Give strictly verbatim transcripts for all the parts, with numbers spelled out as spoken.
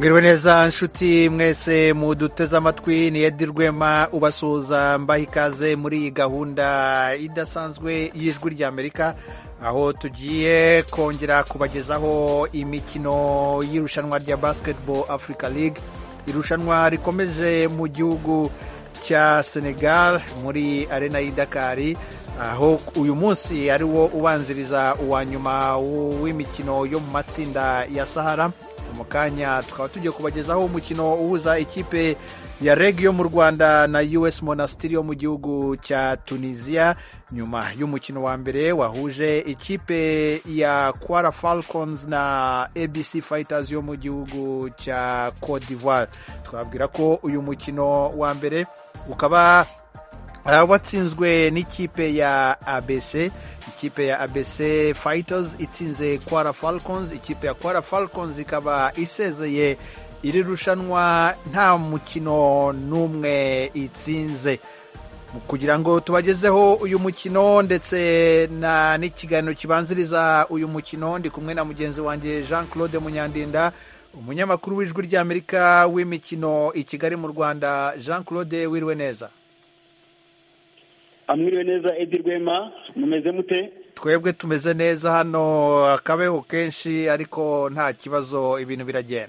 Mwiriwe neza nshuti mwese muduteze amatwi, ni Edi Rwema ubasuhuza mbaha ikaze muri iyi gahunda idasanzwe y'ijwi ry'Amerika, aho tugiye kongera kubagezaho imikino y'irushanwa rya Basketball Africa League, irushanwa rikomeje mu gihugu cya Senegal muri arena y'i Dakar, aho uyu munsi ari wo ubanziriza uwa nyuma w'imikino yo mu matsinda ya Sahara. Mu kanya tukaba tugiye kubagezaho umukino uhuza ikipe ya Reg yo mu Rwanda na U S Monastir yo mu gihugu cya Tunisia, nyuma y'umukino wa mbere wahuje ikipe ya Kwara Falcons na A B C Fighters yo mu gihugu cya Cote d'Ivoire. Twabwira ko uyu mukino wa mbere ukaba watsinzwe n'ikipe ya A B C. Ikipe ya A B C Fighters itsinze Kwara Falcons. Ikipe ya Kwara Falcons ikaba isezeye iri rushanwa nta mukino n'umwe itsinze. Kugira ngo tubagezeho uyu mukino ndetse na n'ikiganiro kibanziriza uyu mukino, ndi kumwe na mugenzi wanjye Jean Claude Munyandinda, umunyamakuru w'ijwi ry'Amerika w'imikino i Kigali mu Rwanda. Jean Claude, wiriwe neza? Amwiriwe neza Edi Rwema, mumeze mute? Twebwe tumeze neza hano, akabeho kenshi ariko nta kibazo, ibintu biragenda.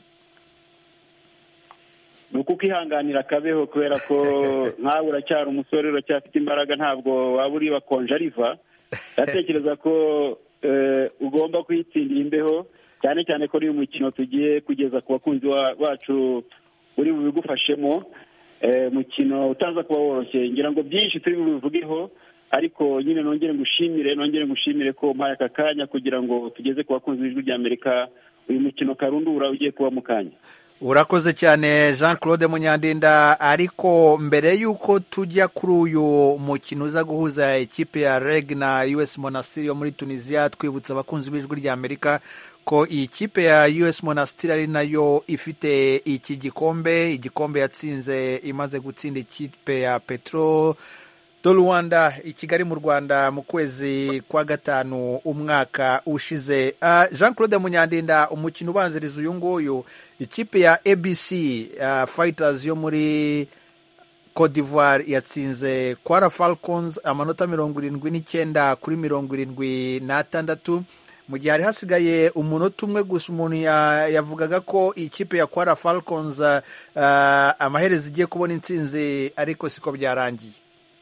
Nuko ukihanganira akabeho kubera ko nkawe uracyari umusore, uracyafite imbaraga, ntabwo waba uri bakonja riva. Ndatekereza ko ugomba kwitsindira imbeho, cyane cyane ko uyu mukino tugiye kugeza ku bakunzi bacu uri bubigufashemo. Mukino utaza kuba woroshye, ngira ngo byinshi turi bubivugeho, ariko nyine nongere ngushimire nongere ngushimire ko mpaye aka kanya kugira ngo tugeze ku bakunzi b'ijwi ry'Amerika uyu mukino karundura ugiye kuba mu kanya. Urakoze cyane Jean Claude Munyandinda, ariko mbere y'uko tujya kuri uyu mukino uza guhuza ikipe ya Reg na U S Monastir yo muri Tunisia, twibutsa abakunzi b'ijwi ry'Amerika ko iyi kipe ya U S Monastir ari nayo ifite iki gikombe igikombe yatsinze imaze gutsinda ikipe ya Petro do Rwanda i Kigali mu Rwanda mu kwezi kwa gatanu umwaka ushize. Uh, Jean Claude Munyandinda, umukino ubanziriza uyu nguyu, ikipe ya A B C uh, Fighters yo muri Cote d'Ivoire yatsinze Kwara Falcons amanota mirongo irindwi n'icyenda kuri mirongo irindwi n'atandatu. Mu gihe hari hasigaye umunota umwe gusa, umuntu yavugaga ko ikipe ya Kwara Falcons uh, amaherezo igiye kubona intsinzi, ariko siko byarangiye.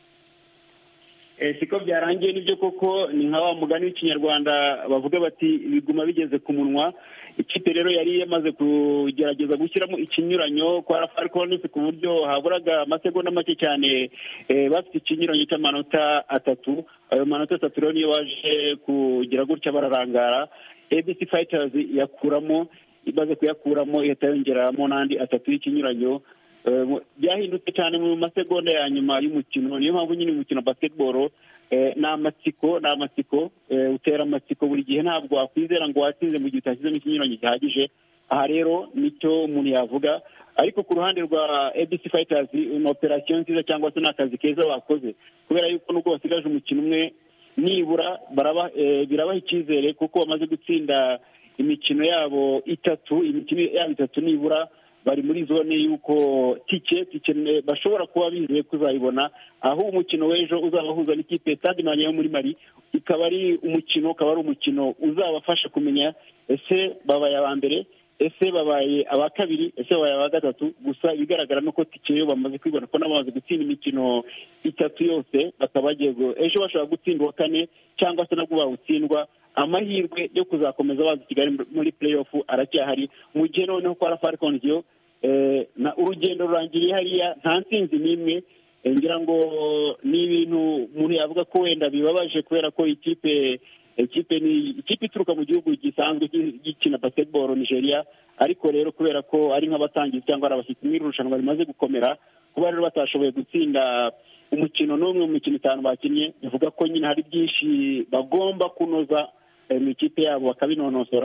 E, siko byarangiye nibyo koko, ni nka wa mugani w'ikinyarwanda bavuga bati biguma bigeze ku munwa. Ikipe rero yari yamaze kugerageza gushyiramo ikinyuranyo Kwara Falcons ku buryo haburaga amasegonda make cyane, e, bafite ikinyuranyo cy'amanota atatu. Ayo manota atatu rero niyo waje kugira gutya bararangara. A B C Fighters yakuramo, imaze kuyakuramo ihita yongeramo n'andi atatu y'ikinyuranyo. Byahindutse cyane mu masegonda ya nyuma y'umukino. Niyo mpamvu nyine umukino wa basketball ni amatsiko ni amatsiko utera amatsiko buri gihe, ntabwo wakwizera ngo watsinze mu gihe utashyizemo ikinyuranyo gihagije. Aha rero nicyo umuntu yavuga, ariko ku ruhande rwa A B C Fighters ni operasiyo nziza cyangwa se n'akazi keza bakoze, kubera yuko nubwo basigaje umukino umwe nibura birabaha icyizere, kuko bamaze gutsinda imikino yabo itatu imikino yabo itatu nibura bari muri zone y'uko tike tike bashobora kuba bizeye kuzayibona. Aho umukino w'ejo uzabahuza n'ikipe Stade Malien yo muri Mali, ikaba ari umukino ukaba ari umukino uzabafasha kumenya ese babaye aba mbere, ese babaye aba kabiri, ese babaye aba gatatu. Gusa bigaragara nuko tike yo bamaze kwibona ko nabamaze gutsinda imikino itatu yose, bakaba bagiye ejo bashobora gutsinda uwa kane cyangwa se nabwo bawutsindwa. Amahirwe yo kuzakomeza baza Kigali muri playoff aracyahari, mu gihe noneho Kwara Falcons yo eh, na urugendo rurangiriye hariya nta nsinzi n'imwe. Ngira ngo ni ibintu umuntu yavuga ko wenda bibabaje, kubera ko ikipe ikipe ni ikipe ituruka mu gihugu gisanzwe gikina basketball Nigeria, ariko rero kubera ko ari nk'abatangizi cyangwa ari abashyitsi mu irushanwa rimaze gukomera, kuba rero batashoboye gutsinda umukino n'umwe mu mikino itanu bakinnye, bivuga ko nyine hari byinshi bagomba kunoza mu ikipe yabo bakabinonosora,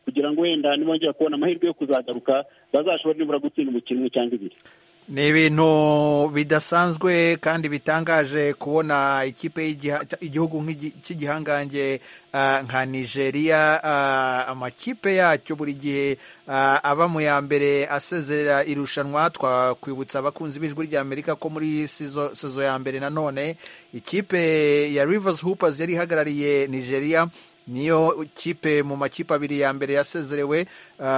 kugira ngo wenda nibongera kubona amahirwe yo kuzagaruka bazashobora nibura gutsinda umukino umwe cyangwa ibiri. Ni ibintu bidasanzwe kandi bitangaje kubona ikipe y'igihugu cy'igihangange nka Nigeria, amakipe yacyo buri gihe aba mu ya mbere asezerera irushanwa. Twakwibutsa abakunzi b'ijwi ry'Amerika ko muri sezo ya mbere nanone ikipe ya Rivers Hoopers yari ihagarariye Nigeria, niyo kipe mu makipe abiri ya mbere yasezerewe.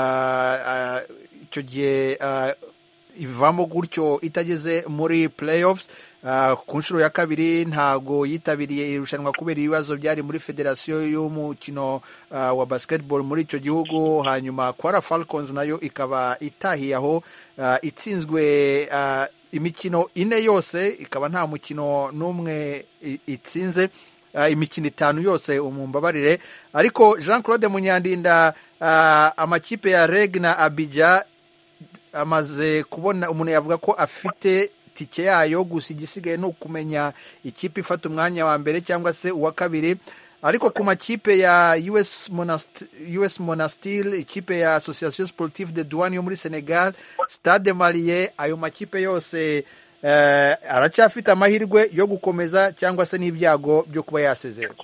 Icyo gihe ivamo gutyo itageze muri playoffs. Uh, ku nshuro ya kabiri ntago yitabiriye irushanwa kubera ibibazo byari muri federasiyo y'umukino uh, wa basketball muri icyo gihugu. Hanyuma Kwara Falcons nayo ikaba itahiye aho, uh, itsinzwe uh, imikino ine yose, ikaba nta mukino n'umwe itsinze, uh, imikino itanu yose umumbabarire. Ariko Jean Claude Munyandinda, uh, amakipe ya Reg na Abidjan amaze kubona, umuntu yavuga ko afite tike yayo, gusa igisigaye ni ukumenya ikipe ifata umwanya wa mbere cyangwa se uwa kabiri. Ariko ku makipe ya U S Monastir, U S Monastir, ikipe ya Association Sportive de Douane yo muri Senegal, Stade Malien, ayo makipe yose eh, aracyafite amahirwe yo gukomeza cyangwa se n'ibyago byo kuba yasezerwa.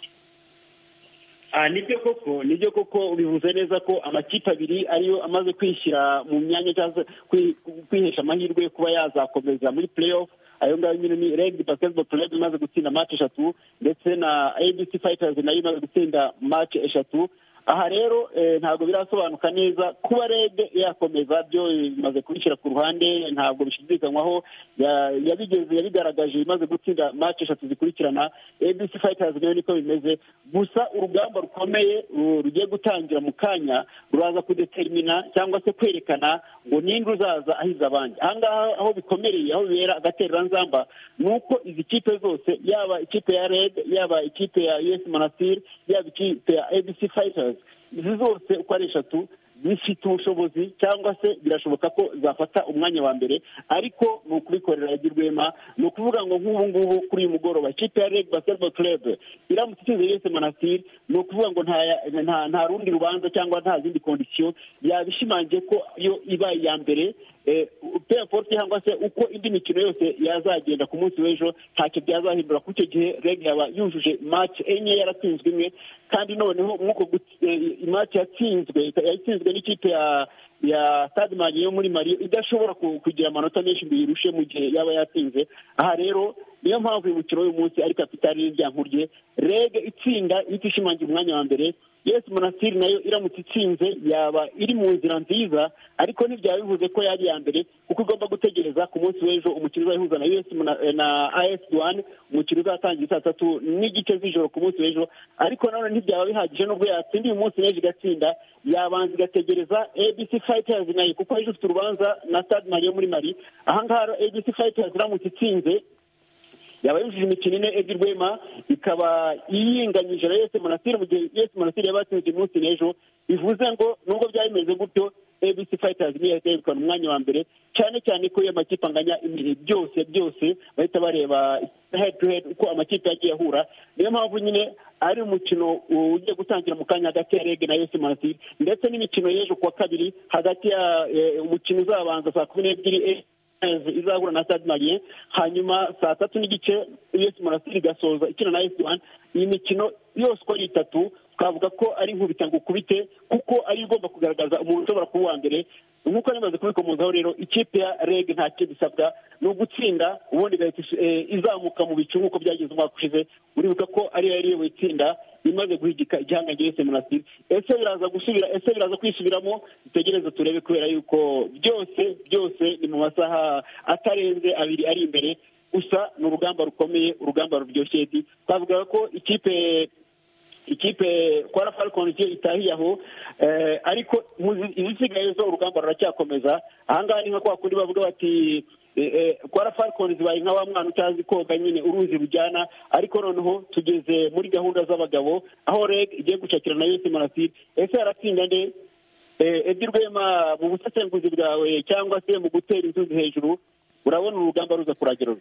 Ah, nibyo koko nibyo koko ubivuze neza ko amakipe abiri ariyo amaze kwishyira mu myanya cyangwa kwihesha amahirwe yo kuba yazakomeza muri playoff. Ayo ngayo nyine ni Reg Basketball Club imaze gutsinda match eshatu, ndetse na A B C Fighters nayo imaze gutsinda match eshatu. Aha rero eh, ntabwo birasobanuka neza kuba Reg yakomeza, byo imaze kubishyira ku ruhande, ntabwo bishidikanywaho. Yabigeze yabigaragaje imaze gutsinda match eshatu zikurikirana. A B C Fighters nayo niko bimeze, gusa urugamba rukomeye rugiye gutangira mu kanya ruraza kudetermina cyangwa se kwerekana ngo ninde uzaza ahiza abandi. Ahangaha aho bikomereye, aho bibera agatereranzamba, nuko izi kipe zose, yaba ikipe ya Reg, yaba ikipe ya U S Monastir, yaba ikipe ya A B C Fighters, izi zose uko ari eshatu zifite ubushobozi cyangwa se birashoboka ko zafata umwanya wa mbere, ariko ni ukubikorera yagirwema. Ni ukuvuga ngo nk'ubu ngubu kuri uyu mugoroba ikipe ya Reg Basketball Club iramutse itsinze U S Monastir, ni ukuvuga ngo nta nta nta rundi rubanza cyangwa nta zindi kondisiyo yabishimangiye ko iyo ibaye iya mbere. Peyaforti cyangwa se uko indi mikino yose yazagenda ku munsi w'ejo ntacyo byazahindura, kuko icyo gihe Reg yaba yujuje match enye yaratsinzwe imwe, kandi noneho nk'uko match yatsinzwe yatsinzwe n'ikipe ya ya Stade Malien yo muri Mali idashobora kugira amanota menshi ngo yirushe mu gihe yaba yatsinze. Aha rero niyo mpamvu uyu mukino w'uyu munsi ari kapitali y'iryankurye. Reg itsinda itishimangira umwanya wa mbere, U S Monastir nayo iramutse itsinze yaba iri mu nzira nziza, ariko ntibyaba bivuze ko yari ya mbere, kuko igomba gutegereza ku munsi w'ejo umukino uzayihuza na U S na A S Douane, umukino uzatangira saa tatu n'igice z'ijoro ku munsi w'ejo. Ariko nanone ntibyaba bihagije, nubwo yatsinda uyu munsi n'ejo igatsinda, yabanza igategereza A B C Fighters nayo, kuko ejo ifite urubanza na Stade Malien muri Mali. Ahangaha A B C Fighters iramutse itsinze yaba yujuje imikino ine egirwema, ikaba yinganyije na U S Monastir mu gihe U S Monastir yabatsinze umunsi n'ejo. Bivuze ngo nubwo byari bimeze gutyo, A B C Fighters niyo yahita yegukana umwanya wa mbere, cyane cyane ko iyo amakipe anganya ibihe byose byose bahita bareba head to head uko amakipe yagiye ahura. Niyo mpamvu nyine ari umukino ugiye gutangira mu kanya hagati ya Reg na U S Monastir, ndetse n'imikino y'ejo kuwa kabiri hagati ya umukino uzabanza saa kumi n'ebyiri izahura na Stade Malien, hanyuma saa tatu n'igice U S Monastir igasoza ikina na A S Douane. Iyi mikino yose uko ari itatu twavuga ko ari nkubita ngo ukubite, kuko ari igomba kugaragaza umuntu ushobora kuba uwa mbere. Nk'uko nimaze kubikomozaho rero, ikipe ya Reg nta cyo bisabwa, ni ugutsinda ubundi igahita izamuka mu bicu nk'uko byagize umwaka ushize. Uribuka ko ariyo yari iyoboye itsinda imaze guhigika igihangange U S Monastir. Ese biraza gusubira, ese biraza kwisubiramo? Dutegereze turebe, kubera yuko byose byose ni mu masaha atarenze abiri ari imbere. Gusa ni urugamba rukomeye, urugamba ruryoshye. Twavuga ko ikipe ikipe Kwara Falcons itahiye aho, eh, ariko izisigaye zo urugamba ruracyakomeza. Ahangaha ni nka kwa kundi bavuga bati eh, Kwara Falcons baye nka wa mwana utazi koga nyine uruzi rujyana, ariko noneho tugeze muri gahunda z'abagabo aho Reg igiye gucakira na U S Monastir. Ese aratsinda nde? eh, Edirwema, mu busesenguzi bwawe cyangwa se mu gutera inzuzi hejuru, urabona urugamba ruza kuragera?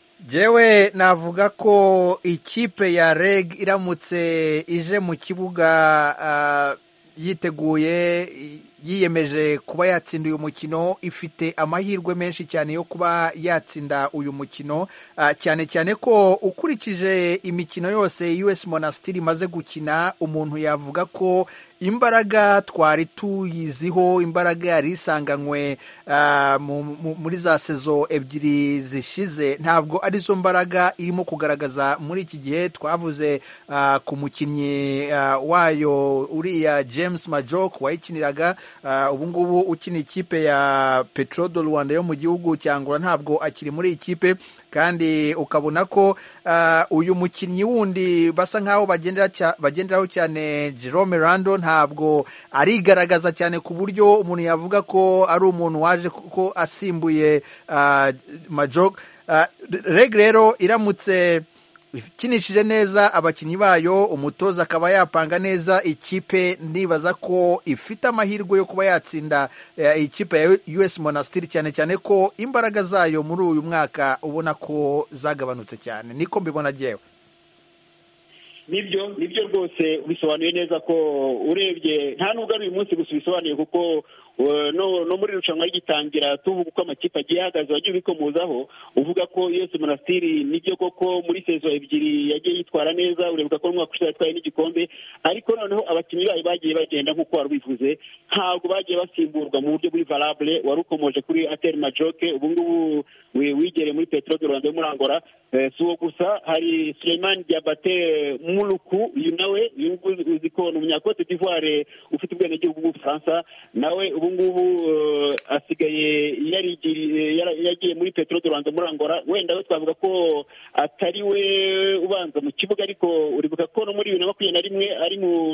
Jewe navuga ko ikipe ya Reg iramutse ije mu kibuga uh, yiteguye yiyemeje kuba yatsinda uyu mukino, ifite amahirwe menshi cyane yo kuba yatsinda uyu mukino, cyane cyane ko ukurikije imikino yose U S Monastir imaze gukina, umuntu yavuga ko imbaraga twari tuyiziho, imbaraga yari isanganywe muri za sezo ebyiri zishize, ntabwo arizo mbaraga irimo kugaragaza muri iki gihe. Twavuze ku mukinnyi wayo uriya James Majok wayikiniraga, ubu ngubu ukina ikipe ya Petro do Rwanda yo mu gihugu cya Angola, ntabwo akiri muri ikipe, kandi ukabona ko uyu mukinnyi wundi basa nkaho bagenderaho cyane Jerome Rando ntabwo arigaragaza cyane ku buryo umuntu yavuga ko ari umuntu waje ko asimbuye Majok. Reg rero iramutse ikinishije neza abakinnyi bayo, umutoza akaba yapanga neza ikipe, nibaza ko ifite amahirwe yo kuba yatsinda ikipe ya U S Monastir, cyane cyane ko imbaraga zayo muri uyu mwaka ubona ko zagabanutse cyane. Niko mbibona jewe. Nibyo nibyo rwose ubisobanuye neza ko urebye nta nubwo ari uyu munsi gusa ubisobanuye, kuko no no muri rushanwa rigitangira tuvuga uko amakipe agiye ahagaze wagiye ubikomozaho, uvuga ko U S Monastir nibyo koko muri sezo ebyiri yagiye yitwara neza, urebuka ko umwaka ushize yatwaye n'igikombe, ariko noneho abakinnyi bayo bagiye bagenda nk'uko wari ubivuze, ntabwo bagiye basimburwa mu buryo buri valable. Wari ukomoje kuri Atel Majoke, ubu ngubu wigereye muri Petro do Rwanda yo muri Angola. Si uwo gusa, hari Suleiman Diabate Muluku, uyu nawe uzi ko ni umunyakote d'Ivoire ufite ubwenegihugu bw'Ubufaransa, nawe ubu ngubu asigaye yagiye muri Petro do Rwanda muri Angola. Wenda we twavuga ko atari we ubanza mu kibuga, ariko uribuka ko no muri bibiri na makumyabiri na rimwe ari mu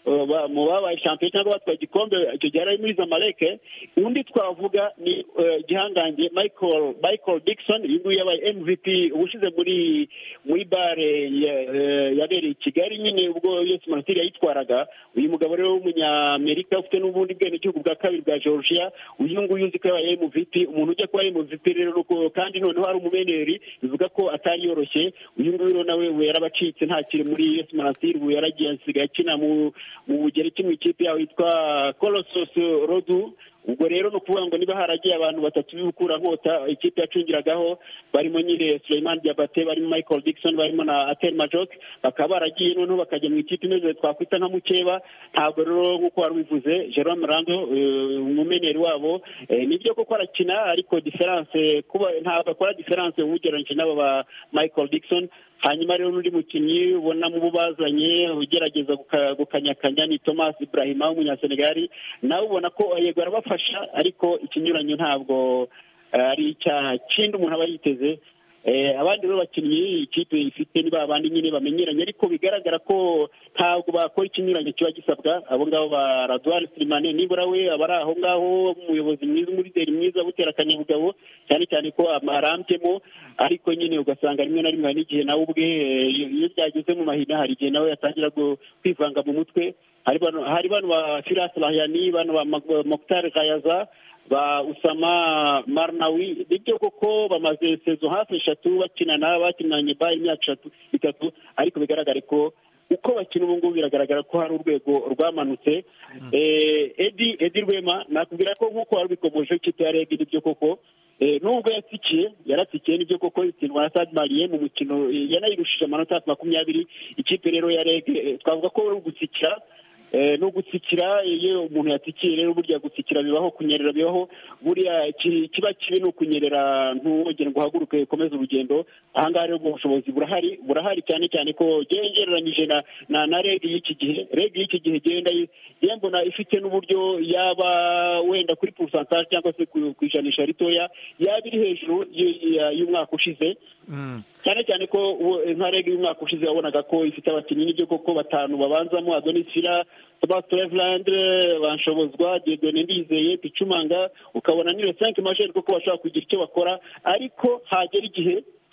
mu babaye shampiyona cyangwa batwaye igikombe, icyo gihe ari muri Zamalek. Undi twavuga ni gihangange Michael Michael Dixon, uyu nguyu yabaye M V P ubushize muri muri bare yabereye i Kigali nyine ubwo U S Monastir yayitwaraga. Uyu mugabo rero w'umunyamerika ufite n'ubundi bwenegihugu bwa kabiri bwa Georgia, uyu nguyu uzi ko yabaye M V P. Umuntu ujya kuba M V P rero kandi noneho hari umumeneri, bivuga ko atari yoroshye. Uyu nguyu nawe we yarabacitse, ntakiri muri U S Monastir, ubu yaragiye asigaye akina mu mu Bugereki mu ikipe yaho yitwa Colossus Rodu. Ubwo rero no kuvuga ngo niba haragiye abantu batatu b'ukura nkota ikipe yacungiragaho, barimo nyine Suleiman Diabate, barimo Michael Dixon, barimo na Atel Majok, bakaba baragiye noneho bakajya mu ikipe imeze twakwita nka mukeba. Ntabwo rero nk'uko wari ubivuze Jerome Rando umumeneri wabo nibyo koko arakina, ariko difference kuba ntabwo akora difference ugereranyije n'aba ba Michael Dixon. Hanyuma rero n'undi mukinnyi ubona mu bubazanye ugerageza gukanyakanya ni Thomas Ibrahima w'umunyasenegali, nawe ubona ko yego arabafasha, ariko ikinyuranyo ntabwo ari icyaha kindi umuntu aba yiteze. Abandi rero bakinnyi ikipe ifite ni babandi nyine bamenyeranye, ariko bigaragara ko ntabwo bakora ikinyuranyo kiba gisabwa. Abo ngabo ba Radouane Slimane nibura we abari aho ngaho, umuyobozi mwiza, umuderi mwiza, butera akanyabugabo, cyane cyane ko amarambemo, ariko nyine ugasanga rimwe na rimwe n'igihe nawe ubwe iyo byageze mu mahina hari igihe nawe yatangira kwivanga mu mutwe. Hari bano hari bano ba Firas Lahyani, bano ba Mokhtar Gayaza, ba Usama Marnawi, nibyo koko bamaze sezo hafi eshatu bakinana, bakinanye ba imyaka itatu, ariko bigaragare ko uko bakina ubu ngubu biragaragara ko hari urwego rwamanutse. mm. eh, Edi Edi Rwema nakubwira ko nk'uko wari ubikomoje ikipe ya Reg nibyo koko nubwo yatsikiye yaratsikiye nibyo koko itsindwa na Stade Malien mu mukino yanayirushije amanota makumyabiri. Ikipe rero ya Reg twavuga ko ari ugutsikira no gutsikira. Iyo umuntu yatikiye rero burya gutsikira bibaho, kunyerera bibaho. Buriya kiba kibi no kunyerera ntugire ngo uhaguruke ukomeze urugendo. Ahangaha rero ubushobozi burahari burahari cyane cyane ko gengereranyije na na, na Reg y'iki gihe. Reg y'iki gihe genda yembona ifite n'uburyo yaba wenda kuri pourcentage cyangwa se kwijanisha ritoya yaba iri hejuru y'umwaka ushize. mm. cyane cyane ko nka Reg y'umwaka ushize wabonaga ko ifite abakinnyi n'ibyo koko batanu babanzamo, Adonis Fila, Thomas Cleveland, Banshobozwa, Dieudonné Ndizeye, Picumanga, ukabona ni le cinq majeur koko bashobora kugira icyo bakora, ariko hagera igihe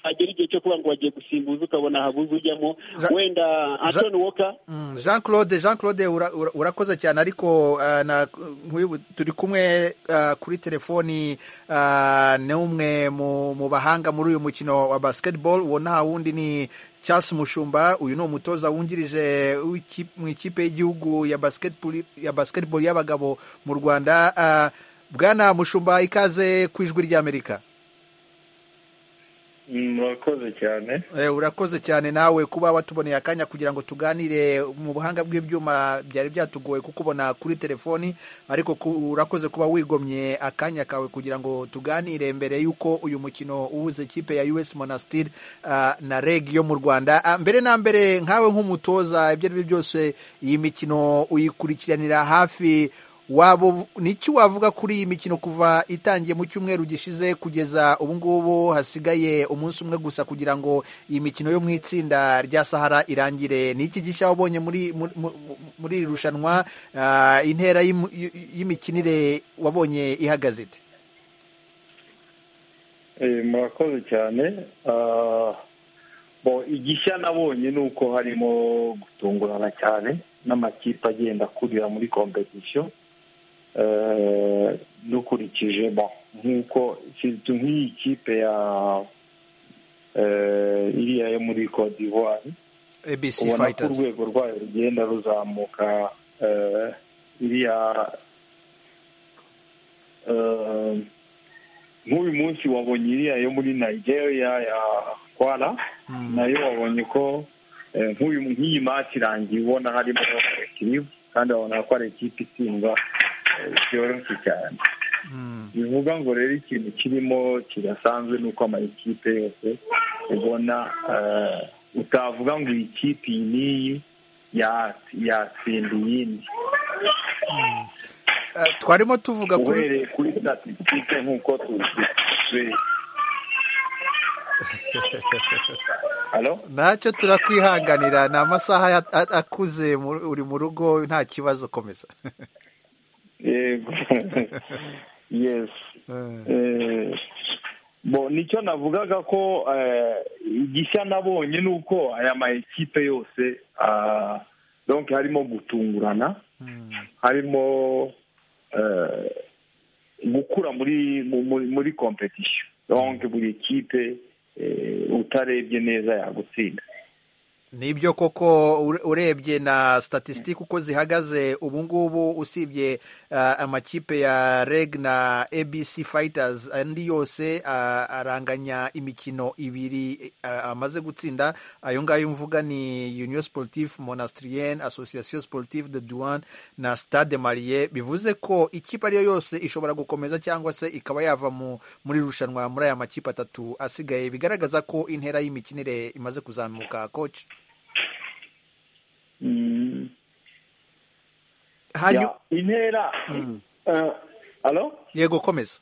hagera igihe cyo kuba ngo bagiye gusimbuza ukabona habuze ujyamo wenda Anthony Walker. Jean Claude Jean Claude urakoze cyane ariko turi kumwe kuri telefoni ni umwe mu bahanga muri uyu mukino wa basketball, uwo nta wundi ni Charles Mushumba. Uyu ni umutoza wungirije mu ikipe y'igihugu ya basketball ya basketball y'abagabo mu Rwanda. Bwana Mushumba, ikaze ku Ijwi ry'Amerika. Murakoze cyane. Eh, urakoze cyane nawe kuba watuboneye akanya kugira ngo tuganire. Mu buhanga bw'ibyuma byari byatugoye kukubona kuri telefoni, ariko urakoze kuba wigomye akanya kawe kugira ngo tuganire mbere yuko uyu mukino uhuze ikipe ya U S Monastir uh, na R E G yo mu Rwanda. Uh, mbere na mbere nkawe nk'umutoza, ibyo ari byo byose iyi mikino uyikurikiranira hafi, wabo niki wavuga kuri iyi mikino kuva itangiye mu cyumweru gishize kugeza ubu ngubu hasigaye umunsi umwe gusa kugira ngo iyi mikino yo mu itsinda rya Sahara irangire? Niki gishya wabonye muri muri irushanwa? Uh, intera y'imikinire wabonye ihagaze ite? Eh, murakoze cyane. Uh, bo igishya nabonye nuko harimo gutungurana cyane n'amakipe agenda kurira muri competition. Uh, dukurikije bon nk'uko nk'iyi kipe ya uh, iriya yo muri Côte d'Ivoire A B C Fighters, urwego rwayo rugenda ruzamuka. Uh, iriya uh, nk'uyu munsi wabonye iriya yo muri Nigeria ya Kwara, mm. nayo wabonye ko uh, nk'uyu nk'iyi match irangiye ubona harimo ekiribu kandi wabona ko ari ikipe itsindwa byoroshye cyane. Bivuga ngo rero ikintu kirimo kirasanzwe nuko amakipe yose ubona utavuga ngo iyi kipe niyi yatsinda iyindi. Twarimo tuvuga kuri kuri statistique nk'uko tuzi. Halo? Ntacyo turakwihanganira, ni amasaha akuze uri mu rugo, nta kibazo, komeza. Yego. Yes. Eh, bo nicyo navugaga ko igishya nabonye nuko aya ma equipe yose uh, donc harimo gutungurana, mm. harimo uh, gukura muri muri, muri competition. Donc buri equipe uh, utarebye neza yagutsinda. Nibyo koko, urebye na statistique uko zihagaze ubu ngubu, usibye uh, amakipe ya R E G na A B C Fighters, andi yose uh, aranganya imikino ibiri uh, amaze gutsinda. Ayo ngayo mvuga ni Union Sportive Monastrienne, Association Sportive de Douane na Stade Malien. Bivuze ko ikipe ariyo yose ishobora gukomeza cyangwa se ikaba yava mu muri rushanwa muri aya makipe atatu asigaye, bigaragaza ko intera y'imikinire imaze kuzamuka. Coach, Mm. Hanyu... ya intera mm. uh, alo yego komeza.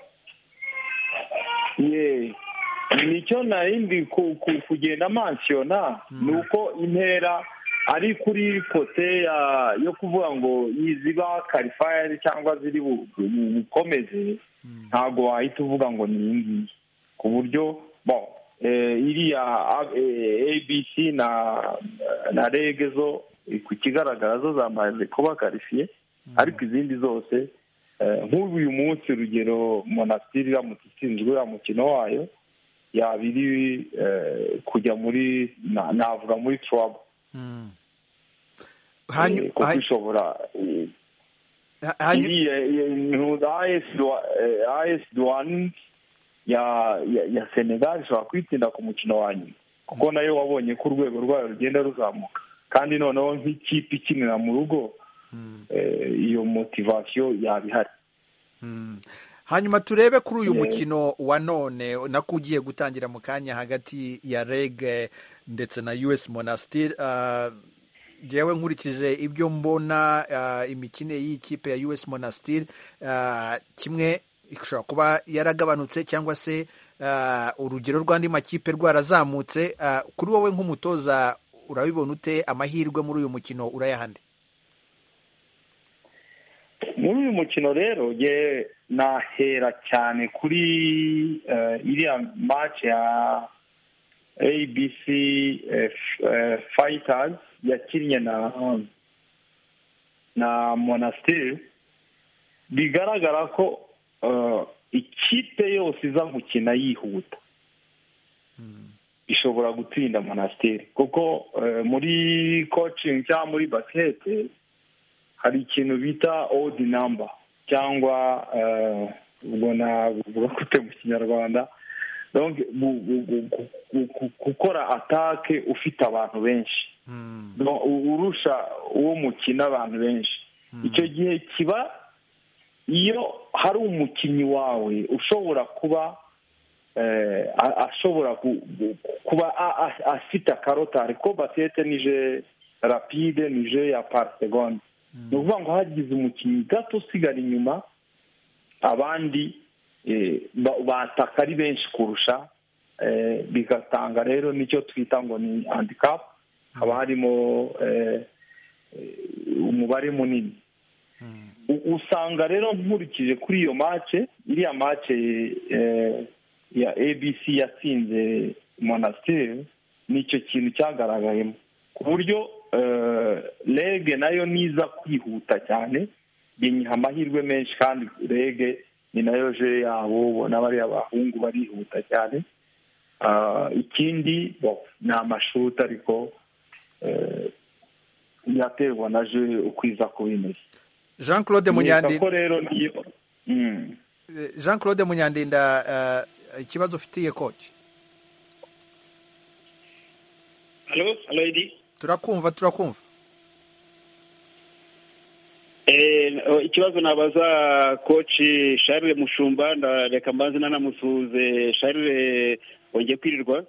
ye nicyo narindi ku, ku, kugenda mansiona mm. nuko intera ari kuri kote ya yo kuvuga ngo yiziba qualifier cyangwa ziri bukomeze, mm. ntago wahita uvuga ngo ni ingi ku buryo bon Eh, iriya eh, A B C na na R E G zo ku kigaragara zo zamaze kuba qualifié, mm. ariko izindi zose eh, nk'ubu uyu munsi urugero Monastir iramutse itsinzwe ya mukino wayo yabiri eh, kujya muri na, navuga muri trouble. mm. hanyu eh, kuko ishobora eh, hanyu A S Douane ya ya, ya Senegal ishobora kwitsinda ku mukino wa nyuma, kuko nayo wabonye ko urwego rwayo rugenda ruzamuka, kandi noneho nk'ikipe ikinira mu rugo, mm. eh, iyo motivation yabihari. mm. Hanyuma turebe kuri uyu mukino wa none nako ugiye gutangira mu kanya hagati ya R E G ndetse na U S Monastir. uh, jewe nkurikije ibyo mbona, uh, imikino y'ikipe ya U S Monastir uh, kimwe ishobora kuba yaragabanutse cyangwa se uh, urugero rw'andi makipe rwarazamutse. Uh, kuri wowe nk'umutoza urabibona ute? Amahirwe muri uyu mukino urayahande? Muri uyu mukino rero je nahera cyane kuri uh, iriya match ya A B C Fighters yakinnye na na Monastir, bigaragara ko ikipe yose iza gukina yihuta ishobora gutsinda Monastir, kuko muri coaching cyangwa muri basket hari ikintu bita odd number, cyangwa ubwo navuga ko mu Kinyarwanda donc gukora atake ufite abantu benshi, urusha uwo mukina abantu benshi. Icyo gihe kiba iyo hari umukinnyi wawe ushobora kuba ashobora kuba afite akarota, ariko basete nije rapide nije ya par seconde, ni ukuvuga ngo hagize umukinnyi gato usigara inyuma, abandi bataka ari benshi kurusha, bigatanga rero nicyo twita ngo ni handicap, haba harimo umubare munini. Usanga rero nkurikije kuri iyo mace, iriya mace ya A B C yatsinze Monastir, nicyo kintu cyagaragayemo, ku buryo rege nayo niza kwihuta cyane, yenyiha amahirwe menshi, kandi rege ni nayo je yabo, ubona bariya abahungu barihuta cyane. Ikindi ni amashuti, ariko yaterwa na je ukwiza kubimeze. Jean Claude Munyandinda rero niyo Jean Claude Munyandinda, ikibazo ufitiye coach? Hello, hello Edi. Turakumva turakumva. Eh, ikibazo nabaza coach Charles Mushumba, ndareka mbanze nanamusuze. Charles, wongeye kwirirwa?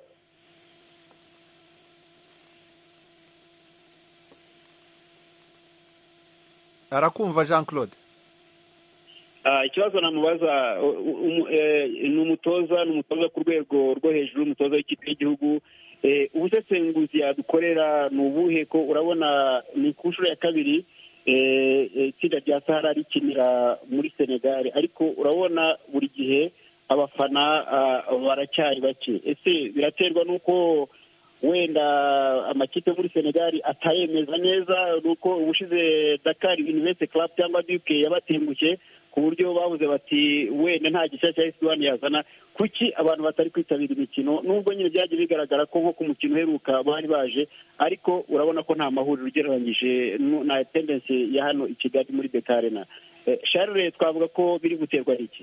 Arakumva Jean Claude? Ah, ikibazo namubaza, ni umutoza ni umutoza ku rwego rwo hejuru, umutoza w'ikipe y'igihugu. Eh, ubusesenguzi yadukorera ni ubuhe? Ko urabona ni ku nshuro ya kabiri itsinda rya Sahara rikinira muri Senegal, ariko urabona buri gihe abafana baracyari bake. Ese biraterwa nuko wenda amakipe muri Senegal atayemeza neza, nuko ubushize Dakar University Club cyangwa Duke yabatengushye ku buryo bavuze bati wenda nta gishya cya Iswan yazana, kuki abantu batari kwitabira imikino? Nubwo nyine byagiye bigaragara ko nko ku mukino uheruka bari baje, ariko urabona ko nta mahuriro ugereranyije na tendency ya hano i Kigali muri Beka Arena. Charles, twavuga ko biri guterwa n'iki?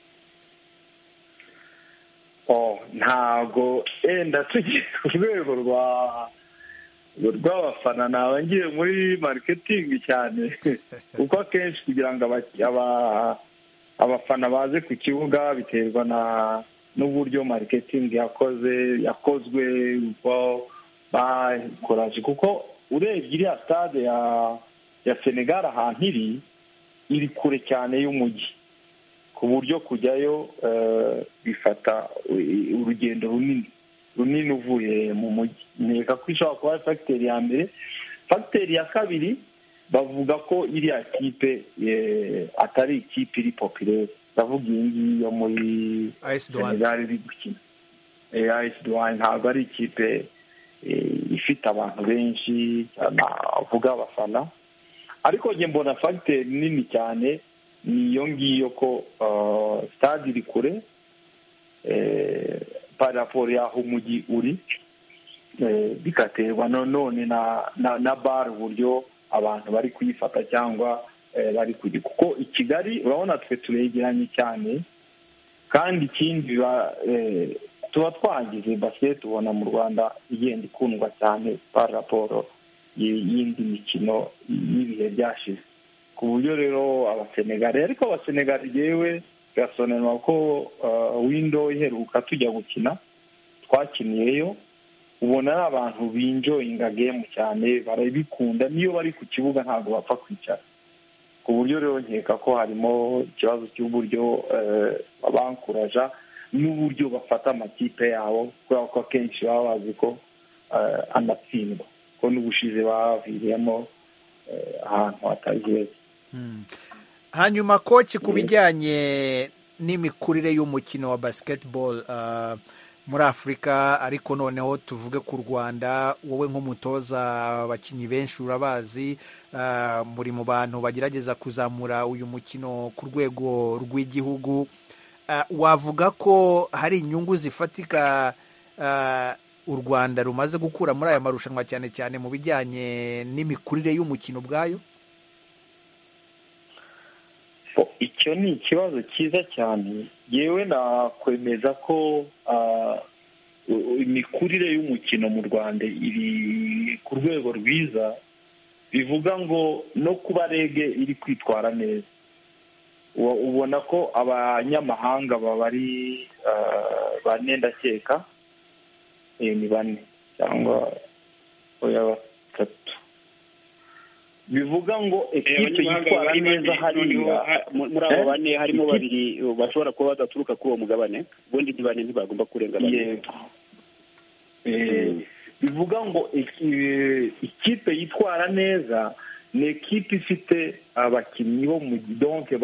Oh, ntago enda tugiye ku rwego rwa rw'abafana, naba ngiye muri marketing cyane, kuko akenshi kugira ngo abafana baze ku kibuga biterwa na n'uburyo marketing yakoze yakozwe uko bakoraje, kuko urebye iriya stade ya ya Senegal ahantu iri iri kure cyane y'umujyi, ku buryo kujyayo bifata urugendo runini runini uvuye mu mujyi. Neka ko ishobora kuba fagiteri ya mbere. Fagiteri ya kabiri, bavuga ko iriya kipe atari ikipe iri populaire, ndavuga iyi ngiyi yo muri Senegal iri gukina. A S Douanes ntabwo ari ikipe ifite abantu benshi avuga abafana, ariko njye mbona fagiteri nini cyane ni iyo ngiyo ko stade iri kure par rapport y'aho umujyi uri, bikaterwa none na na bar uburyo abantu bari kuyifata cyangwa bari kujya, kuko i Kigali urabona twe turegeranye cyane, kandi ikindi tuba twagize basket tubona mu Rwanda igenda ikundwa cyane par rapport y'indi mikino y'ibihe byashize, ku buryo rero abasenegali, ariko abasenegali yewe gasonera ko window iheruka tujya gukina twakiniyeyo, ubona ari abantu binjoyinga game cyane, barabikunda, niyo bari ku kibuga ntabwo bapfa kwicara, ku buryo rero nkeka ko harimo ikibazo cy'uburyo babankuraja n'uburyo bafata amakipe yabo, kubera ko akenshi baba bazi ko anatsindwa, ko n'ubushize baviriyemo ahantu hatari heza. Hanyuma coach, ku bijyanye n'imikurire y'umukino wa basketball, uh, muri Afurika, ariko noneho tuvuge ku Rwanda, wowe nk'umutoza abakinnyi benshi urabazi, uh, muri mu bantu bagerageza kuzamura uyu mukino ku rwego rw'igihugu. Uh, wavuga ko hari inyungu zifatika uh, u Rwanda rumaze gukura muri aya marushanwa, cyane cyane mu bijyanye n'imikurire y'umukino ubwayo? Icyo ni ikibazo cyiza cyane. Yewe nakwemeza ko imikurire y'umukino mu Rwanda iri ku rwego rwiza, bivuga ngo no kuba rege iri kwitwara neza. Ubona ko abanyamahanga baba ari bane ndakeka, ni bane cyangwa oya batatu, bivuga ngo ekipe yitwara neza hariya. Muri abo bane harimo babiri bashobora kuba badaturuka kuri uwo mugabane, ubundi ni bane ntibagomba kurenga bane. Bivuga ngo ikipe yitwara neza ni ekipe ifite abakinnyi bo mu donke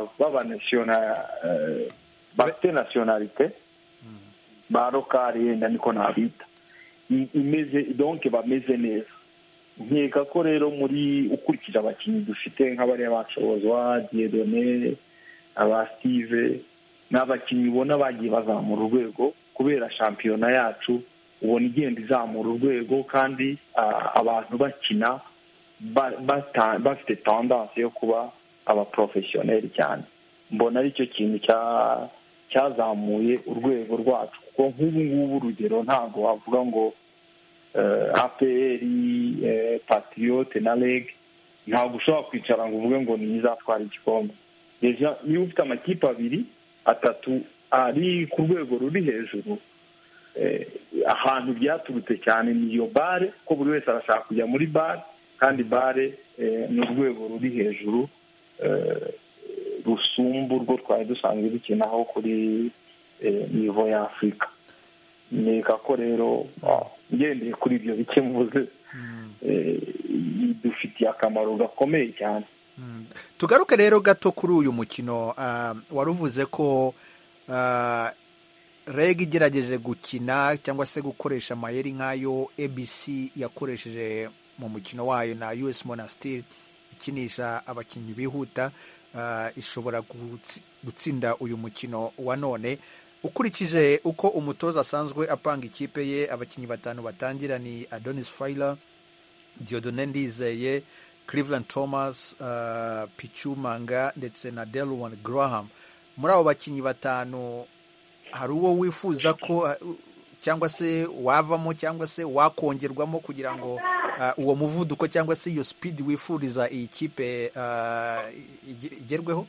bafite nasiyonalite, ba lokari yenda niko nabita, imeze donke bameze neza. Nkeka ko rero muri ukurikije abakinnyi dufite nk'abariya bashobozwa Dieudonné, aba Steve, n'abakinnyi ubona bagiye bazamura urwego kubera shampiyona yacu, ubona igenda izamura urwego, kandi abantu bakina bafite tendance yo kuba abaprofesiyoneri cyane. Mbona ari cyo kintu cyazamuye urwego rwacu, kuko nk'ubu ngubu urugero ntabwo wavuga ngo A P R, Patriote na Reg ntabwo ushobora kwicara ngo uvuge ngo ni izatwara igikombe. Deja niba ufite amakipe abiri atatu ari ku rwego ruri hejuru, ahantu byaturutse cyane ni iyo bare, ko buri wese arashaka kujya muri bare, kandi bare ni urwego ruri hejuru rusumba urwo twari dusanzwe dukinaho kuri nivo ya Afurika. Nkeka ko rero ngendeye kuri ibyo bike mvuze, dufitiye akamaro gakomeye cyane. Tugaruke rero gato kuri uyu mukino. Wari uvuze ko Reg igerageje gukina cyangwa se gukoresha amayeri nk'ayo A B C yakoresheje mu mukino wayo na U S Monastir, ikinisha abakinnyi bihuta, ishobora gutsinda uyu mukino wa none. Ukurikije uko umutoza asanzwe apanga ikipe ye, abakinnyi batanu batangira ni Adonis Fayila, Dieudonné Ndizeye, Cleveland Thomas, uh, Pichu Manga ndetse na Delwan Graham. Muri abo bakinnyi batanu hari uwo wifuza ko uh, cyangwa se wavamo cyangwa se wakongerwamo kugira ngo uh, uwo muvuduko cyangwa se iyo speed wifuriza iyi kipe uh, igerweho?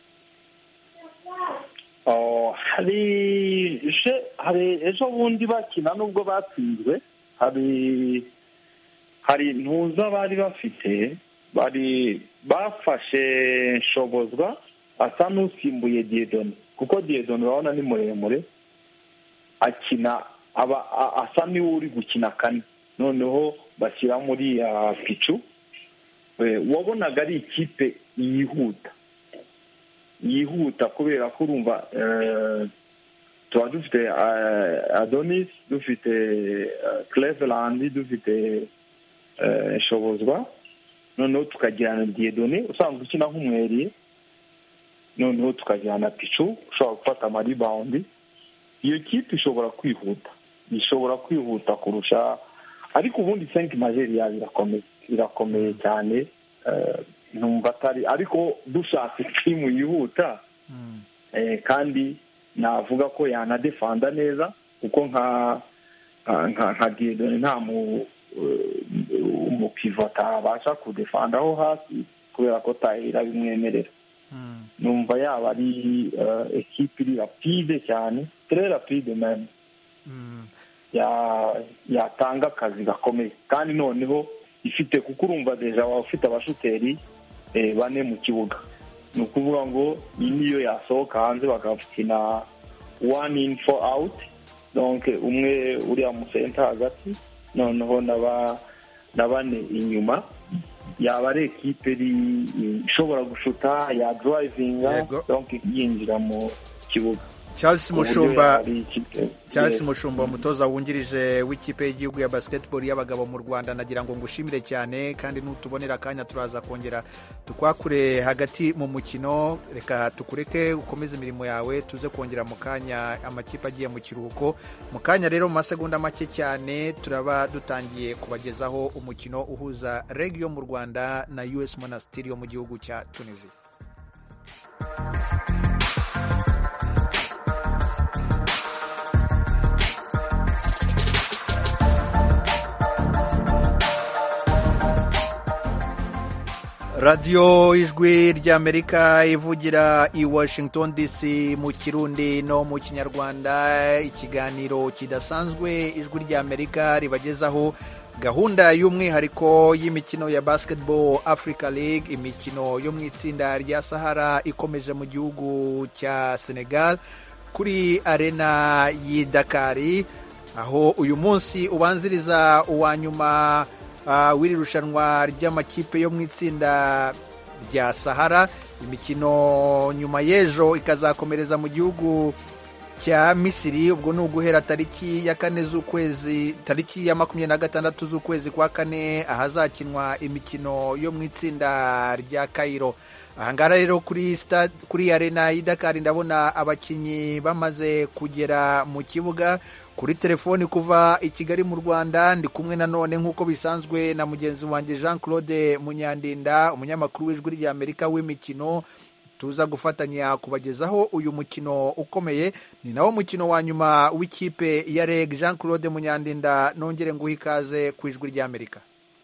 hari ejo bundi bakina nubwo batsinzwe, hari hari ntuza bari bafite, bari bafashe Nshobozwa asa n'usimbuye Dieudonné, kuko Dieudonné urabona ni muremure, akina aba asa niwe uri gukina kane, noneho bashyira muri ya Pichu. Wabonaga ari ikipe yihuta yihuta kubera ko urumva tuba dufite Adonis, dufite Cleveland, dufite Nshobozwa, noneho tukajyana Dieudonné usanzwe ukina nk'umweriye, noneho tukajyana Pichu ushobora gufata amaribawundi. Iyo kipe ishobora kwihuta ishobora kwihuta kurusha, ariko ubundi cinq majeri yayo irakomeye irakomeye cyane. Numva atari, ariko dushatse timu yihuta kandi navuga ko yanadefanda neza, kuko nka nka Dieudonné nta mu umupivota abasha kudefanda aho hasi kubera ko tayira bimwemerera. Numva yaba ari ekipe iri rapide cyane, très rapide même, yatanga akazi gakomeye, kandi noneho ifite, kuko urumva deja waba ufite abashuteri bane mu kibuga, ni ukuvuga ngo iyi niyo yasohoka hanze bagakina one in four out, donc umwe uriya mu center hagati, noneho na bane inyuma, yaba ari ekipe ishobora gushuta ya drivinga, donc yinjira mu kibuga. Charles Mushumba Charles Mushumba umutoza wungirije w'ikipe y'igihugu ya basketball y'abagabo mu Rwanda, nagira ngo ngushimire cyane kandi nutubonera akanya turaza kongera tukwakure hagati mu mukino. Reka tukureke ukomeze imirimo yawe, tuze kongera mu kanya amakipe agiye mu kiruhuko. Mu kanya rero mu masegonda make cyane turaba dutangiye kubagezaho umukino uhuza Reg yo mu Rwanda na U S Monastir yo mu gihugu cya Tunisia. Radio Ijwi ry'Amerika ivugira i Washington D C mu Kirundi no mu Kinyarwanda, ikiganiro kidasanzwe Ijwi ry'Amerika ribagezaho gahunda y'umwihariko y'imikino ya Basketball Africa League, imikino yo mu itsinda rya Sahara ikomeje mu gihugu cya Senegal kuri arena y'i Dakar, aho uyu munsi ubanziriza uwa nyuma Uh, wiri rushanwa ry'amakipe yo mu itsinda rya Sahara. Imikino nyuma y'ejo ikazakomereza mu gihugu cya Misiri, ubwo ni uguhera tariki ya kane z'ukwezi tariki ya makumyabiri na gatandatu z'ukwezi kwa kane, ahazakinwa imikino yo mu itsinda rya Cairo. Ahangara rero kuri stade kuri arena y'i Dakar ndabona abakinyi bamaze kugera mu kibuga. Kuri telefoni kuva i Kigali mu Rwanda ndi kumwe na none nk'uko bisanzwe na mugenzi wanjye Jean Claude Munyandinda, umunyamakuru w'Ijwi ry'Amerika w'imikino, tuza gufatanya kubagezaho uyu mukino ukomeye. Ni nawo mukino wa nyuma w'ikipe ya Reg. Jean Claude Munyandinda, nongere nguhe ikaze ku Ijwi ry'Amerika.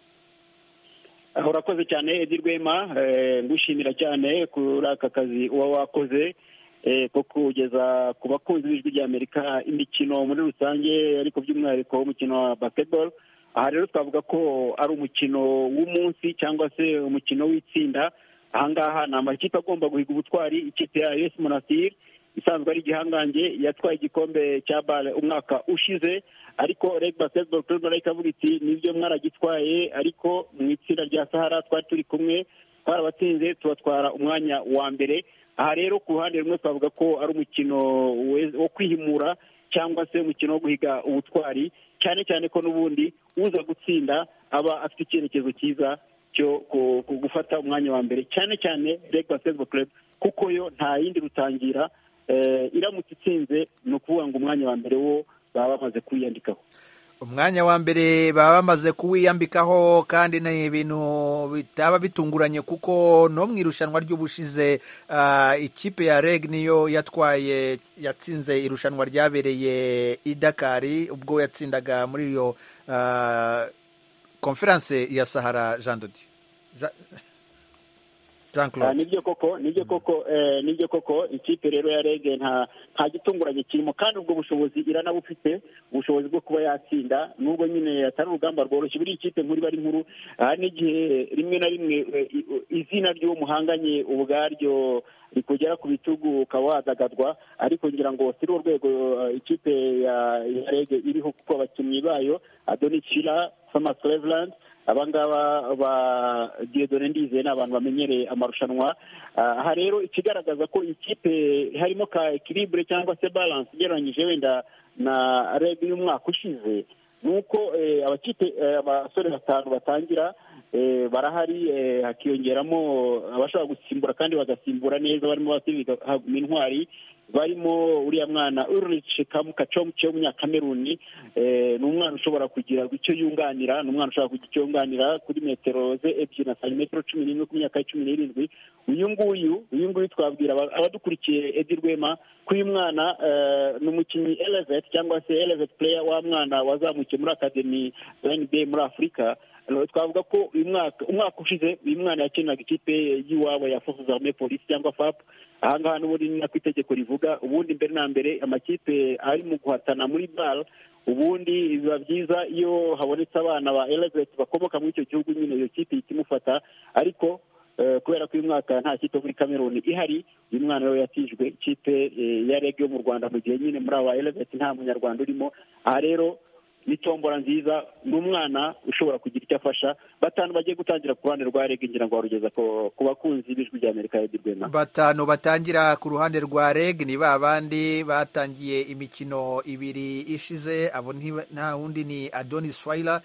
Urakoze cyane Edi Rwema, ngushimira cyane kuri aka kazi uba wakoze ko kugeza ku bakunzi b'Ijwi ry'Amerika imikino muri rusange, ariko by'umwihariko umukino wa basketball. Aha rero twavuga ko ari umukino w'umunsi cyangwa se umukino w'itsinda. Ahangaha ni amakipe agomba guhiga ubutwari. Ikipe ya U S Monastir isanzwe ari igihangange, yatwaye igikombe cya bale umwaka ushize, ariko Reg Basketball Club ikavuga iti nibyo mwaragitwaye, ariko mu itsinda rya Sahara twari turi kumwe, twarabatsinze tubatwara umwanya wa mbere. Aha rero ku ruhande rumwe twavuga ko ari umukino wo kwihimura cyangwa se umukino wo guhiga ubutwari, cyane cyane ko n'ubundi uza gutsinda aba afite icyerekezo cyiza cyo gufata umwanya wa mbere, cyane cyane Reg Basketball Club, kuko yo nta yindi rutangira. Iramutse itsinze ni ukuvuga ngo umwanya wa mbere wo baba bamaze kuwiyandikaho. Umwanya wa mbere baba bamaze kuwiyambikaho, kandi ni ibintu bitaba bitunguranye kuko no mu irushanwa ry'ubushize uh, ikipe ya Reg niyo yatwaye yatsinze irushanwa ryabereye i Dakar, ubwo yatsindaga muri iyo uh, conference ya Sahara. Jean Dodi Jean, Jean Claude. Nibyo koko nibyo koko eh, nibyo koko ikipe rero ya Reg nta nta gitunguranye kirimo, kandi ubwo bushobozi iranabufite, ubushobozi bwo kuba yatsinda, nubwo nyine atari urugamba rworoshye. Buri ikipe nkuru bari nkuru, aha n'igihe rimwe na rimwe izina ry'uwo muhanganye ubwaryo rikugera ku bitugu ukaba wadagadwa, ariko ngira ngo si urwego ikipe ya Reg iriho, kuko abakinnyi bayo Adonis Fila, Thomas Cleveland, abangaba ba Dieudonné Ndizeye ni abantu bamenyereye amarushanwa. Aha rero ikigaragaza ko ikipe harimo ka equilibre cyangwa se balance igereranyije wenda na Reg y'umwaka ushize, nuko abakipe abasore batanu batangira barahari, hakiyongeramo abashobora gusimbura kandi bagasimbura neza, barimo Basiga Haguma Intwari, barimo uriya mwana Ulrich Kamukacomche w'umunyakameruni. Ni umwana ushobora kugira icyo yunganira, ni umwana ushobora kugira icyo yunganira kuri metero ze ebyiri na santimetero cumi n'imwe ku myaka cumi n'irindwi. Uyu nguyu uyu nguyu twabwira abadukurikiye Edi Rwema ko uyu mwana ni umukinnyi Elevate cyangwa se Elevate player, wa mwana wazamukiye muri Academy ya N B A muri Afurika. Twavuga ko uyu mwaka umwaka ushize uyu mwana yakinaga ikipe y'iwabo ya Forces Armées Police cyangwa F A P. Ahangaha n'ubundi ni nako itegeko rivuga, ubundi mbere na mbere amakipe ari mu guhatana muri bal, ubundi biba byiza iyo habonetse abana ba Elevate bakomoka muri icyo gihugu, nyine iyo kipe ikimufata. Ariko kubera ko uyu mwaka nta kipe muri Cameroon ihari, uyu mwana rero yatijwe ikipe ya Reg yo mu Rwanda, mu gihe nyine muri aba Elevate nta munyarwanda urimo. Aha rero n'itombora nziza n'umwana ushobora kugira icyo afasha. Batanu bagiye gutangira ku ruhande rwa reg ngira ngo warugeza ku bakunzi b'ijwi rya Amerika ya Rwema. Batanu batangira ku ruhande rwa reg ni ba bandi batangiye imikino ibiri ishize, abo nta wundi ni Adonis Feiler,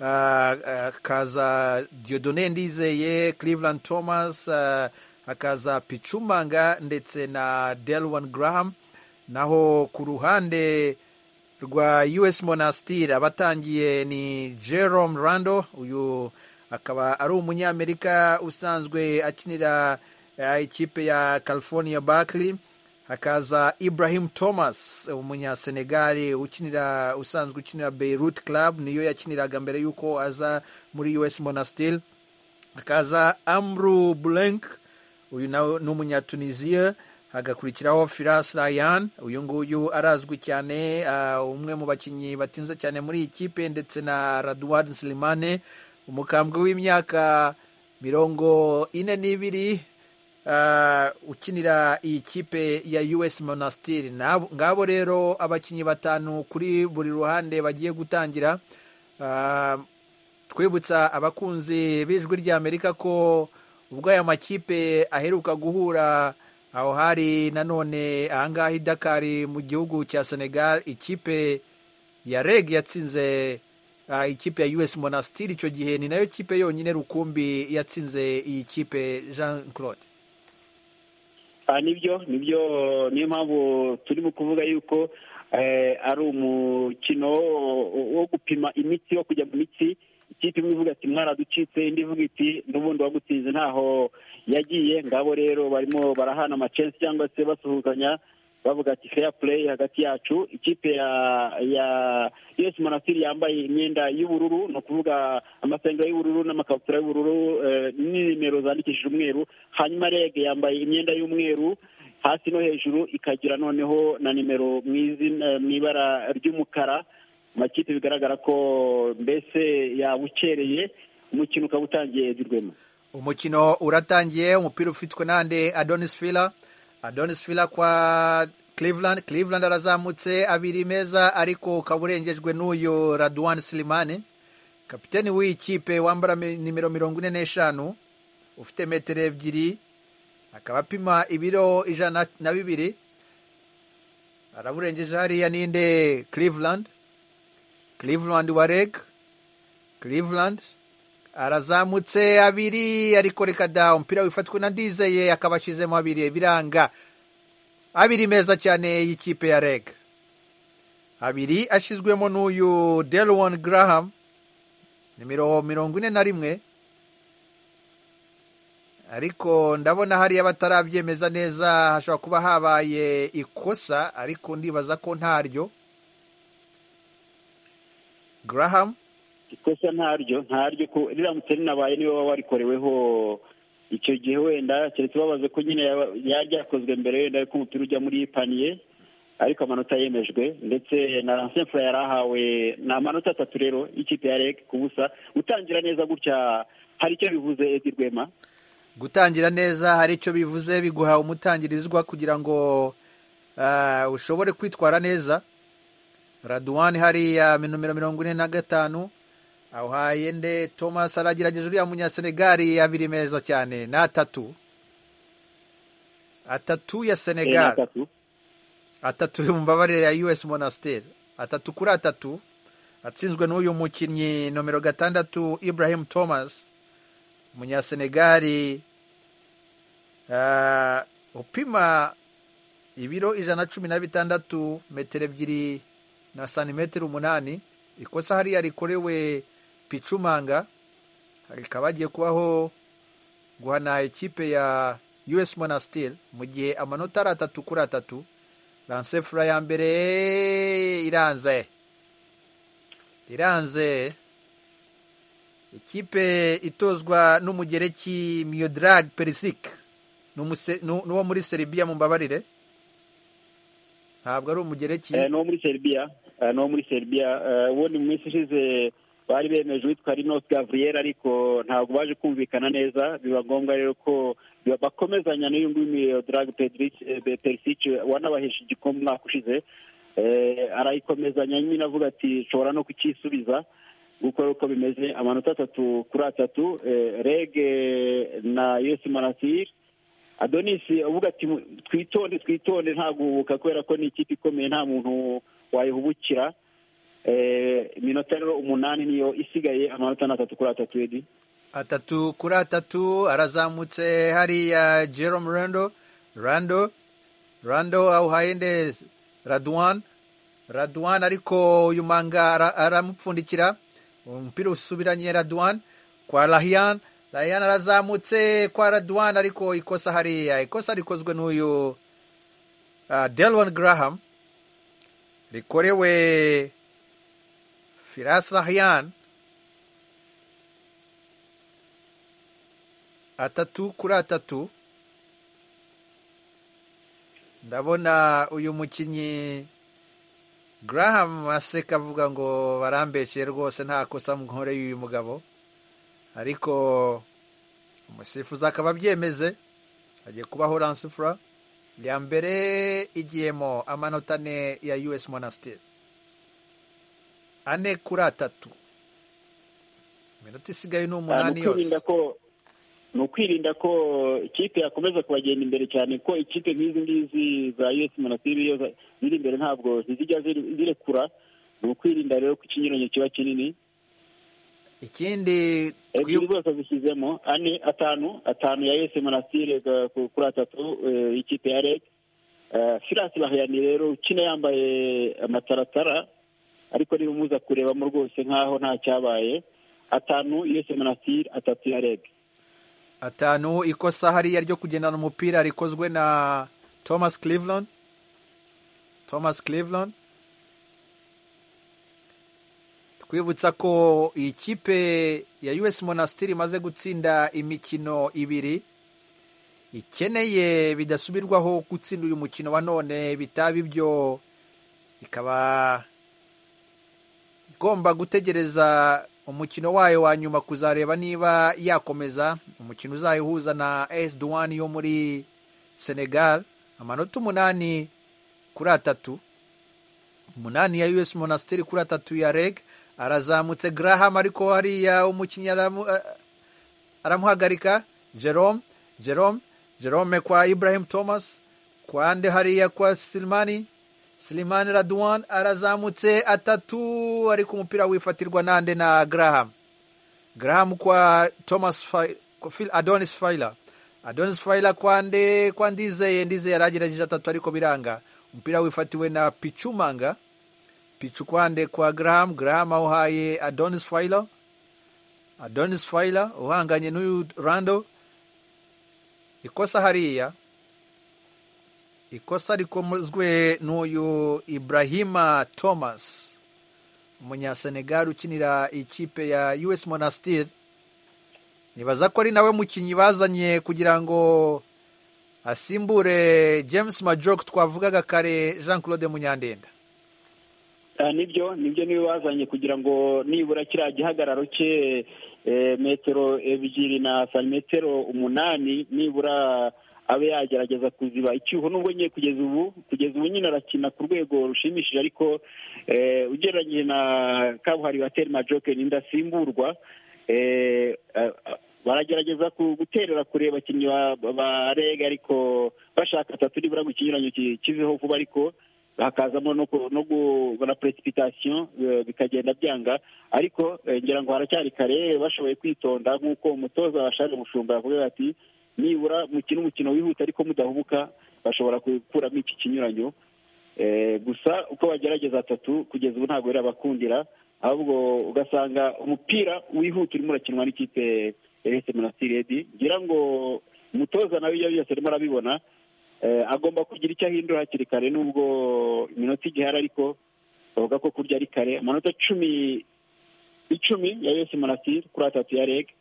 hakaza uh, uh, Dieudonné Ndizeye, Cleveland Thomas, uh, hakaza Pichumanga ndetse na Delwan Graham. Naho ku ruhande rwa U S Monastir abatangiye ni Jerome Rando, uyu akaba ari umunyamerika usanzwe akinira uh, ikipe ya California Berkeley. Hakaza Ibrahim Thomas, umunyasenegali ukinira usanzwe ukinira Beirut Club, niyo yakiniraga mbere yuko aza muri U S Monastir. Hakaza Amrou Blanc, uyu ni umunyatunisia. Hagakurikiraho Firas Ryan, uyu nguyu arazwi cyane, uh, umwe mu bakinnyi batinze cyane muri ikipe, ndetse na Radouane Slimane, umukambwe w'imyaka mirongo ine n'ibiri, uh, ukinira iyi kipe ya U S Monastir. Ngabo rero abakinnyi batanu kuri buri ruhande bagiye gutangira. Uh, twibutsa abakunzi b'ijwi rya Amerika ko ubwo aya makipe aheruka guhura aho hari nanone ahangaha i Dakar mu gihugu cya Senegal, ikipe ya reg yatsinze uh, ikipe ya U S Monastir. Icyo gihe ni nayo kipe yonyine rukumbi yatsinze iyi kipe. Jean Claude, ah, nibyo nibyo niyo mpamvu turimo kuvuga yuko eh, ari umukino wo gupima imitsi, wo kujya mu mitsi. Ikipe imwe ivuga ati mwaraducitse, indi ivuga iti n'ubundi wagutsinze ntaho yagiye. Ngabo rero barimo barahana amacence cyangwa se basuhuzanya bavuga ati fair play hagati yacu. Ikipe ya ya U S Monastir yambaye imyenda y'ubururu, no kuvuga amasengero y'ubururu n'amakabutura y'ubururu eh, n'imero zandikishije umweru. Hanyuma reg yambaye imyenda y'umweru hasi no hejuru, ikagira noneho na nimero mu ibara ry'umukara. Makipe bigaragara ko mbese yabukereye, umukino ukaba utangiye Rwema. Umukino uratangiye, umupira ufitwe nande Adonis Feiler. Adonis Feiler kwa Cleveland. Cleveland arazamutse abiri meza, ariko kaburengejwe n'uyu Radouane Slimane, kapiteni w'iyi kipe wambara nimero mirongo ine n'eshanu, ufite metero ebyiri, akaba apima ibiro ijana na bibiri. Araburengeje hariya ninde Cleveland. Cleveland wa reg. Cleveland arazamutse abiri, ariko reka da umupira wifatwe na Ndizeye akaba ashizemo abiri, biranga. Abiri meza cyane y'ikipe ya reg, abiri ashizwemo n'uyu Delwan Graham nimero mirongo ine na rimwe, ariko ndabona hariya batarabyemeza neza, hashobora kuba habaye ikosa, ariko ndibaza ko ntaryo. Graham ikosa ntaryo ntaryo ko riramutse rinabaye niwe waba warikoreweho icyo gihe, wenda keretse babaze ko nyine yari yakozwe mbere, wenda ko umupira ujya muri paniye, ariko amanota yemejwe, ndetse na Lancin Fla yarahawe na amanota atatu rero y'ikipe ya reg ku busa. Gutangira neza gutya hari icyo bivuze Edi Rwema. Gutangira neza hari icyo bivuze, biguha umutangirizwa kugira ngo uh, ushobore kwitwara neza. Radouane hariya numero mirongo ine na gatanu, aho hayende Thomas aragerageje uriya munyasenegali, abiri meza cyane, na atatu atatu ya Senegal, atatu atatu mu mbabarire ya U S Monastir, atatu kuri atatu, atsinzwe n'uyu mukinnyi numero gatandatu Ibrahim Thomas, umunyasenegali uh, upima ibiro ijana cumi na bitandatu, metero ebyiri na santimetero umunani. Ikosa hariya rikorewe Pichumanga, rikaba hagiye kubaho guhana ikipe ya U S Monastir, mu gihe amanota ari atatu kuri atatu. Lancin Fla ya mbere iranze iranze ikipe itozwa n'umugereki Miodrag Perisic, n'uwo muri Serbia mu mbabarire, ntabwo ari umugereki, eh no muri Serbia, no muri Serbia. Ubundi mu minsi ishize bari bemeje witwa Rinos Gabriel, ariko ntabwo baje kumvikana neza, biba ngombwa rero ko bakomezanya n'uyu nguyu Miodrag Perisic wanabahesha igikombe umwaka ushize. arayikomezanya nyine avuga ati nshobora no kukisubiza kuko uko bimeze amanota atatu kuri atatu. rege na yesi Monastir, Adonisi avuga ati twitonde twitonde nta guhubuka kubera ko ni ikipe ikomeye nta muntu wayihubukira. iminota rero umunani niyo isigaye, amanota ni atatu kuri atatu. Edi atatu kuri atatu arazamutse hariya Jerome Rando Rando Rando awuhaye nde Radwan Radwan ariko uyu manga aramupfundikira umupira usubiranye Radwan kwa Lahian Lahian arazamutse kwa Radwan ariko ikosa hariya ikosa rikozwe n'uyu uh, Delwan Graham rikorewe Firas Lahian. atatu kuri atatu. Ndabona uyu mukinyi Graham aseka avuga ngo barambeshye rwose nta kosa mu nkore y'uyu mugabo, ariko umusifuzi akaba abyemeze. Agiye kubaho Ransifra ya mbere igiyemo amanota ane ya U S Monastir, ane kuri atatu. Iminota isigaye ni umunani yose. ni ukwirinda ko ikipe yakomeza kubagenda imbere cyane, ko ikipe nk'izi ngizi za U S Monastir iyo ziri imbere ntabwo zizijya zirekura. ni ukwirinda rero ko ikinyuranyo kiba kinini. Ikindi ebyiri zose zishyizemo ane atanu atanu ya U S Monastir kuri atatu ikipe ya Reg. Firas Lahiyani rero ukina yambaye amataratara ariko niba umuza kurebamo rwose nkaho nta cyabaye. atanu U S Monastir, atatu ya Reg. atanu ikosa hariya ryo kugendana umupira rikozwe na Thomas Cleveland Thomas Cleveland. Twibutsa ko iyi kipe ya U S Monastir imaze gutsinda imikino ibiri, ikeneye bidasubirwaho gutsinda uyu mukino wa none, bitaba ibyo ikaba igomba gutegereza umukino wayo wa nyuma kuzareba niba yakomeza. Umukino uzayihuza na A S Douane yo muri Senegal. Amanota umunani kuri atatu, umunani ya U S Monastir kuri atatu ya Reg. Arazamutse Graham ariko hariya umukinnyi aramu, aramuhagarika Jerome Jerome Jerome kwa Ibrahim Thomas, kwa nde hariya kwa Silmani Slimani Radwan arazamutse atatu ariko umupira wifatirwa nande na Graham Graham kwa Thomas Fai, kwa Phil Adonis Faila Adonis Faila kwa nde kwa Ndizeye Ndizeye yaragerageje atatu ariko biranga. Umupira wifatiwe na Pichumanga Pichu kwa nde kwa Graham Graham auhaye Adonis Faila Adonis Faila uhanganye n'uyu Rando. Ikosa hariya ikosa rikomozwe n'uyu Ibrahima Thomas umunyasenegal ukinira ikipe ya U S Monastir. Nibaza ko ari nawe mukinyi bazanye kugira ngo asimbure James Majok twavugaga kare Jean Claude Munyandenda. nibyo nibyo niwe bazanye kugira ngo nibura kiriya gihagararo cye metero ebyiri na santimetero umunani nibura abe yagerageza kuziba icyuho. nubwo nyine kugeza ubu kugeza ubu nyine arakina ku rwego rushimishije, ariko ugereranyije na kabuhariwe Ateri Majoke n'indasimburwa, baragerageza guterera kure abakinnyi ba Reg ariko bashaka atatu nibura mu kinyuranyo kiveho vuba, ariko hakazamo no na precipitation bikagenda byanga. Ariko ngira ngo haracyari kare, bashoboye kwitonda nk'uko umutoza washaje Mushumba yavuga ati nibura mukino umukino wihuta ariko mudahubuka bashobora gukuramo iki kinyuranyo. Gusa uko bagerageza atatu kugeza ubu ntabwo birabakundira, ahubwo ugasanga umupira wihuta urimo urakinwa n'ikipe ya U S Monastir. ngira ngo umutoza nawe iyo yose arimo arabibona, agomba kugira icyo ahindura hakiri kare, nubwo iminota igihari ariko bavuga ko kurya ari kare. amanota cumi icumi ya U S Monastir kuri atatu ya Reg.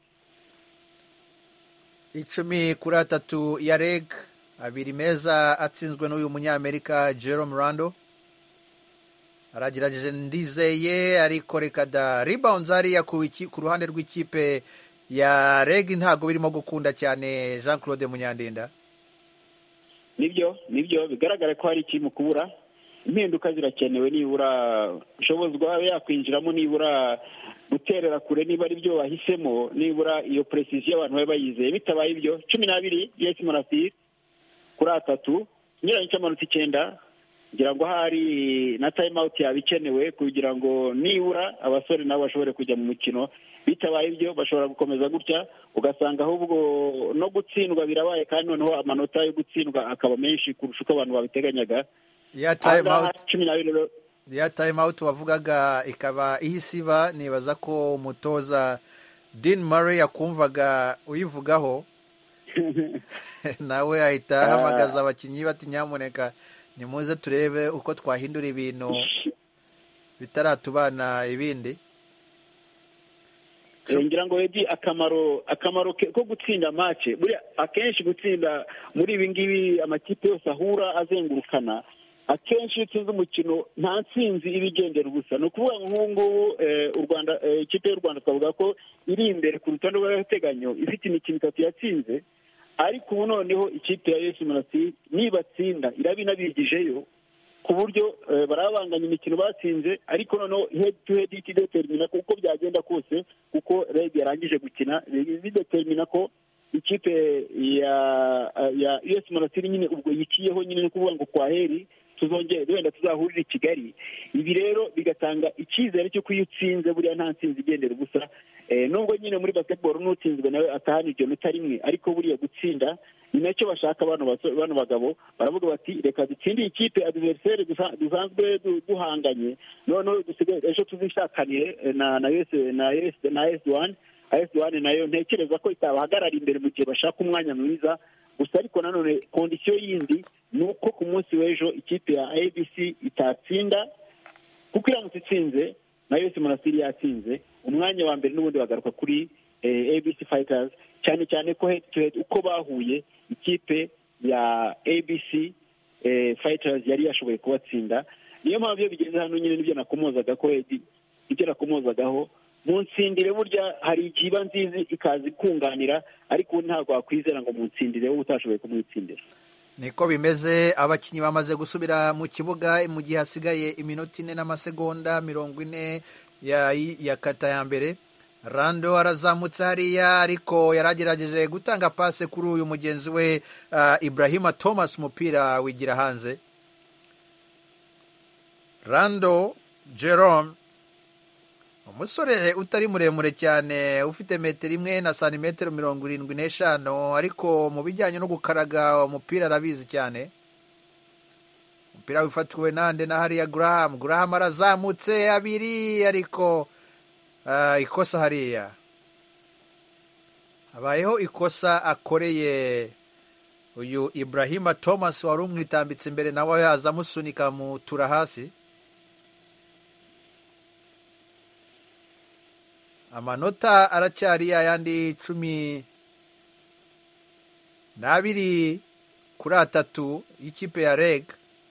icumi kuri atatu ya Reg, abiri meza atsinzwe n'uyu munyamerika Jerome Rando. Aragerageje Ndizeye ariko reka da rebounds hariya ku ruhande rw'ikipe ya Reg ntago birimo gukunda cyane Jean Claude Munyandenda. nibyo nibyo bigaragara ko hari ikintu kubura. impinduka zirakenewe, nibura ushobozwa yakwinjiramo, nibura guterera kure niba ari byo bahisemo, nibura iyo precision abantu babe bayizeye. Bitabaye ibyo cumi n'abiri U S Monastir kuri atatu, inyuranye cy'amanota icyenda, ngira ngo hari na time out yabikenewe kugira ngo nibura abasore nabo bashobore kujya mu mukino. Bitabaye ibyo bashobora gukomeza gutya, ugasanga ahubwo no gutsindwa birabaye, kandi noneho amanota yo gutsindwa akaba menshi kurusha uko abantu babiteganyaga. ya time out cumi n'abiri ya time out wavugaga ikaba ihisiba. Nibaza ko umutoza Dean Murray yakumvaga uyivugaho nawe ahita ahamagaza abakinnyi bati nyamuneka nimuze turebe uko twahindura ibintu bitaratubana ibindi. ngira ngo Edi, akamaro akamaro ko gutsinda match, buri akenshi gutsinda muri ibi ngibi amakipe yose ahura azengurukana, akenshi iyo utsinze umukino nta ntsinzi iba igendera ubusa. Ni ukuvuga ngo nk'ubu ngubu u Rwanda, ikipe y'u Rwanda twavuga ko iri imbere ku rutonde rw'agateganyo ifite imikino itatu yatsinze, ariko ubu noneho ikipe ya U S Monastir nibatsinda iraba inabigijeyo ku buryo barabanganya imikino batsinze, ariko noneho head to head itidetermina uko byagenda kose, kuko reg yarangije gukina bidetermina ko ikipe ya ya U S Monastir nyine ubwo yiciyeho nyine, no kuvuga ngo kwa heri tuzongere wenda tuzahurira i Kigali. Ibi rero bigatanga icyizere cyo kuyutsinze buriya nta ntsinzi igendera ubusa. Nubwo nyine muri basketball n'utsinzwe nawe atahana iryo nota rimwe, ariko buriya gutsinda ni nacyo bashaka bano bano bagabo. Baravuga bati reka dutsinde ikipe adversaire dusanzwe duhanganye, noneho dusigaye ejo tuzishakanire na na U S na U S na S one S one nayo ntekereza ko itabahagarara imbere mu gihe bashaka umwanya mwiza. Gusa ariko nanone kondisiyo yindi ni uko ku munsi w'ejo ikipe ya A B C itatsinda, kuko iramutse itsinze na U S Monastir yatsinze, umwanya wa mbere n'ubundi bagaruka kuri A B C Fighters, cyane cyane ko head to head uko bahuye ikipe ya A B C Fighters yari yashoboye kubatsinda. Niyo mpamvu iyo bigeze hano nyine nibyo nakomozaga ko ibyo nakomozagaho mu nsindire burya hari igihe iba nziza ikaza ikunganira, ariko ntabwo wakwizera ngo mu nsindire wowe utashoboye kumwitsindira. Niko bimeze. Abakinnyi bamaze gusubira mu kibuga mu gihe hasigaye iminota ine n'amasegonda mirongo ine ya ya kata ya mbere. Rando arazamutse hariya, ariko yaragerageje gutanga pase kuri uyu mugenzi we uh, Ibrahima Thomas, umupira wigira hanze. Rando Jerome, umusore utari muremure cyane, ufite metero imwe na santimetero mirongo irindwi n'eshanu, ariko mu bijyanye no gukaraga umupira arabizi cyane. Umupira wifatiwe nande na hariya Graham. Graham arazamutse abiri, ariko uh, ikosa hariya. Habayeho ikosa akoreye uyu Ibrahima Thomas wari umwitambitse imbere, nawe yaza amusunika mutura hasi. Amanota aracyari yandi cumi n'abiri kuri atatu y'ikipe ya Reg.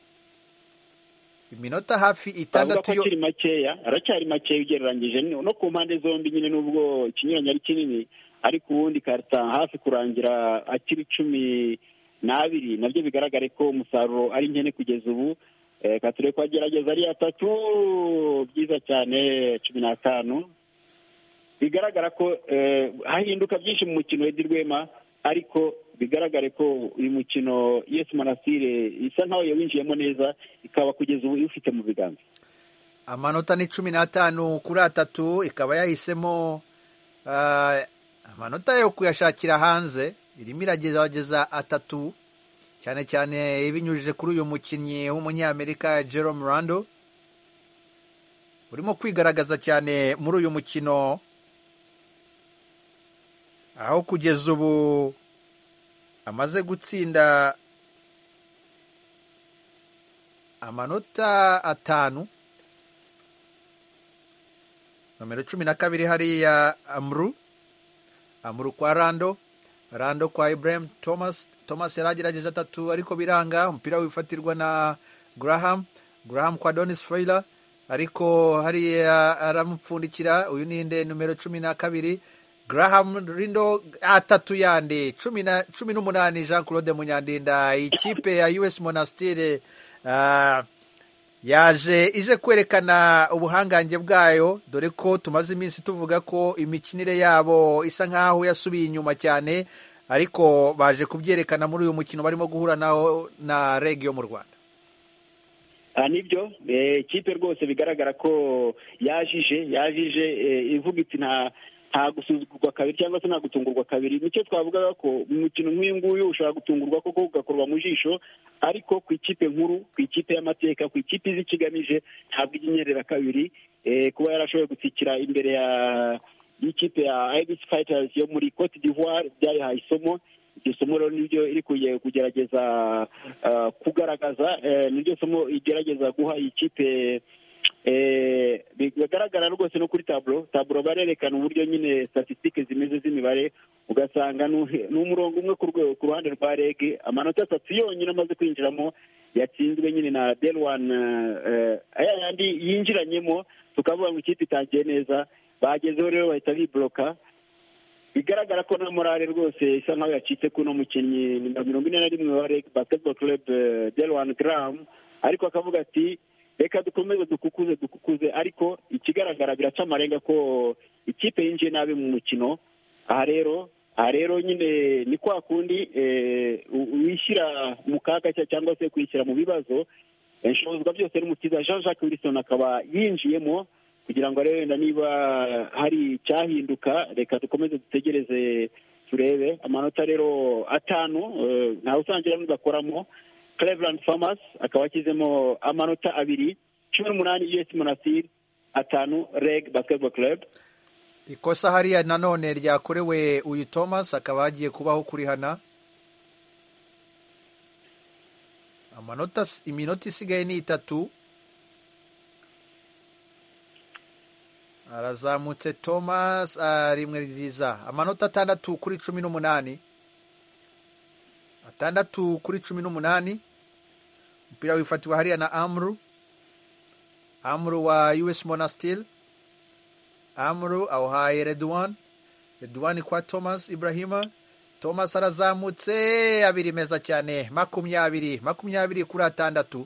Iminota hafi itandatu yo makeya, aracyari makeya ugereranyije no ku mpande zombi nyine, nubwo ikinyuranye ari kinini, ariko ubundi karita hafi kurangira akiri cumi n'abiri, nabyo bigaragare ko umusaruro ari nkene kugeza ubu. Kature ko agerageza ari atatu byiza cyane cumi n'atanu. Bigaragara ko hahinduka byinshi mu mukino Edi Rwema, ariko bigaragare ko uyu mukino U S Monastir isa nkaho yawinjiyemo neza, ikaba kugeza ubu ifite mu biganza. Amanota ni cumi n'atanu kuri atatu, ikaba yahisemo uh, amanota yo kuyashakira hanze. Irimo iragerageza atatu, cyane cyane ibinyujije kuri uyu mukinnyi w'umunyamerika Jerome Rando, urimo kwigaragaza cyane muri uyu mukino, aho kugeza ubu amaze gutsinda amanota atanu. Nomero cumi na kabiri hariya Amru Amru kwa Rando Rando kwa Ibrahim Thomas Thomas yaragerageje atatu, ariko biranga. Umupira wifatirwa na Graham Graham kwa Donis Freiler, ariko hariya aramupfundikira. Uyu ni inde numero cumi na kabiri Graham Rindo, atatu yandi cumi na cumi n'umunani Jean Claude Munyandinda. Ikipe ya U S Monastir uh, yaje ije kwerekana ubuhangange bwayo, dore ko tumaze iminsi tuvuga ko imikinire yabo isa nk'aho yasubiye inyuma cyane, ariko baje kubyerekana muri uyu mukino barimo guhura naho na reg yo mu Rwanda. nibyo ikipe rwose bigaragara ko yajije yajije ivuga iti nta nta gusuzugurwa kabiri cyangwa se nta gutungurwa kabiri. Nicyo twavugaga ko mu mukino nk'uyu nguyu ushobora gutungurwa koko ugakorwa mu jisho, ariko ku ikipe nkuru, ku ikipe y'amateka, ku ikipe izi ikigamije, ntabwo ijya inyerera kabiri. Kuba yarashoboye gutsikira imbere ya y'ikipe ya I B C Fighters yo muri Cote d'Ivoire byayihaye isomo. Iryo somo rero niryo iri kugerageza kugaragaza, niryo somo igerageza guha ikipe. Bigaragara rwose no kuri taburo taburo barerekana uburyo nyine statisitike zimeze z'imibare, ugasanga ni umurongo umwe ku ruhande rwa reg, amanota atatu yonyine amaze kwinjiramo yatsinzwe nyine na Delwan, aya yandi yinjiranyemo tukavuga ngo ikipe itangiye neza, bagezeho rero bahita bibloka. Bigaragara ko na morale rwose isa nkaho yacitse kuno mukinnyi nimero mirongo ine na rimwe wa Reg Basketball Club Delwan Graham, ariko akavuga ati reka dukomeze dukukuze dukukuze, ariko ikigaragara biraca amarenga ko ikipe yinjiye nabi mu mukino. Aha rero aha rero nyine ni kwa kundi wishyira mu kaga cyangwa se kwishyira mu bibazo. Inshobozwa byose n'umukiza Jean Jacques Wilson akaba yinjiyemo kugira ngo arebe niba hari cyahinduka. Reka dukomeze dutegereze turebe. Amanota rero atanu ntawe usangira n'udakoramo. Cleveland Farmers akaba akizemo amanota abiri, cumi n'umunani U S Monastir, atanu Reg Basketball Club. Ikosa hariya nanone ryakorewe uyu Thomas, akaba hagiye kubaho kurihana. Amanota iminota isigaye ni itatu. Arazamutse Thomas, rimwe ryiza, amanota atandatu kuri cumi n'umunani, atandatu kuri cumi n'umunani. Umupira wifatiwe hariya na Amru Amru wa U S Monastir. Amru awuhaye Redwan Redwan kwa Thomas Ibrahima. Thomas arazamutse, abiri meza cyane, makumyabiri makumyabiri kuri atandatu,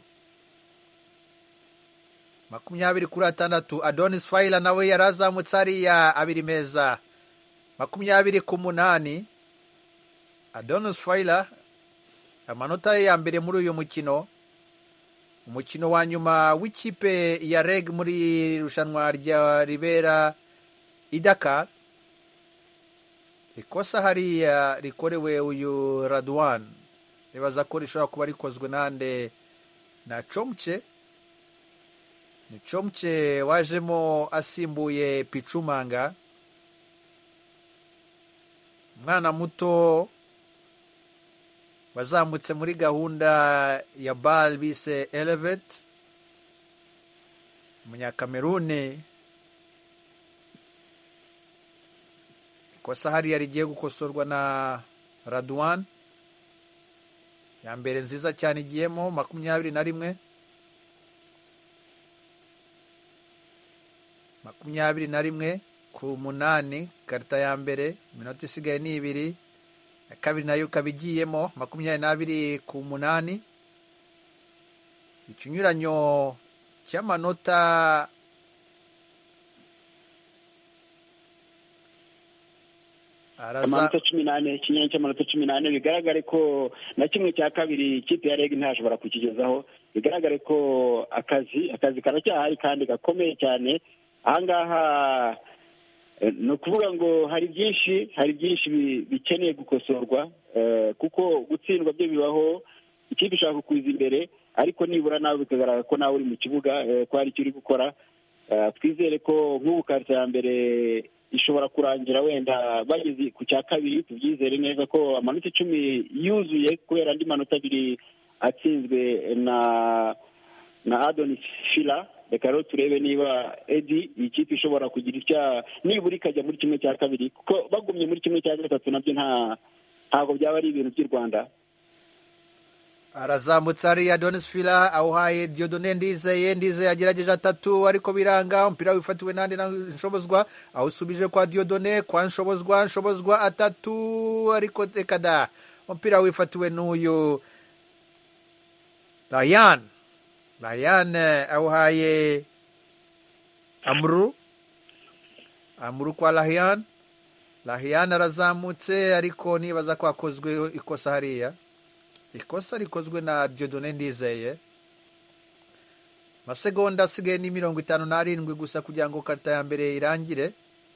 makumyabiri kuri atandatu. Adonis Faila nawe yarazamutse hariya, abiri meza, makumyabiri ku munani. Adonis Faila amanota ya mbere muri uyu mukino, umukino wa nyuma w'ikipe ya Reg muri rushanwa rya ribera i Dakar. Ikosa hariya rikorewe uyu Radwan, nibaza ko rishobora kuba rikozwe nande na Chomche. Ni Chomche wajemo asimbuye Pichumanga, umwana muto wazamutse muri gahunda ya B A L bise Elevate, umunyakamerune. Ikosa hariya rigiye gukosorwa na Radwan, ya mbere nziza cyane igiyemo, makumyabiri na rimwe makumyabiri na rimwe ku munani. Karita ya mbere, iminota isigaye ni ibiri. Ya kabiri nayo ikaba igiyemo, makumyabiri n'abiri ku munani. Ikinyuranyo cy'amanota amanota cumi n'ane, ikinyuranyo cy'amanota cumi n'ane. Bigaragare ko na kimwe cya kabiri ikipe ya Reg ntashobora kukigezaho. Bigaragare ko akazi akazi karacyahari kandi gakomeye cyane. Ahangaha ni ukuvuga ngo hari byinshi hari byinshi bikeneye gukosorwa, kuko gutsindwa byo bibaho, ikipe ishaka kukuza imbere, ariko nibura nawe bikagaragara ko nawe uri mu kibuga ko hari icyo uri gukora. Twizere ko nk'ubu karita ya mbere ishobora kurangira wenda bageze ku cya kabiri. Tubyizere neza ko amanota icumi yuzuye kubera andi manota abiri atsinzwe na na Adonis Fila. Reka rero turebe niba Edi iyi kipe ishobora kugira icya nibura ikajya muri kimwe cya kabiri, kuko bagumye muri kimwe cya gatatu nabyo nta ntabwo byaba ari ibintu by'u Rwanda. Arazamutse hariya Adonis Fila, awuhaye Dieudonné Ndizeye. Ndizeye agerageje atatu ariko biranga. Umupira wifatiwe nande na Nshobozwa, awusubije kwa Dieudonné, kwa Nshobozwa. Nshobozwa atatu ariko reka da, umupira wifatiwe n'uyu Ryan Lahian awuhaye Amru Amru kwa Lahian. Lahian arazamutse ariko nibaza ko hakozwe ikosa hariya. Ikosa rikozwe na Dieudonné Ndizeye. Masegonda asigaye ni mirongo itanu n'arindwi gusa kugira ngo karita ya mbere irangire.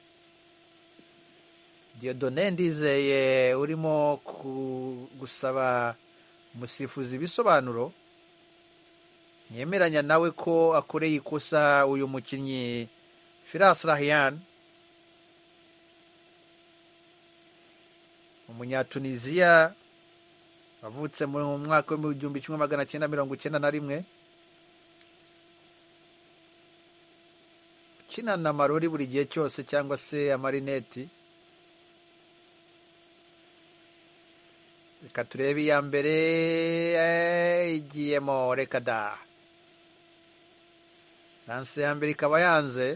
Dieudonné Ndizeye urimo gusaba umusifuzi ibisobanuro. Yemeranya nawe ko akoreye ikosa uyu mukinnyi Firas Lahian, Umunyatunisia wavutse mu mwaka w'igihumbi kimwe magana cyenda mirongo icyenda na rimwe, ukina na marori buri gihe cyose cyangwa se amarineti. Reka turebe iya mbere igiyemo, reka da lanse ya mbere ikaba yanze.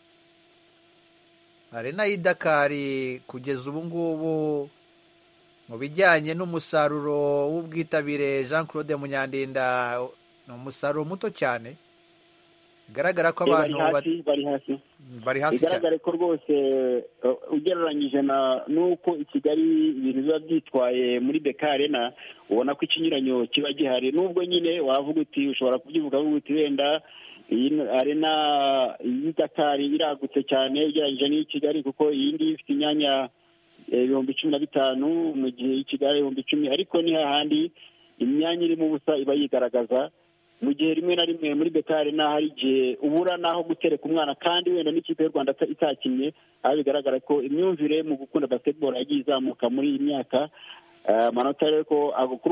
Arena y'Idakari kugeza ubu ngubu mu bijyanye n'umusaruro w'ubwitabire, Jean Claude Munyandinda, ni umusaruro muto cyane. Bigaragara ko abantu bari hasi bari hasi cyane. Bigaragara ko rwose ugereranyije na nuko i Kigali ibintu biba byitwaye muri B K Arena, ubona ko ikinyuranyo kiba gihari. Nubwo nyine wavuga uti ushobora kubyivuga uvuga uti wenda iyi arena y'Idakari iragutse cyane ugereranyije n'iyi Kigali, kuko iyi ngiyi ifite imyanya ibihumbi cumi na bitanu mu gihe i Kigali ibihumbi icumi, ariko ni hahandi imyanya irimo ubusa iba yigaragaza. Mu gihe rimwe na rimwe muri B K Arena hari igihe ubura n'aho gutereka umwana, kandi wenda n'ikipe y'u Rwanda itakinnye, aho bigaragara ko imyumvire mu gukunda basketball yagiye izamuka muri iyi myaka. Amanota rero ko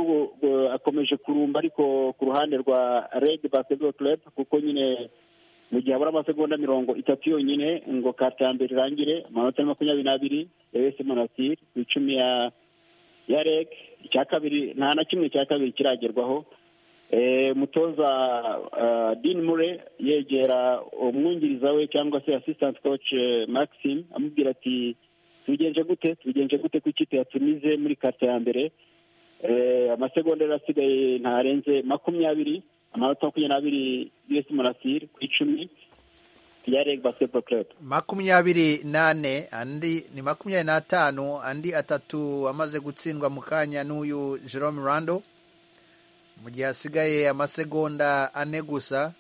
akomeje kurumba ariko ku ruhande rwa Reg Basketball Club, kuko nyine mu gihe habura amasegonda mirongo itatu yonyine ngo karita ya mbere irangire, amanota makumyabiri n'abiri ya U S Monastir ku icumi ya ya Reg. Icya kabiri nta na kimwe cya kabiri kiragerwaho. Mutoza Dean Murray yegera umwungiriza we cyangwa se assistant coach Maxime amubwira ati tubigenje gute tubigenje gute ku ikipe yatumize muri karita ya mbere. Amasegonda arasigaye ntarenze makumyabiri, amanota makumyabiri n'abiri U S Monastir ku icumi ya Reg Basketball Club. Makumyabiri nane andi ni makumyabiri n'atanu, andi atatu amaze gutsindwa mu kanya n'uyu Jerome Rando, mu gihe hasigaye amasegonda ane gusa.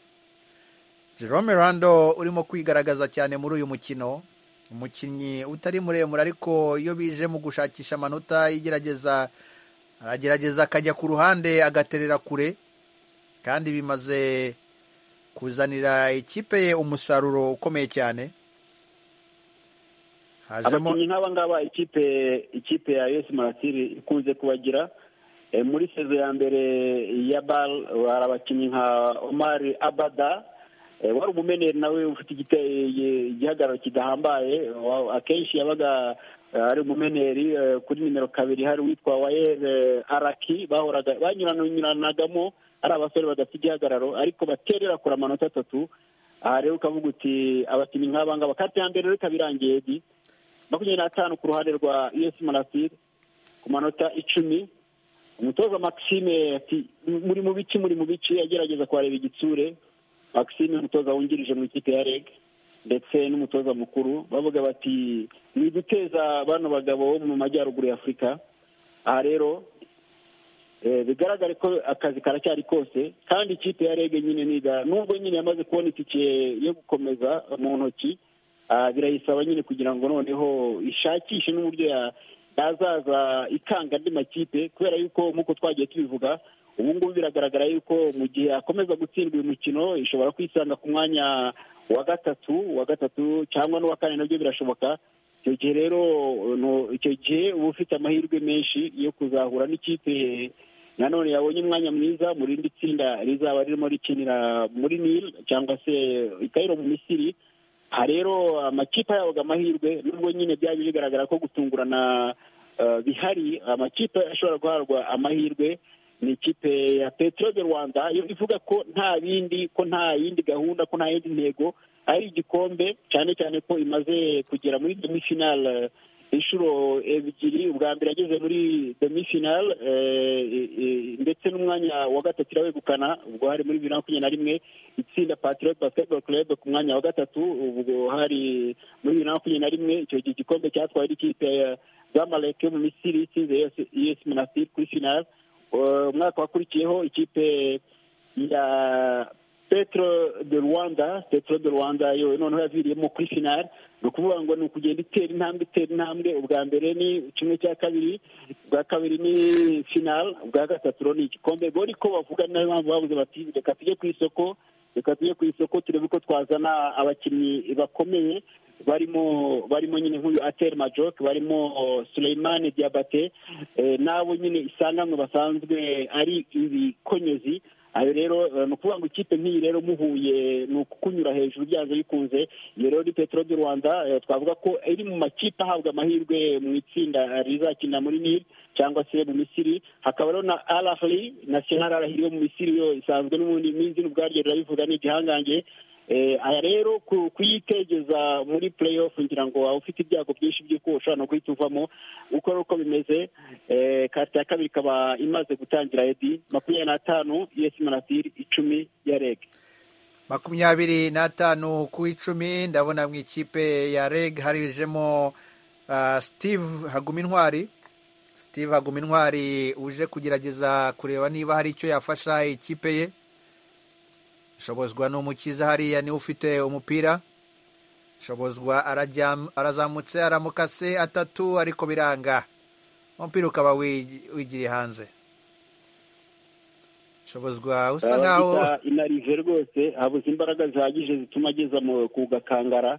Jerome Rando urimo kwigaragaza cyane muri uyu mukino, umukinnyi utari muremure ariko iyo bije mu gushakisha amanota yigerageza, aragerageza akajya ku ruhande agaterera kure, kandi bimaze kuzanira ikipe ye umusaruro ukomeye cyane. Abakinnyi nk'aba ngaba ikipe ikipe ya U S Monastir ikunze kubagira. Muri sezo ya mbere ya B A L hari abakinnyi nka Omar Abada, wari umumeneri nawe ufite igihagararo kidahambaye. Akenshi yabaga ari umumeneri. Kuri nimero kabiri hari uwitwa Wael Araki, bahoraga banyuranagamo ari abasore badafite igihagararo ariko baterera kure amanota atatu. Aha rero ukavuga uti abakinnyi nk'aba ngaba karita ya mbere reka birangiye di makumyabiri n'atanu ku ruhande rwa U S Monastir ku manota icumi. Umutoza Maxime ati muri mu bici muri mu bici agerageza kubareba igitsure. Maxime umutoza wungirije mu ikipe ya Reg ndetse n'umutoza mukuru bavuga bati ni guteza bano bagabo mu majyaruguru ya Afurika. Aha rero e, bigaragare ko akazi karacyari kose, kandi ikipe ya Reg nyine niga nubwo nyine yamaze kubona itike yo gukomeza mu ntoki, birayisaba nyine kugira ngo noneho ishakishe n'uburyo ya yazaza ikanga andi makipe, kubera yuko nk'uko twagiye tubivuga ubu ngubu biragaragara yuko mu gihe akomeza gutsindwa uyu mukino ishobora kwisanga ku mwanya wa gatatu wa gatatu cyangwa n'uwa kane, nabyo birashoboka. Icyo gihe rero icyo gihe uba ufite amahirwe menshi yo kuzahura n'ikipe nanone yabonye umwanya mwiza mu rindi tsinda rizaba ririmo rikinira muri Nil cyangwa se i Cairo mu Misiri. Aha rero amakipe yabaga amahirwe, nubwo nyine byari bigaragara ko gutungurana bihari. Amakipe ashobora guharwa amahirwe ni ikipe ya Petro de Rwanda, yo ivuga ko nta bindi ko nta yindi gahunda ko nta yindi ntego ari igikombe, cyane cyane ko imaze kugera muri demi final inshuro ebyiri. Ubwa mbere yageze muri demi final ndetse n'umwanya wa gatatu irawegukana, ubwo hari muri bibiri na makumyabiri na rimwe itsinda Patriot Basketball Club ku mwanya wa gatatu, ubwo hari muri bibiri na makumyabiri na rimwe icyo gikombe cyatwaye n'ikipe ya Zamalek yo mu Misiri itsinze U S Monastir kuri final. Umwaka wakurikiyeho ikipe ya Petro de Rwanda Petro de Rwanda yo noneho yaviriyemo kuri final. Ni ukuvuga ngo ni ukugenda itera intambwe itera intambwe. Ubwa mbere ni kimwe cya kabiri, ubwa kabiri ni final, ubwa gatatu ni igikombe. Bo niko bavuga, nayo mpamvu bavuze bati reka tujye ku isoko reka tujye ku isoko turebe ko twazana abakinnyi bakomeye barimo barimo nyine nk'uyu Atel Majok, barimo Suleimane Diabate, nabo nyine isangamwe basanzwe ari ibikonyezi. Ayo rero ni ukuvuga ngo ikipe nk'iyi rero muhuye ni ukukunyura hejuru byanze bikunze. Iyo rero ni Petro de Rwanda, twavuga ko iri mu makipe ahabwa amahirwe mu itsinda rizakina muri Nil cyangwa se mu Misiri. Hakaba rero na Al Ahly, National Al Ahly yo mu Misiri, yo isanzwe n'ubundi n'izina ubwaryo rirabivuga ni igihangange. Aya rero kuyitegeza muri playoff ngira ngo waba ufite ibyago byinshi by'uko ushobora no guhita uvamo. Uko uko bimeze, karita ya kabiri ikaba imaze gutangira. Edi makumyabiri n'atanu U S Monastir, icumi ya Reg. makumyabiri n'atanu ku icumi. Ndabona mu ikipe ya Reg harijemo uh, Steve Hagumintwari Steve Hagumintwari uje kugerageza kureba niba hari icyo yafasha ikipe ye. Shobozwa n'umukiza hariya niwe ufite umupira. Shobozwa arazamutse aramukase atatu ariko biranga, umupira ukaba wigiriye hanze. Shobozwa usa nkaho inarive rwose, habuze imbaraga zihagije zituma ageza ku gakangara.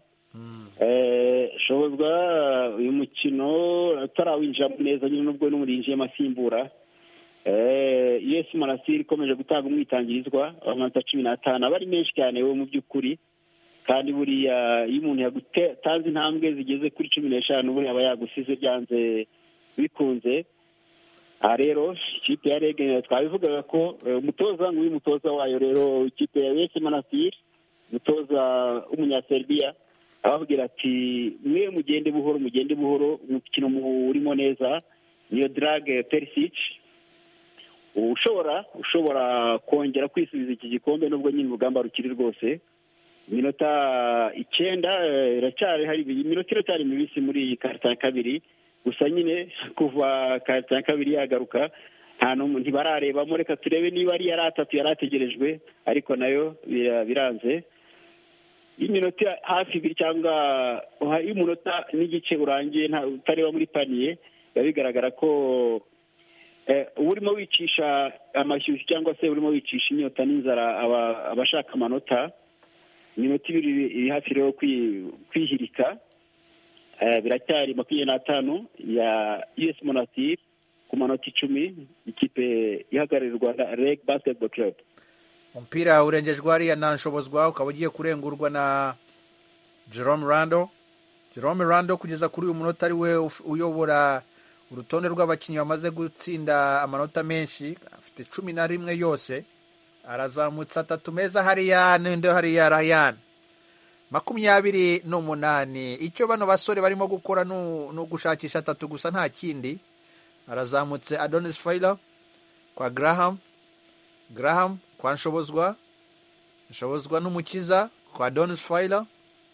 Shobozwa uyu mukino atarawinjiramo neza nyine nubwo n'umurinjiyemo asimbura. U S Monastir ikomeje gutanga umwitangirizwa amanota cumi n'atanu, aba ari menshi cyane we mu by'ukuri, kandi buriya iyo umuntu yagutanze intambwe zigeze kuri cumi n'eshanu buriya aba yagusize byanze bikunze. Aha rero ikipe ya Reg twabivugaga ko umutoza nk'uyu mutoza wayo rero ikipe ya U S Monastir, umutoza w'umunyaserbiya, ababwira ati mwe mugende buhoro mugende buhoro, umukino urimo neza. Niyo Drag Perisic ushobora ushobora kongera kwisubiza iki gikombe nubwo nyine urugamba rukiri rwose. Iminota icyenda iracyari hari iminota iracyari mibisi muri iyi karita ya kabiri, gusa nyine kuva karita ya kabiri yagaruka nta n'umwe ntibararebamo. Reka turebe niba ari yari atatu yari ategerejwe, ariko nayo biranze. Iminota hafi ibiri cyangwa y'umunota n'igice urangiye utareba muri paniye, biba bigaragara ko urimo wicisha amashyushyu cyangwa se urimo wicisha inyota n'inzara abashaka amanota. Iminota ibiri iri hafi rero kwihirika. Biracyari makumyabiri n'atanu ya U S Monastir ku manota icumi, ikipe ihagararirwa na Reg Basketball Club. Umupira urengejwe hariya na Nshobozwa, ukaba ugiye kurengurwa na Jerome Rando. Jerome Rando kugeza kuri uyu munota ari we uyobora urutonde rw'abakinnyi bamaze gutsinda amanota menshi, afite cumi na rimwe yose. Arazamutse atatu meza hariya n'indi hariya Ryan. makumyabiri n'umunani. Icyo bano basore barimo gukora no gushakisha atatu gusa nta kindi. Arazamutse Adonis Failer kwa Graham. Graham kwa Nshobozwa. Nshobozwa n'umukiza kwa Adonis Failer.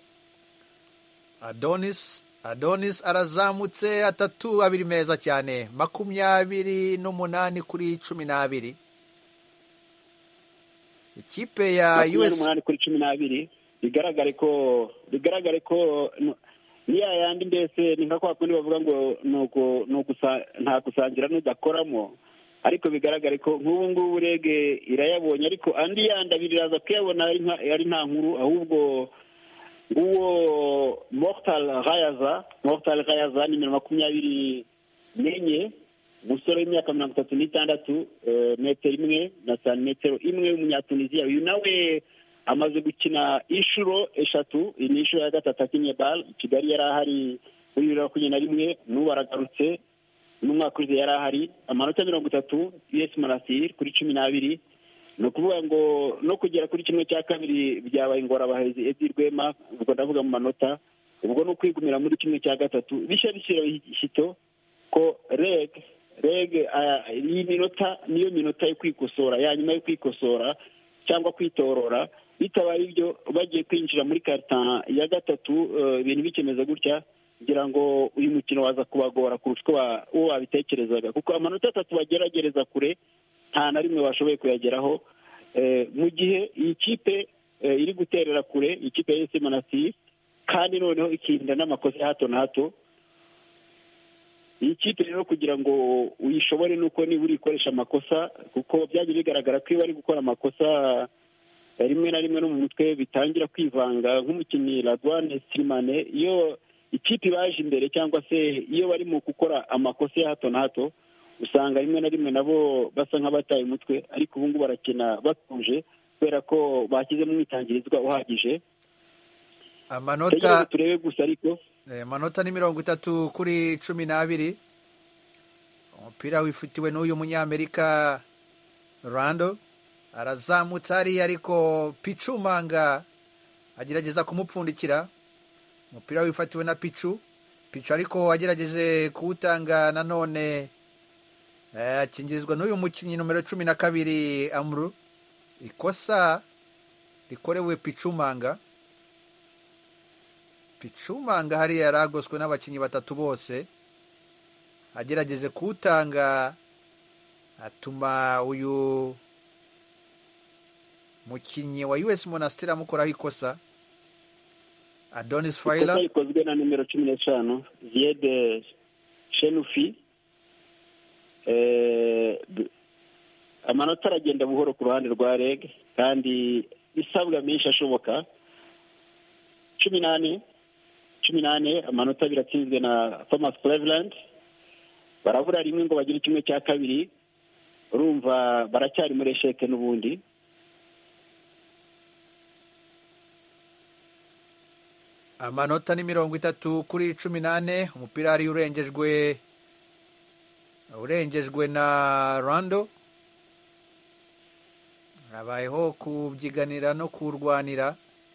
Adonis Adonis arazamutse atatu abiri meza cyane. makumyabiri n'umunani kuri cumi n'abiri. Ikipe ya U S umunani kuri cumi n'abiri bigaragare ko bigaragare ko niya yandi mbese ni nka kwa kundi bavuga ngo nuko nugusa nta gusangira n'udakoramo, ariko bigaragare ko nk'ubu ngubu Reg irayabonye, ariko andi yandi abiri iraza kuyabona ari nta nkuru, ahubwo uwo Mortal Ghayaza Mortal Ghayaza ni makumyabiri n'enye, umusore w'imyaka mirongo itatu n'itandatu, metero imwe na santimetero imwe w'umunyatuniziya. Uyu nawe amaze gukina inshuro eshatu, iyi ni inshuro ya gatatu akinye bal. Kigali yari ahari muri bibiri na makumyabiri na rimwe, n'ubu aragarutse n'umwaka ushize yari ahari. Amanota mirongo itatu U S Monastir kuri cumi n'abiri. Ni ukuvuga ngo no kugera kuri kimwe cya kabiri byabaye ingorabahizi. Edi Rwema ubwo ndavuga mu manota ubwo ni ukwigumira muri kimwe cya gatatu bishya bishyira ishyito ko reg reg iyi minota niyo minota yo kwikosora ya nyuma yo kwikosora cyangwa kwitorora bitabaye ibyo bagiye kwinjira muri karita ya gatatu ibintu bikemeza gutya kugira ngo uyu mukino waza kubagora kurusha uwo wabitekerezaga kuko amanota atatu bageragereza kure nta na rimwe bashoboye kuyageraho mu gihe iyi kipe iri guterera kure ikipe ya esi manasiri kandi noneho ikirinda n'amakosa ya hato na hato iyi kipe rero kugira ngo uyishobore nuko niba uri ikoresha amakosa kuko byagiye bigaragara ko iyo bari gukora amakosa rimwe na rimwe no mu mutwe bitangira kwivanga nk'umukinnyi Radwan Slimane iyo ikipe ibaje imbere cyangwa se iyo bari mu gukora amakosa ya hato na hato usanga rimwe na rimwe nabo basa nk'abataye umutwe ariko ubu ngubu barakina batuje kubera ko bashyizemo umwitangirizwa uhagije amanota turebe gusa ariko amanota ni mirongo itatu kuri cumi n'abiri umupira wifitiwe n'uyu munyamerika Rando arazamutse hariya ariko Pichu Manga agerageza kumupfundikira umupira wifatiwe na Pichu Pichu ariko agerageje kuwutanga nanone akingirizwa n'uyu mukinnyi nomero cumi na kabiri Amru ikosa rikorewe Pichu Manga Pichu Manga hariya yaragoswe n'abakinnyi batatu bose agerageje kuwutanga atuma uyu mukinnyi wa U S Monastir amukoraho ikosa Adonis Faila ikosa rikozwe na nimero cumi n'eshanu Zied Shenufi amanota aragenda buhoro ku ruhande rwa reg kandi isabwa menshi ashoboka cumi n'ane cumi n'ane amanota biratsinzwe na Thomas Cleveland barabura rimwe ngo bagire kimwe cya kabiri urumva baracyari muri esheke n'ubundi amanota ni mirongo itatu kuri cumi n'ane umupira ari urengejwe urengejwe na Rando habayeho kubyiganira no kurwanira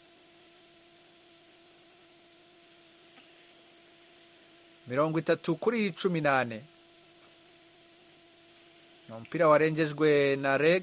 mirongo itatu kuri cumi n'ane umupira warengejwe na reg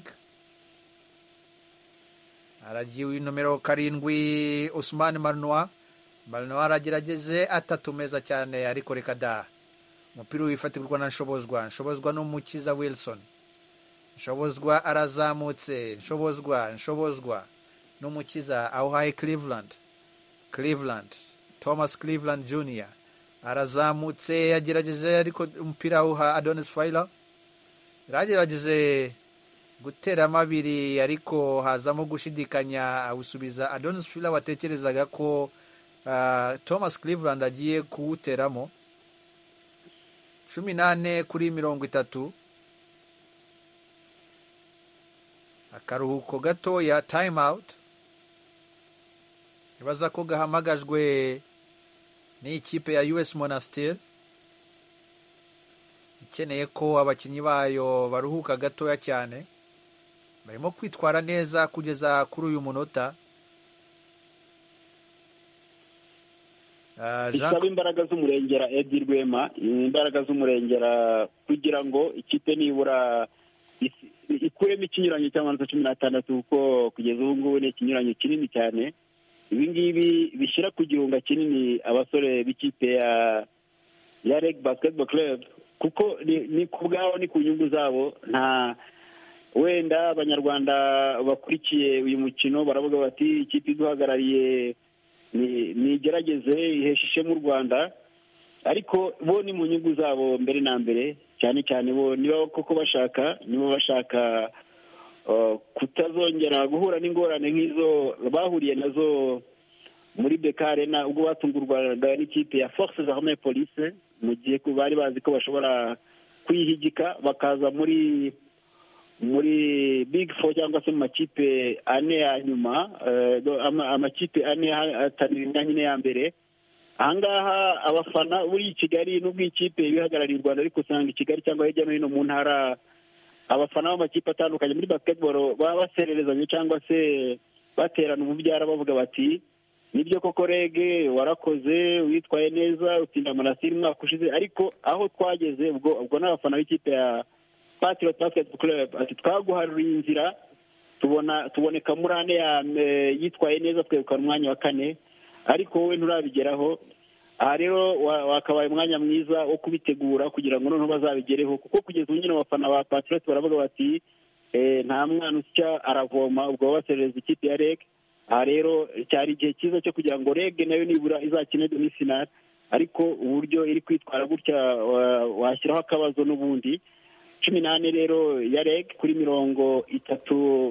aragiwe nomero karindwi Usman Marnoa Marnoa aragerageje atatu meza cyane ariko reka da umupira wifatirwa na Nshobozwa Nshobozwa n'umukiza Wilson Nshobozwa arazamutse Nshobozwa Nshobozwa n'umukiza awuhaye Cleveland Cleveland Thomas Cleveland Junior arazamutse yagerageje ariko umupira awuha Adonis Faila yagerageje gutera amabiri ariko hazamo gushidikanya awusubiza Adonis Faila watekerezaga ko uh, Thomas Cleveland agiye kuwuteramo cumi n'ane kuri mirongo itatu akaruhuko gato ya time out ibaza ko gahamagajwe n'ikipe ya U S Monastir ikeneye ko abakinnyi bayo baruhuka gatoya cyane barimo kwitwara neza kugeza kuri uyu munota bisaba imbaraga z'umurengera Edi Rwema imbaraga z'umurengera kugira ngo ikipe nibura ikuremo ikinyuranyo cy'amanota cumi n'atandatu kuko kugeza ubu ngubu ni ikinyuranyo kinini cyane ibi ngibi bishyira ku gihunga kinini abasore b'ikipe ya ya Reg Basketball Club kuko ni ku bwabo ni ku nyungu zabo nta wenda abanyarwanda bakurikiye uyu mukino baravuga bati ikipe iduhagarariye nigerageze iheshishe mu Rwanda ariko bo ni mu nyungu zabo mbere na mbere cyane cyane bo niba koko bashaka niba bashaka kutazongera guhura n'ingorane nk'izo bahuriye nazo muri Beka Arena ubwo batungurwaga n'ikipe ya Forces Armées Police mu gihe bari bazi ko bashobora kwihigika bakaza muri muri Big Four cyangwa se mu makipe ane ya nyuma amakipe ane atanira imyanya ya mbere ahangaha abafana buri Kigali n'ubwo ikipe bihagarariye u Rwanda ariko usanga i Kigali cyangwa hirya no hino mu ntara abafana b'amakipe atandukanye muri basketball baba basererezanye cyangwa se baterana umubyara bavuga bati nibyo koko rege warakoze witwaye neza utsinda Monastir umwaka ushize, ariko aho twageze ubwo ubwo n'abafana b'ikipe ya Patriot Basketball Club ati twaguharuriye inzira tubona tuboneka muri ane ya yitwaye neza twegukana umwanya wa kane, ariko wowe nturabigeraho. aha rero wakabaye umwanya mwiza wo kubitegura kugira ngo noneho bazabigereho, kuko kugeza ubu nyine abafana ba Patriot baravuga bati nta mwana usya aravoma, ubwo baserereza ikipe ya rege. aha rero cyari igihe cyiza cyo kugira ngo rege nayo nibura izakine demi-finale, ariko uburyo iri kwitwara gutya washyiraho akabazo n'ubundi. cumi n'ane rero ya rege kuri mirongo itatu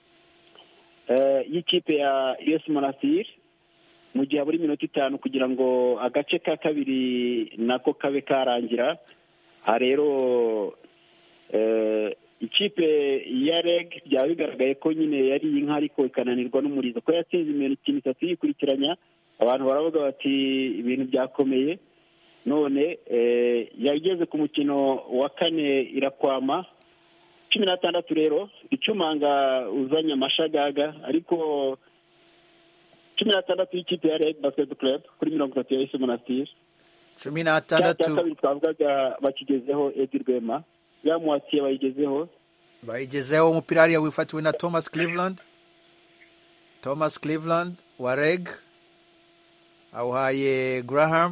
y'ikipe ya U S Monastir, mu gihe buri minota itanu kugira ngo agace ka kabiri nako kabe karangira. aha rero ikipe ya rege byaba bigaragaye ko nyine yari inka ariko ikananirwa n'umurizo, ko yatsinze imikino itatu yikurikiranya. abantu baravuga bati ibintu byakomeye, none yageze ku mukino wa kane irakwama. cumi n'atandatu rero icumanga uzanye amashagaga, ariko cumi n'atandatu y'ikipe ya rege Basketball Club kuri mirongo itatu ya U S Monastir. cumi n'atandatu cya kabiri twavugaga bakigezeho Edi Rwema, yamuwatiye bayigezeho bayigezeho umupira hariya wifatiwe na Thomas Cleveland. Thomas Cleveland wa rege awuhaye Graham.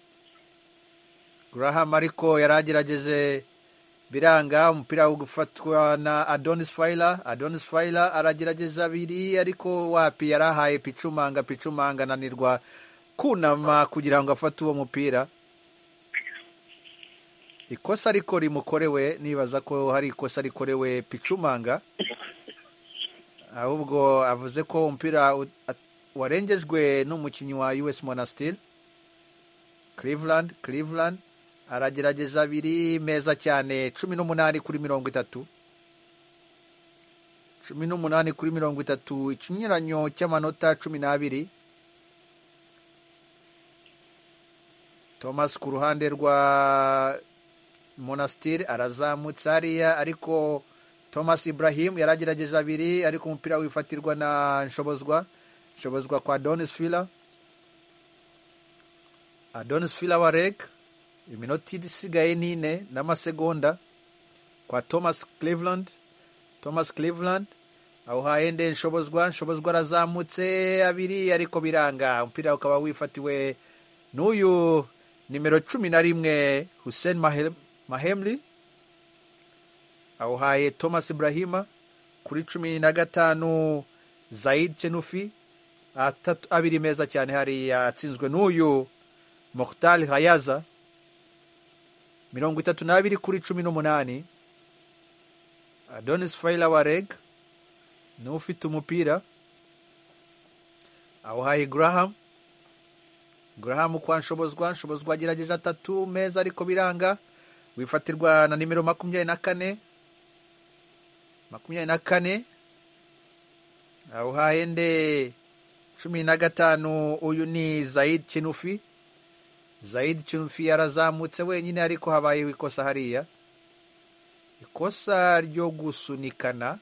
Graham ariko yaragerageje biranga, umupira wo gufatwa na Adonis Failer. Adonis Failer aragerageza abiri ariko wapi, yarahaye Picumanga. Picumanga ananirwa kunama kugira ngo afate uwo mupira. ikosa ariko rimukorewe, nibaza ko hari ikosa rikorewe Picumanga, ahubwo avuze ko umupira warengejwe n'umukinnyi wa U S Monastir. Cleveland Cleveland aragerageza abiri meza cyane. cumi n'umunani kuri mirongo itatu cumi n'umunani kuri mirongo itatu ikinyuranyo cy'amanota cumi n'abiri. Thomas ku ruhande rwa Monastir arazamutse hariya, ariko Thomas Ibrahim yaragerageje abiri ariko umupira wifatirwa na Nshobozwa. Nshobozwa kwa Adonis Fila. Adonis Fila wa rege, iminota isigaye n'ine n'amasegonda kwa Thomas Cleveland. Thomas Cleveland awuhaye nde Nshobozwa. Nshobozwa arazamutse abiri ariko biranga, umupira ukaba wifatiwe n'uyu nimero cumi na rimwe Hussein Mahemli. awuhaye Thomas Ibrahima. kuri cumi na gatanu Zaid Chenufi, atatu abiri meza cyane hariya atsinzwe n'uyu Mokhtar Hayaza. mirongo itatu n'abiri kuri cumi n'umunani. Adonis Failer wa rege n'ufite umupira awuhaye Graham. Graham kwa Nshobozwa. Nshobozwa agerageje atatu meza ariko biranga, wifatirwa na nimero makumyabiri na kane makumyabiri na kane awuhaye nde cumi na gatanu, uyu ni Zaid Chenufi. Zaid Chenufi yarazamutse wenyine ariko habaye ikosa hariya, ikosa ryo gusunikana.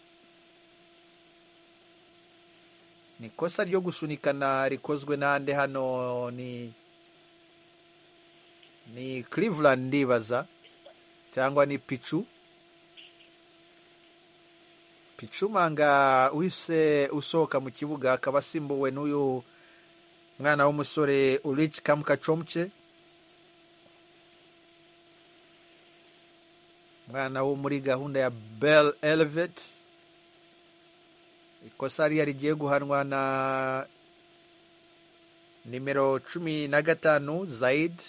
ni ikosa ryo gusunikana rikozwe n'ande hano, ni ni Cleveland ndibaza, cyangwa ni Pichu. Picumanga wise usohoka mu kibuga akaba asimbuwe n'uyu mwana w'umusore Ulrich Kamkachomche, mwana wo muri gahunda ya Bell Elevate. ikosa riya rigiye guhanwa na nimero cumi na gatanu Zaid.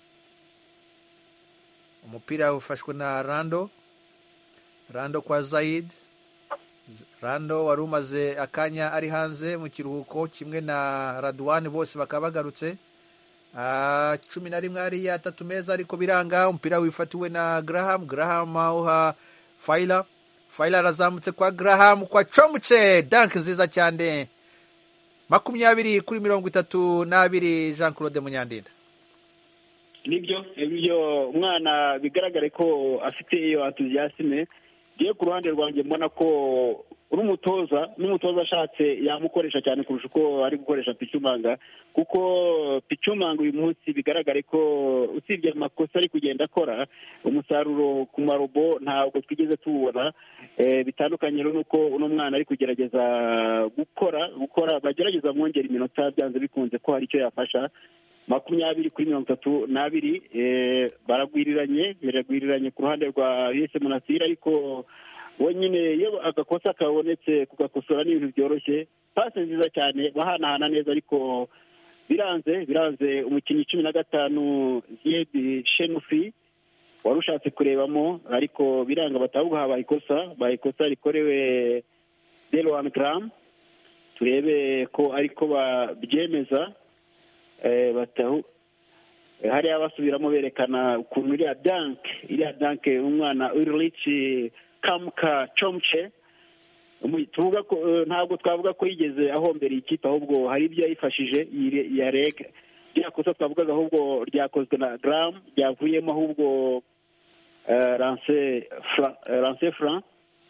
umupira ufashwe na Rando. Rando kwa Zaid. Rando wari umaze akanya ari hanze mu kiruhuko kimwe na Radwan, bose bakaba bagarutse. cumi na rimwe hariya atatu meza ariko biranga, umupira wifatiwe na Graham. Graham awuha Failer. Failer arazamutse kwa Graham kwa Chomche, dunk nziza cyane. makumyabiri kuri mirongo itatu n'abiri Jean Claude Munyandinda. nibyo ibyo umwana bigaragare ko afite iyo enthusiasme. Giye ku ruhande rwanjye mbona ko uri umutoza n'umutoza ashatse yamukoresha cyane kurusha uko ari gukoresha Pichumanga, kuko Pichumanga uyu munsi bigaragare ko usibye amakosa ari kugenda akora, umusaruro ku marobo ntabwo twigeze tuwubona. Bitandukanye rero nuko uno mwana ari kugerageza gukora gukora bagerageza mwongera iminota byanze bikunze ko hari icyo yafasha. Makumyabiri kuri mirongo itatu n'abiri baragwiriranye biragwiriranye ku ruhande rwa U S Monastir, ariko wenyine iyo agakosa kabonetse kugakosora ni ibintu byoroshye. Pase nziza cyane bahanahana neza, ariko biranze biranze umukinnyi cumi na gatanu Zied Shenufi wari ushatse kurebamo, ariko biranga batavuga habaye ikosa baye ikosa rikorewe Delwan Gram. Turebe ko ariko babyemeza batahu hariya basubiramo berekana ukuntu iriya dank iriya dank umwana Ulrich Kamka Chomche tuvuga ko ntabwo twavuga ko yigeze ahombereye ikipe, ahubwo hari ibyo yayifashije ya reg ryakosa twavugaga ahubwo ryakozwe na Gram ryavuyemo ahubwo lance lance franc.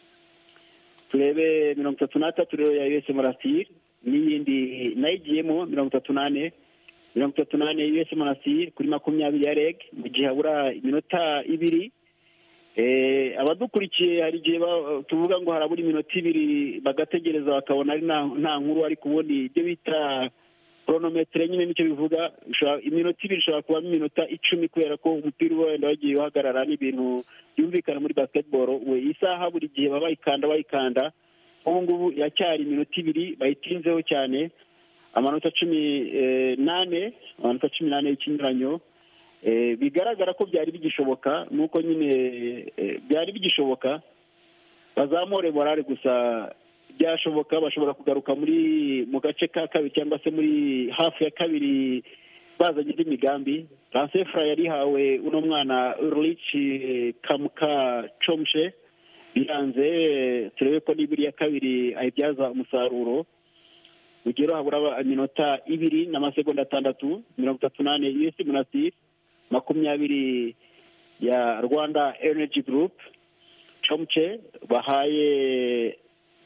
Turebe mirongo itatu n'atatu rero ya U S Monastir n'iyindi nayigiyemo mirongo itatu n'ane mirongo itatu n'ane U S Monastir kuri makumyabiri ya reg mu gihe habura iminota ibiri. Abadukurikiye hari igihe tuvuga ngo harabura iminota ibiri bagategereza bakabona ari nta nkuru, ariko ubundi ibyo bita chronometre nyine nicyo bivuga. Iminota ibiri ishobora kuba iminota icumi kubera ko umupira wenda wagiye uhagarara n'ibintu byumvikana muri basketball. We isaha buri gihe baba bayikanda bayikanda, ubu ngubu yacyari iminota ibiri bayitinzeho cyane. Amanota cumi n'ane amanota cumi n'ane y'ikinyuranyo. Bigaragara ko byari bigishoboka, nuko nyine byari bigishoboka bazamure morale, gusa byashoboka bashobora kugaruka muri mu gace ka kabiri cyangwa se muri hafi ya kabiri bazanye indi migambi. Transfer yarihawe uno mwana Ulrich Kamka Chomche biranze. Turebe ko n'ibiri ya kabiri ayibyaza umusaruro. Ugero habura iminota ibiri n'amasegonda atandatu. Mirongo itatu n'ane U S Monastir, makumyabiri ya Rwanda Energy Group. Chomche bahaye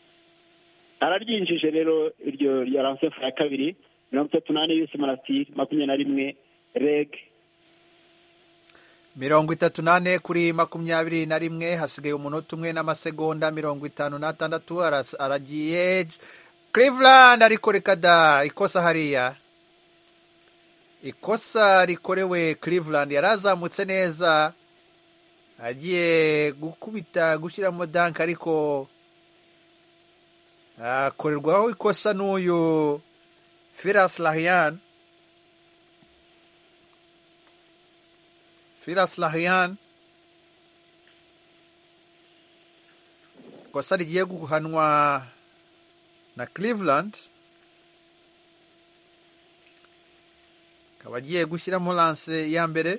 araryinjije rero iryo ya lance ya kabiri. Mirongo itatu n'ane U S Monastir, makumyabiri na rimwe reg. Mirongo itatu n'ane kuri makumyabiri na rimwe, hasigaye umunota umwe n'amasegonda mirongo itanu n'atandatu. Aragiye Cleveland, ariko reka da ikosa hariya, ikosa rikorewe Cleveland. Yarazamutse neza agiye gukubita gushyiramo dank, ariko akorerwaho ikosa n'uyu Firas Lahian. Firas Lahian ikosa rigiye guhanwa na Cleveland, akaba agiye gushyiramo lance ya mbere.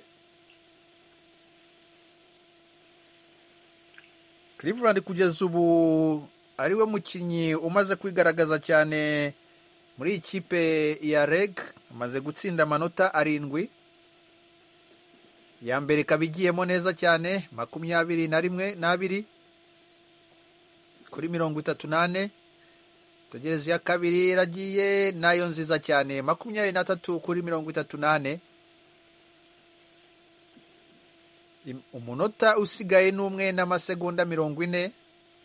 Cleveland kugeza ubu ariwe mukinnyi umaze kwigaragaza cyane muri ikipe ya reg, amaze gutsinda amanota arindwi. Ya mbere ikaba igiyemo neza cyane, makumyabiri na rimwe n'abiri kuri mirongo itatu n'ane. Tegereza ya kabiri iragiye nayo nziza cyane, makumyabiri na tatu kuri mirongo itatu n'ane. Umunota usigaye n'umwe n'amasegonda mirongo ine.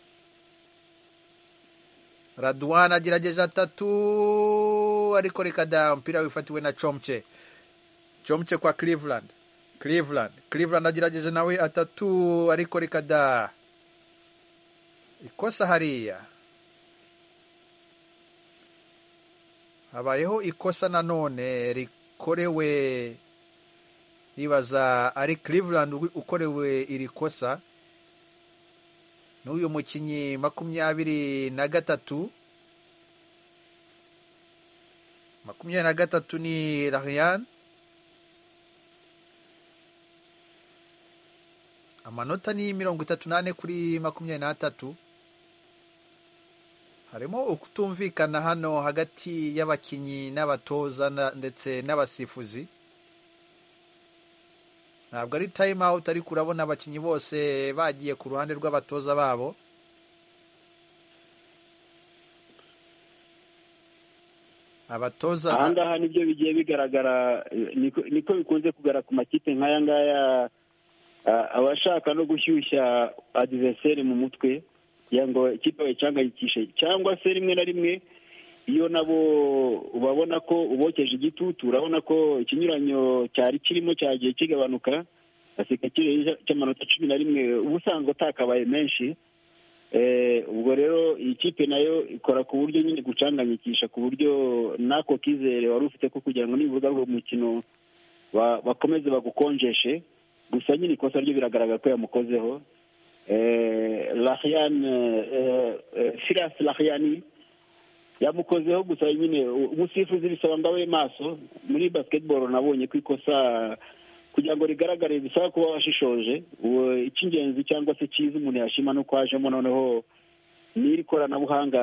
Radwan agerageje atatu, ariko reka da mpira wifatiwe na Chomche. Chomche kwa Cleveland. Cleveland. Cleveland agerageje nawe atatu, ariko reka da ikosa hariya. Habayeho ikosa nanone rikorewe, nibaza ari Cleveland ukorewe iri kosa n'uyu mukinnyi makumyabiri na gatatu. Makumyabiri na gatatu ni Lahian. Amanota ni mirongo itatu n'ane kuri makumyabiri n'atatu. Harimo ukutumvikana hano hagati y'abakinnyi n'abatoza ndetse n'abasifuzi. Ntabwo ari time out, ariko urabona abakinnyi bose bagiye ku ruhande rw'abatoza babo. abatoza aha ngaha nibyo bigiye bigaragara, niko bikunze kugaragara ku makipe nk'aya ngaya, abashaka no gushyushya adversary mu mutwe kugira ngo ikipe bayicangayikishe, cyangwa se rimwe na rimwe iyo nabo ubabona ko ubokeje igitutu, urabona ko ikinyuranyo cyari kirimo cyagiye kigabanuka, gaseka kiri cy'amanota cumi na rimwe ubusanzwe atakabaye menshi. Ubwo rero iyi kipe nayo ikora ku buryo nyine gucanganyikisha, ku buryo nako kizere wari ufite ko kugira ngo nibuga uwo mukino bakomeze bagukonjeshe, gusa nyine ikosa ryo biragaragara ko yamukozeho. Lahian Firas Lahiani yamukozeho, gusa nyine umusifuzi bisaba ngo abe maso. Muri basketball nabonye ko ikosa kugira ngo rigaragare bisaba kuba washishoje. Icy'ingenzi cyangwa se cyiza umuntu yashima no kwajemo noneho n'iri koranabuhanga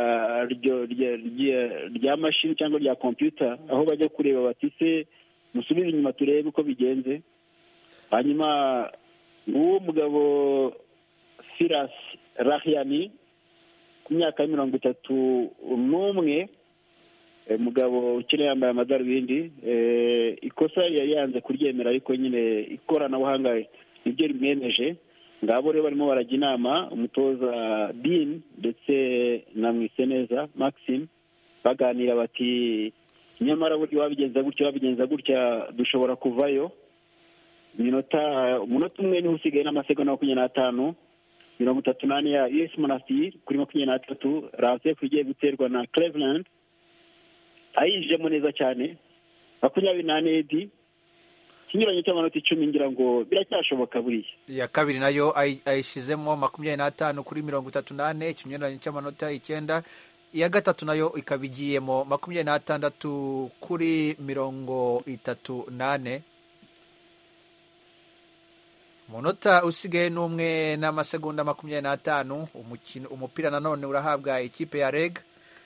rya mashini cyangwa rya computer, aho bajya kureba bati se musubize inyuma turebe uko bigenze. Hanyuma uwo mugabo Firas Lahiani ku myaka ya mirongo itatu n'umwe, umugabo ukiri yambaye amadarubindi, ikosa yari yanze kuryemera, ariko nyine ikoranabuhanga nibyo rimwemeje. Ngabo rero barimo barajya inama umutoza Dean ndetse na Mwiseneza Maxime, baganira bati nyamara buryo wabigenza gutya wabigenza gutya dushobora kuvayo. Minota umunota umwe niho usigaye n'amasegonda makumyabiri n'atanu, mirongo itatu n'ane ya U S Monastir kuri makumyabiri n'atatu. Ransef igiye guterwa na Cleveland, ayijemo neza cyane, makumyabiri n'ane edi, ikinyuranyo cy'amanota icumi, ngira ngo biracyashoboka buriya. Iya kabiri nayo ayishizemo makumyabiri n'atanu kuri mirongo itatu n'ane, ikinyuranyo cy'amanota icyenda. Iya gatatu nayo ikaba igiyemo makumyabiri n'atandatu kuri mirongo itatu n'ane. Umunota usigaye n'umwe n'amasegonda makumyabiri n'atanu. Umukino umupira nanone urahabwa ikipe ya Reg.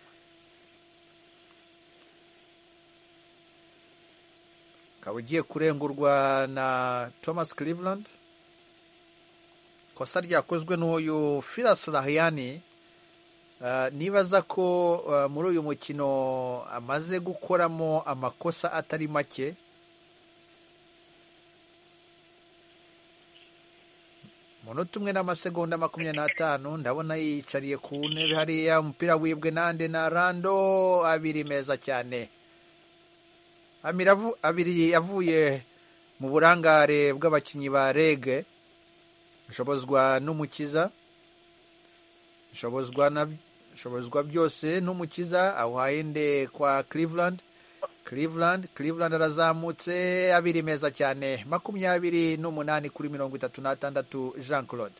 Ukaba ugiye kurengurwa na Thomas Cleveland. Kosa ryakozwe n'uyu Firas Lahiani. Uh, nibaza ko uh, muri uyu mukino amaze gukoramo amakosa atari make. Umunota umwe n'amasegonda makumyabiri n'atanu, ndabona yicariye ku ntebe hariya, umupira wibwe nande na Rando, abiri meza cyane. Amiravu abiri yavuye mu burangare bw'abakinnyi ba Reg, nshobozwa n'umukiza, nshobozwa na nshobozwa byose n'umukiza, ahaye nde kwa Cleveland. Cleveland Cleveland arazamutse, abiri meza cyane, makumyabiri n'umunani kuri mirongo itatu n'atandatu. Jean Claude,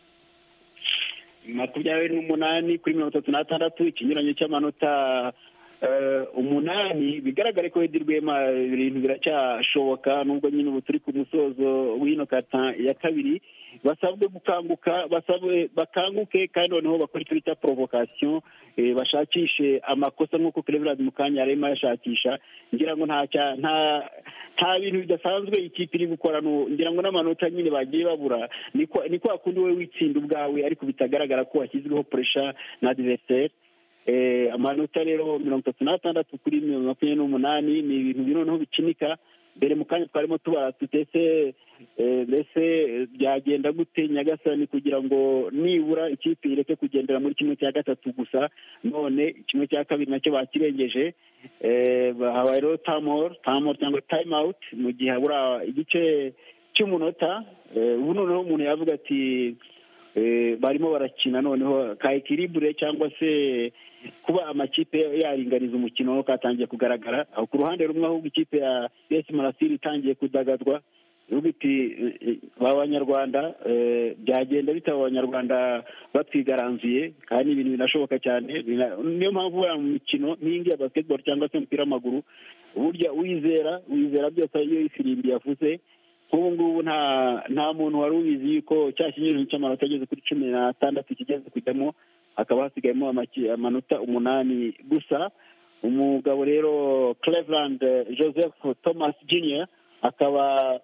makumyabiri n'umunani kuri mirongo itatu n'atandatu, ikinyuranyo cy'amanota umunani. Bigaragare ko Edi Rwema ibintu biracyashoboka, nubwo nyine ubu turi ku musozo w'ino kata ya kabiri. Basabwe gukanguka, basabwe bakanguke, kandi noneho bakora icyo bita provocation, bashakishe amakosa nk'uko Cleveland mu kanya arimo yashakisha. Ngira ngo nta nta nta bintu bidasanzwe ikipe iri gukora, ngira ngo n'amanota nyine bagiye babura. Ni kwa kundi we witsinda ubwawe, ariko bitagaragara ko washyizweho pressure na adversaire. Amanota rero mirongo itatu n'atandatu kuri makumyabiri n'umunani ni ibintu noneho bikinika. Mbere mu kanya twarimo tubara tutese mbese byagenda gute Nyagasani kugira ngo nibura ikipe ireke kugendera muri kimwe cya gatatu gusa, none kimwe cya kabiri nacyo bakirengeje. Habaye rero tamor tamor cyangwa time out mu gihe habura igice cy'umunota. Ubu noneho umuntu yavuga ati barimo barakina noneho ka equilibre, cyangwa se kuba amakipe yaringaniza umukino katangiye kugaragara. Aho ku ruhande rumwe ahubwo ikipe ya U S Monastir itangiye kudagadwa, ubiti b'Abanyarwanda byagenda bitaba Abanyarwanda batwigaranzuye, kandi ibintu binashoboka cyane. Niyo mpamvu bari mu mikino nk'ingi ya basketball cyangwa se umupira w'amaguru, burya wizera wizera byose iyo ifirimbi yavuze. Ubu ngubu nta nta muntu wari ubizi yuko cya kinyuranyo cy'amanota ageze kuri cumi n'atandatu kigeze kujyamo, hakaba hasigayemo amanota umunani gusa. Umugabo rero Cleveland Joseph Thomas Junior akaba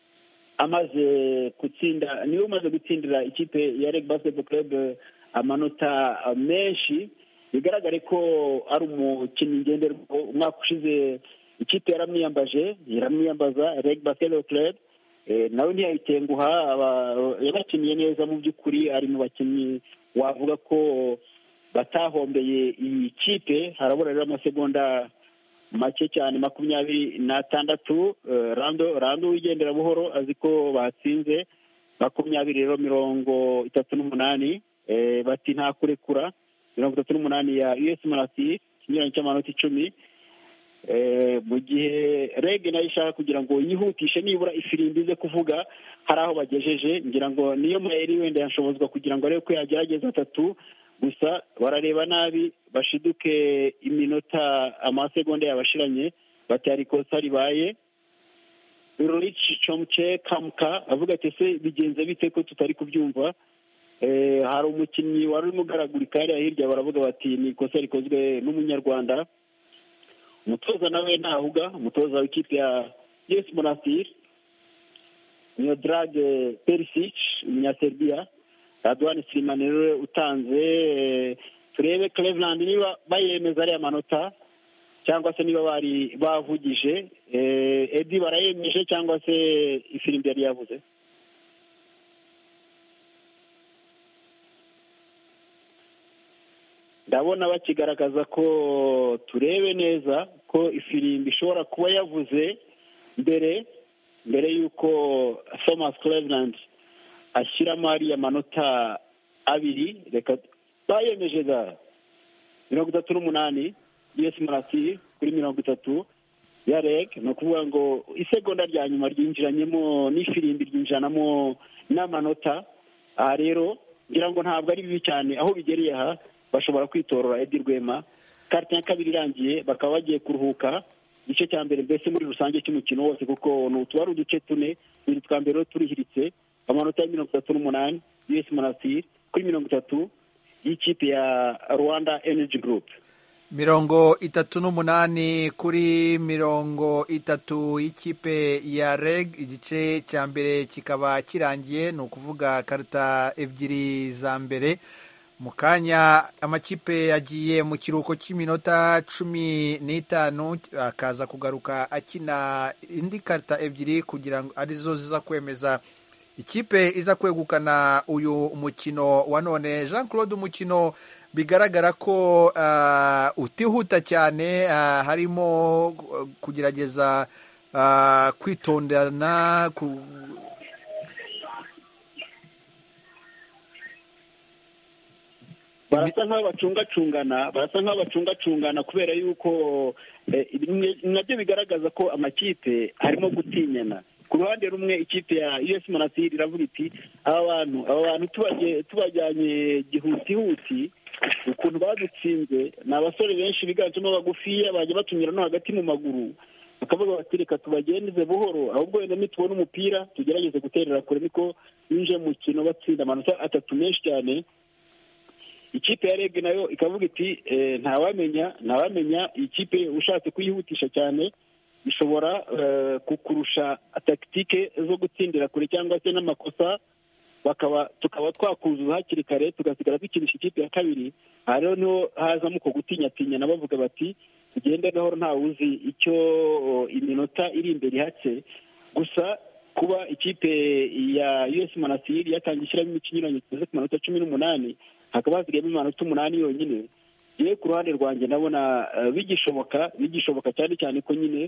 amaze gutsinda, niwe umaze gutsindira ikipe ya Reg Basketball Club amanota menshi. bigaragare ko ari umukinnyi ngenderwaho. Umwaka ushize ikipe yaramwiyambaje yaramwiyambaza Reg Basketball Club, nawe ntiyayitenguha, yabakiniye neza mu by'ukuri, ari mu bakinnyi wavuga ko batahombeye iyi kipe. harabura rero amasegonda make cyane makumyabiri n'atandatu. rando rando wigendera buhoro azi ko batsinze makumyabiri rero mirongo itatu n'umunani, bati nta kurekura. mirongo itatu n'umunani ya U S Monastir, ikinyuranyo cy'amanota icumi, mu gihe Reg nayo ishaka kugira ngo yihutishe nibura ifirimbi ze kuvuga hari aho bagejeje. ngira ngo niyo mayeri wenda yashobozwa kugira ngo arebe ko yagerageza atatu, gusa barareba nabi bashiduke iminota amasegonda yabashiranye, batari ikosa ribaye. Rich Chomche Kamka avuga ati se bigenze bite ko tutari kubyumva. hari umukinnyi wari urimo ugaragurika hariya hirya, baravuga bati ni ikosa rikozwe n'umunyarwanda. umutoza nawe ntahuga, umutoza w'ikipe ya U S Monastir Miodrag Perisic umunyaserbiya, Radwan Slimani rero utanze. turebe Cleveland niba bayemeza ariya manota cyangwa se niba bari bavugije. Edi barayemeje cyangwa se ifirimbi yari yavuze. ndabona bakigaragaza ko turebe neza ko ifirimbi ishobora kuba yavuze mbere mbere y'uko Thomas Cleveland ashyiramo ariya manota abiri. reka bayemeje da mirongo itatu n'umunani U S Monastir kuri mirongo itatu ya Reg. ni ukuvuga ngo isegonda rya nyuma ryinjiranyemo n'ifirimbi ryinjiranamo n'amanota. aha rero ngira ngo ntabwo ari bibi cyane, aho bigereye aha bashobora kwitorora Edi Rwema. karite ya kabiri irangiye bakaba bagiye kuruhuka igice cya mbere mbese muri rusange cy'umukino wose, kuko ni utu ari uduce tune, biri twa mbere turihiritse. amanota ya mirongo itatu n'umunani U S Monastir kuri mirongo itatu y'ikipe ya Rwanda Energy Group. mirongo itatu n'umunani kuri mirongo itatu y'ikipe ya Reg. igice cya mbere kikaba kirangiye, ni ukuvuga karita ebyiri za mbere. mu kanya amakipe yagiye mu kiruhuko cy'iminota cumi n'itanu, akaza kugaruka akina indi karita ebyiri kugira ngo arizo ziza kwemeza ikipe iza kwegukana uyu mukino wa none. Jean Claude, umukino bigaragara ko uh, utihuta cyane, uh, harimo kugerageza uh, kwitondana ku barasa nk'aho bacungacungana barasa nk'aho bacungacungana kubera yuko nabyo bigaragaza ko amakipe harimo gutinyana. ku ruhande rumwe ikipe ya U S Monastir iravuga iti aba bantu aba bantu tubajyanye gihutihuti, ukuntu badutsinze ni abasore benshi biganjemo bagufiya bajya batunyura no hagati mu maguru, bakavuga bati reka tubagendeze buhoro, ahubwo wenda nitubona umupira tugerageze guterera kure. niko yinjiye mu mukino batsinda amanota atatu menshi cyane. ikipe ya Reg nayo ikavuga iti ntawamenya ntawamenya ikipe ushatse kuyihutisha cyane ishobora kukurusha takitike zo gutsindira kure cyangwa se n'amakosa, bakaba tukaba twakuzuza hakiri kare tugasigara dukinisha ikipe ya kabiri. aha rero niho hazamo uko gutinyatinya, bavuga bati tugende gahoro ntawe uzi icyo iminota iri imbere ihatse. gusa kuba ikipe ya U S Monastir yatangiye ishyiramo ikinyuranyo kigeze ku manota cumi n'umunani, hakaba hasigayemo amanota umunani yonyine. yewe ku ruhande rwanjye ndabona bigishoboka bigishoboka cyane cyane ko nyine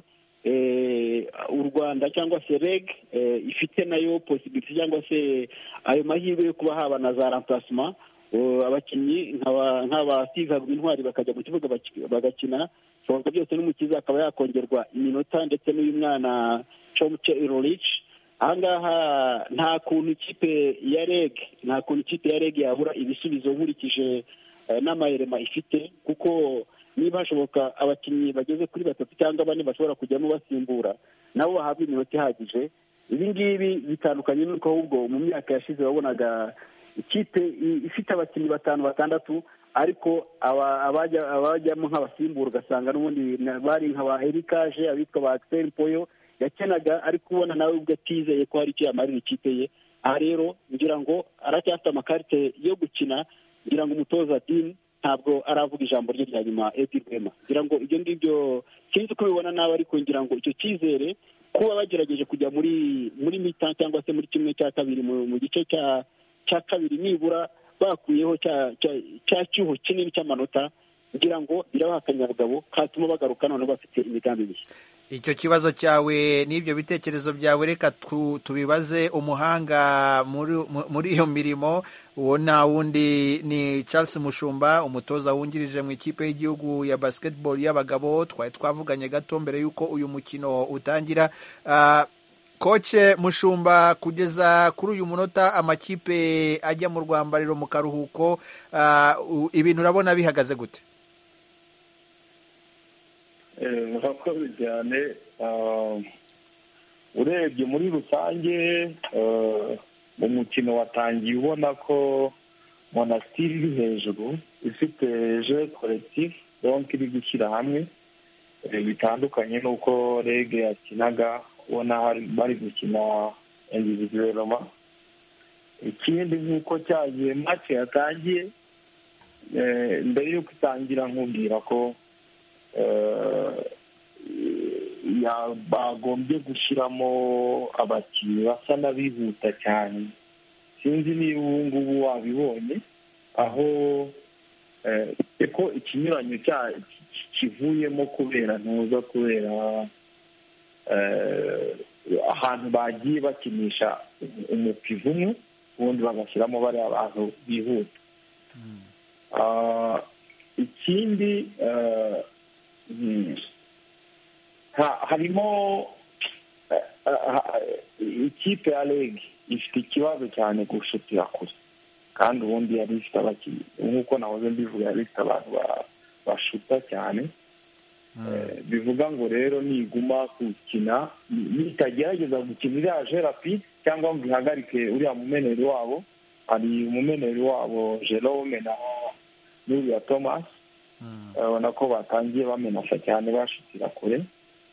u Rwanda cyangwa se Reg ifite nayo possibility cyangwa se ayo mahirwe yo kuba haba na za remplacement, abakinnyi nk'aba Steve Intwari bakajya mu kibuga bagakina, bishoboka byose n'umukiza akaba yakongerwa iminota, ndetse n'uyu mwana Chomche Rich. ahangaha nta kuntu ikipe ya Reg nta kuntu ikipe ya Reg yabura ibisubizo nkurikije n'amayirema ifite, kuko niba hashoboka abakinnyi bageze kuri batatu cyangwa bane bashobora kujyamo basimbura nabo bahabwa iminota ihagije. ibi ngibi bitandukanye n'uko ahubwo mu myaka yashize wabonaga ikipe ifite abakinnyi batanu batandatu, ariko abajyamo nk'abasimbura ugasanga n'ubundi bari nk'aba Erikaje, abitwa ba Axel Poyo yakenaga, ariko ubona nawe ubwo atizeye ko hari icyo yamarira ikipe ye. aha rero ngira ngo aracyafite amakarite yo gukina, ngira ngo umutoza Dean ntabwo aravuga ijambo rye rya nyuma Edi Rwema. ngira ngo ibyo ngibyo sinzi uko ubibona nawe, ariko ngira ngo icyo cyizere kuba bagerageje kujya muri muri mita cyangwa se muri kimwe cya kabiri mu gice cya cya kabiri nibura bakuyeho cya cyuho kinini cy'amanota, ngira ngo birabaha akanyabugabo katuma bagaruka none bafite imigambi mishya. Icyo kibazo cyawe n'ibyo bitekerezo byawe reka tubibaze umuhanga muri iyo mirimo. Uwo nta wundi ni Charles Mushumba, umutoza wungirije mu ikipe y'igihugu ya basketball y'abagabo. Twari twavuganye gato mbere y'uko uyu mukino utangira. Koce Mushumba, kugeza kuri uyu munota amakipe ajya mu rwambariro mu karuhuko, ibintu urabona bihagaze gute? murakoze cyane. Urebye muri rusange mu mukino watangiye ubona ko Monastir iri hejuru, ifite jeu collectif, donc iri gushyira hamwe bitandukanye n'uko Rege yakinaga, ubona bari gukina individuellement. Ikindi nk'uko cyagiye match yatangiye, mbere y'uko itangira nkubwira ko bagombye gushyiramo abakinnyi basa n'abihuta cyane. Sinzi niba ubu ngubu wabibonye, aho ko ikinyuranyo kivuyemo kubera ntuza kubera ahantu bagiye bakinisha umupivu umwe, ubundi bagashyiramo bariya abantu bihuta. Ikindi harimo ikipe ya Reg ifite ikibazo cyane gushutira kure, kandi ubundi yari ifite abakinnyi nk'uko nahoze mbivuga, yari ifite abantu bashuta cyane. Bivuga ngo rero niguma gukina, nitagerageza gukina iriya jeu rapide cyangwa ngo ihagarike uriya mumeneri wabo, hari umumeneri wabo Jerome na n'uriya Thomas, urabona ko batangiye bamenasa cyane bashutira kure,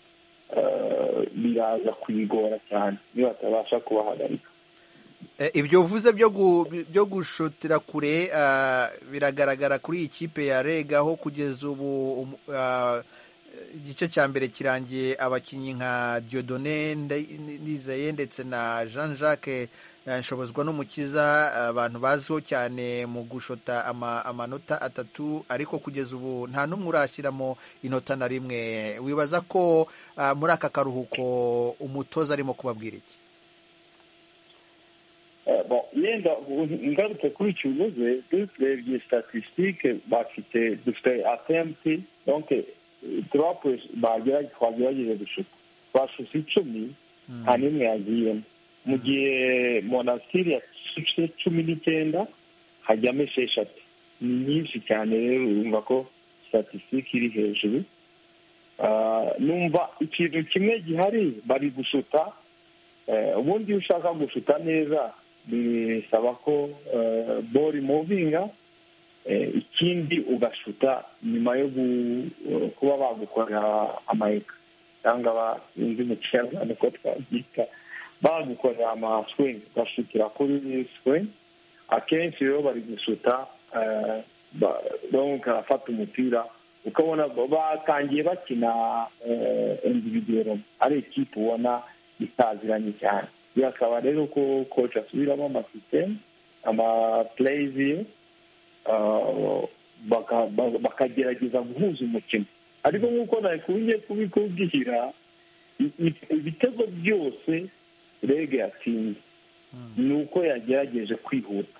biraza kuyigora cyane niba batabasha kubahagarika. Ibyo uvuze byo gushotera kure biragaragara kuri iyi kipe ya Reg, aho kugeza ubu igice cya mbere kirangiye abakinnyi nka Dieudonné Ndizeye ndetse na Jean Jacques Nshobozwa n'Umukiza, abantu baziho cyane mu gushota amanota atatu, ariko kugeza ubu nta n'umwe urashyiramo inota na rimwe. Wibaza ko muri aka karuhuko umutoza arimo kubabwira iki? yenda ngarutse kuri icyo uvuze, turebye statistique bafite, dufite attempt, donc twagerageje gushuka, bashutse icumi nta n'imwe yagiyemo, mu gihe Monastir yashutse cumi n'icyenda hajyamo esheshatu. Ni nyinshi cyane rero, urumva ko statistique iri hejuru. Numva ikintu kimwe gihari, bari gushuta. Ubundi iyo ushaka gushuta neza bisaba ko ball movinga, ikindi ugashuta nyuma yo kuba bagukorera amayeka cyangwa inzi mu kinyarwanda ko twabyita bagukorera amaswing, ugashutira kuri swing. Akenshi rero bari gushuta, arafata umupira ukabona batangiye bakina individuellement, ari ikipe ubona itaziranye cyane. Birasaba rero ko coach asubiramo amasystem, amaplays ye, bakagerageza guhuza umukino. Ariko nk'uko nakunze kubikubwira, ibitego byose Reg yatsinze ni uko yagerageje kwihuta.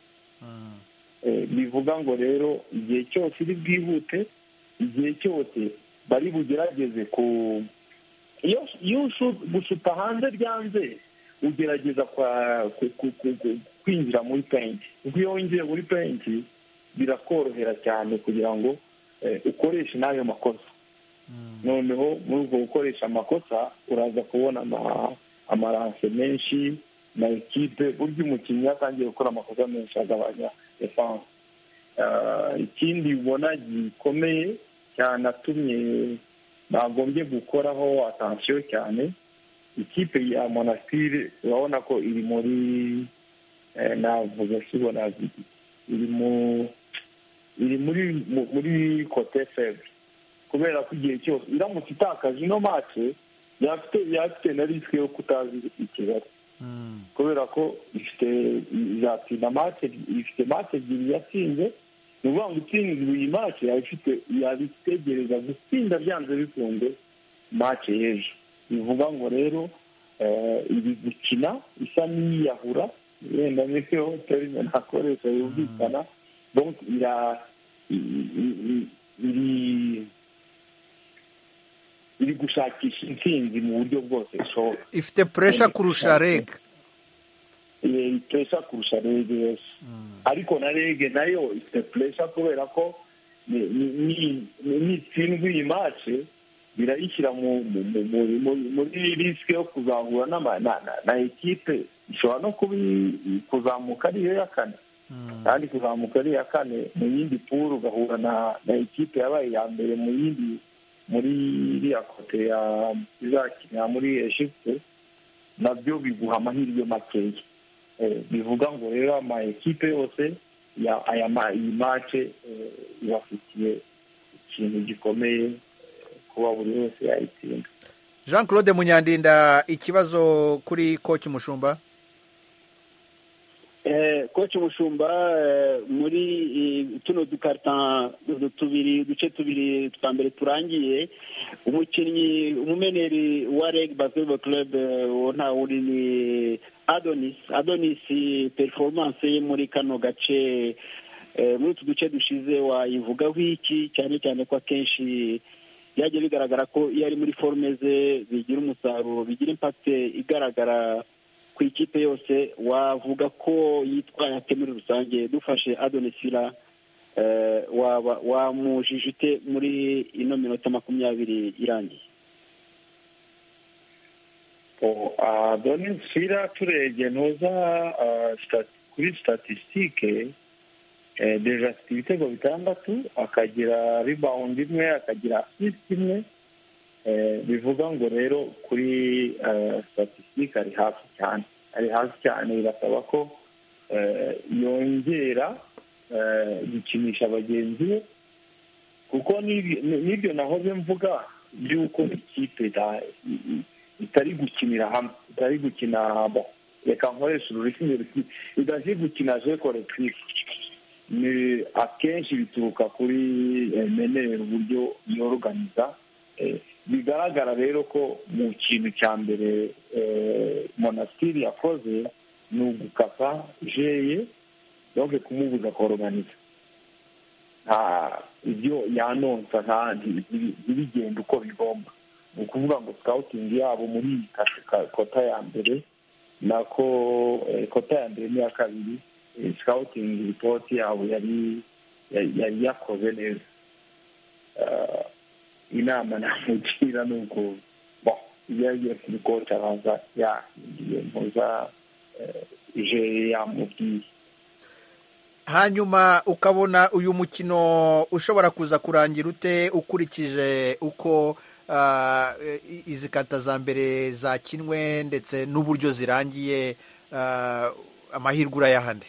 Bivuga ngo rero igihe cyose iri bwihute, igihe cyose bari bugerageze ku iyo gushuta hanze ryanze, ugerageza kwinjira muri paint. Kuko iyo winjiye muri paint birakorohera cyane kugira ngo ukoreshe n'ayo makosa. Noneho muri ubwo gukoresha amakosa uraza kubona amaranse menshi na ekipe. Burya umukinnyi atangiye gukora amakosa menshi agabanya defense. Ikindi ubona gikomeye cyane atumye bagombye gukoraho attention cyane, ikipe ya Monastir urabona ko iri muri navuga sibona iri mu iri muri muri kote febre kubera ko igihe cyose iramutse itakaje ino mace yafite yafite na risike yo kutazi ikibazo kubera ko ifite izatsinda mace ifite mace ebyiri yatsinze ni ukuvuga ngo itsinzwe iyi mace yabifite yabitegereza gutsinda byanze bikunze mace y'ejo bivuga ngo rero iri gukina isa n'iyahura wenda niko terime ntakoresha yumvikana donc ira iri iri gushakisha intsinzi mu buryo bwose ishoboka ifite pressure kurusha reg iyi pressure kurusha reg yes ariko na reg nayo ifite pressure kubera ko ni n'itsindwa iyi match birayishyira muri risike yo kuzahura na ekipe ishobora no kuzamuka ari iyo ya kane kandi kuzamuka ari iya kane mu yindi puru ugahura na ekipe yabaye iya mbere mu yindi muri iriya kote ya izakinira muri Egypte nabyo biguha amahirwe makeya bivuga ngo rero ama ekipe yose aya iyi mace ibafitiye ikintu gikomeye kuba buri wese yayitsinda. Jean Claude Munyandinda, ikibazo kuri coach Mushumba. eh coach Mushumba muri tuno dukarta tubiri uduce tubiri twa mbere turangiye umukinnyi umumeneri wa Reg Basketball Club nta uri ni Adonis Adonis performance ye muri kano gace muri utu duce dushize wayivugaho iki cyane cyane ko akenshi byagiye bigaragara ko iyo ari muri forme ze bigira umusaruro bigira impact igaragara ku ikipe yose wavuga ko yitwaye ate muri rusange dufashe Adonisira waba wamujijute muri ino minota makumyabiri irangiye. Adonisira turebye ntuza kuri statistique deja afite ibitego bitandatu akagira rebound imwe akagira assist imwe bivuga ngo rero kuri statistique ari hafi cyane ari hafi cyane birasaba ko yongera gukinisha abagenzi be kuko n'ibyo nahoze mvuga by'uko ikipe itari gukinira hamwe itari gukina reka nkoresha ururimi idashobora gukina je collectif ni akenshi bituruka kuri menere uburyo yorganiza bigaragara rero ko mu kintu cya mbere Monastir yakoze ni ugukasa jeye donc kumubuza korganiza ibyo yanonsa ntibigenda uko bigomba ni ukuvuga ngo scouting yabo muri kota ya mbere nako kota ya mbere n'iya kabiri scouting report yabo yari yari yakoze neza inama namugira ni uko iyo yagiye kuri koci araza yahinduye mpuza ije yamubwiye. Hanyuma ukabona uyu mukino ushobora kuza kurangira ute ukurikije uko izi kata za mbere zakinwe ndetse n'uburyo zirangiye amahirwe urayahande?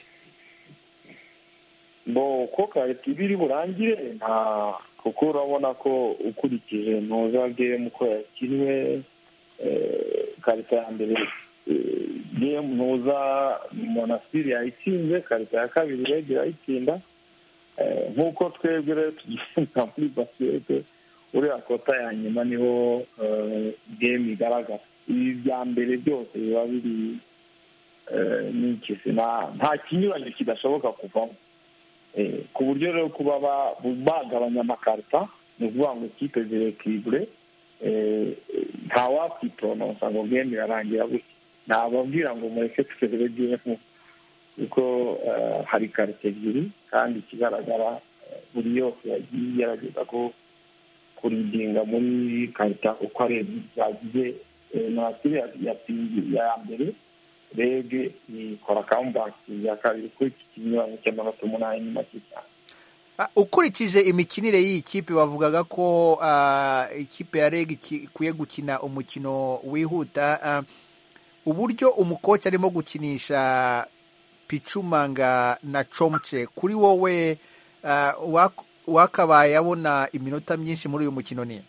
Bo ko karita ibiri burangire nta kuko urabona ko ukurikije ntuza game uko yakinwe karita ya mbere game ntuza Monastir yayitsinze karita ya kabiri Reg yayitsinda nk'uko twebwe rero tugenda muri basket uriya kota ya nyuma niho game igaragara ibi bya mbere byose biba biri n'ikisi nta kinyuranyo kidashoboka kuvamo ku buryo rero kuba bagabanya amakarita ni ukuvuga ngo ikipe zirekibure nta wakwitononsa ngo game irarangira gutya ntababwira ngo mureke twebwe game kuko hari karita ebyiri kandi ikigaragara buri yose yagiye igerageza ko kuridinga muri karita uko ari ebyiri zagize Monastir ya mbere Reg ikora comeback ya kabiri kuri iki kinyuranyo cy'amanota umunani ni make cyane. Ukurikije imikinire y'iyi kipe wavugaga ko ikipe ya Reg ikwiye gukina umukino wihuta uburyo umukoci arimo gukinisha Pichumanga na Chomche kuri wowe wakabaye abona iminota myinshi muri uyu mukino ninde?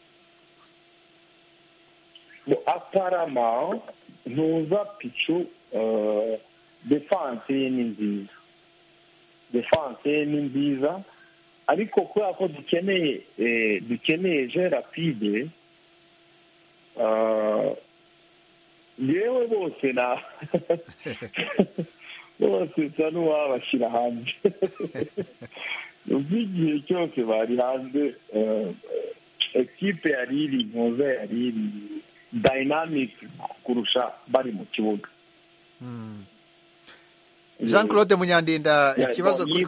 aparama ntuza picu defanse ye ni nziza defanse ye ni nziza ariko kubera ko dukeneye dukeneye je rapide yewe bose na bose nsa n'uwabashyira hanze ubw'igihe cyose bari hanze ekipe yari iri ntuza yari iri dynamic kurusha bari mu kibuga. Jean Claude Munyandinda, ikibazo kuri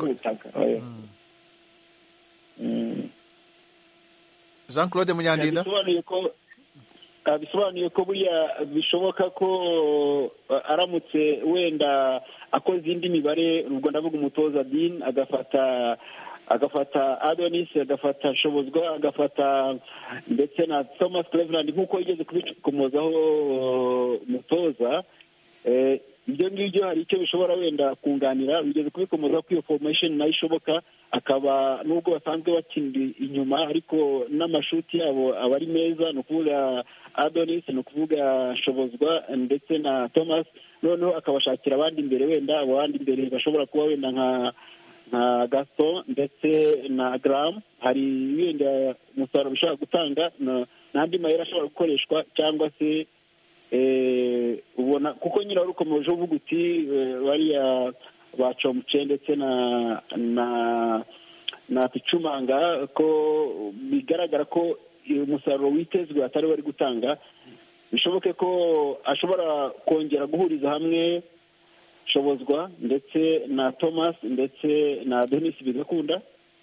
Jean Claude Munyandinda bisobanuye ko bisobanuye ko buriya bishoboka ko aramutse wenda akoze indi mibare, ubwo ndavuga umutoza Dean agafata agafata Adonis agafata Shobozwa agafata ndetse na Thomas Cleveland nk'uko yigeze kubikomozaho umutoza, ibyo ngibyo hari icyo bishobora wenda kunganira. Bigeze kubikomoza ko iyo formation nayo ishoboka, akaba nubwo basanzwe bakindi inyuma ariko n'amashuti yabo aba ari meza, ni ukuvuga Adonis, ni ukuvuga Shobozwa ndetse na Thomas, noneho akabashakira abandi imbere, wenda abandi imbere bashobora kuba wenda nka nka Gaston ndetse na Graham. Hari wenda umusaruro bishobora gutanga n'andi mayeri ashobora gukoreshwa, cyangwa se ubona kuko nyine wari ukomeje uvuga uti bariya bacomce ndetse na na na Picumanga ko bigaragara ko umusaruro witezwe atari bari gutanga, bishoboke ko ashobora kongera guhuriza hamwe Shobozwa ndetse na Thomas ndetse na Denis bigakunda.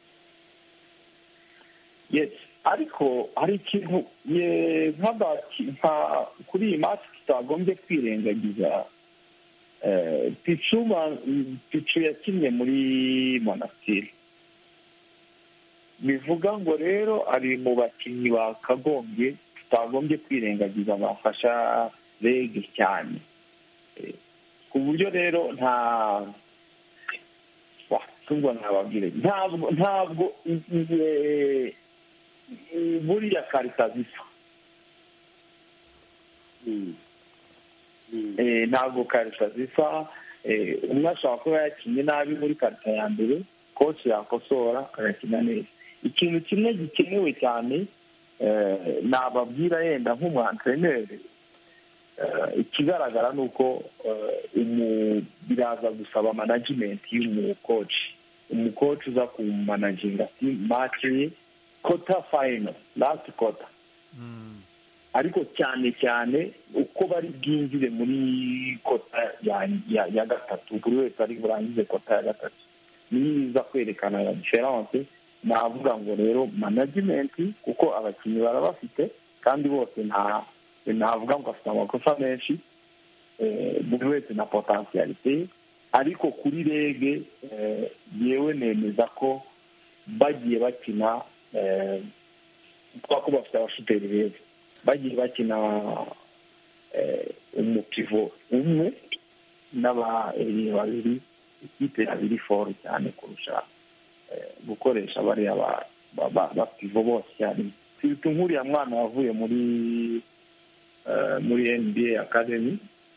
Yes, ariko hari ikintu nka kuri iyi match tutagombye kwirengagiza. Picuma Picu yakinnye muri Monastir, bivuga ngo rero ari mu bakinnyi bakagombye tutagombye kwirengagiza bafasha rege cyane, ku buryo rero nta tubwo ntababwire ntabwo ntabwo buriya karita zisa ntabwo karita zisa. Umwe ashobora kuba yakinnye nabi muri karita ya mbere, koci yakosora agakina neza. Ikintu kimwe gikenewe cyane nababwira yenda nk'umwantreneri, ikigaragara ni uko biraza gusaba management y'umukoci, umukoci uza kumanaginga match ye kota final last quarter, ariko cyane cyane uko bari bwinjire muri kota ya gatatu, buri wese ari burangize kota ya gatatu, niza kwerekana ya difference. Navuga ngo rero management, kuko abakinnyi barabafite kandi bose nta navuga ngo afite amakosa menshi, buri wese na potentialite, ariko kuri rege yewe nemeza ko bagiye bakina twako bafite abashuteri beza, bagiye bakina umupivo umwe n'abaeri babiri, ikipe abiri foru cyane kurusha gukoresha bariya bapivo bose cyane. Nk'uriya mwana wavuye muri muri N B A Academy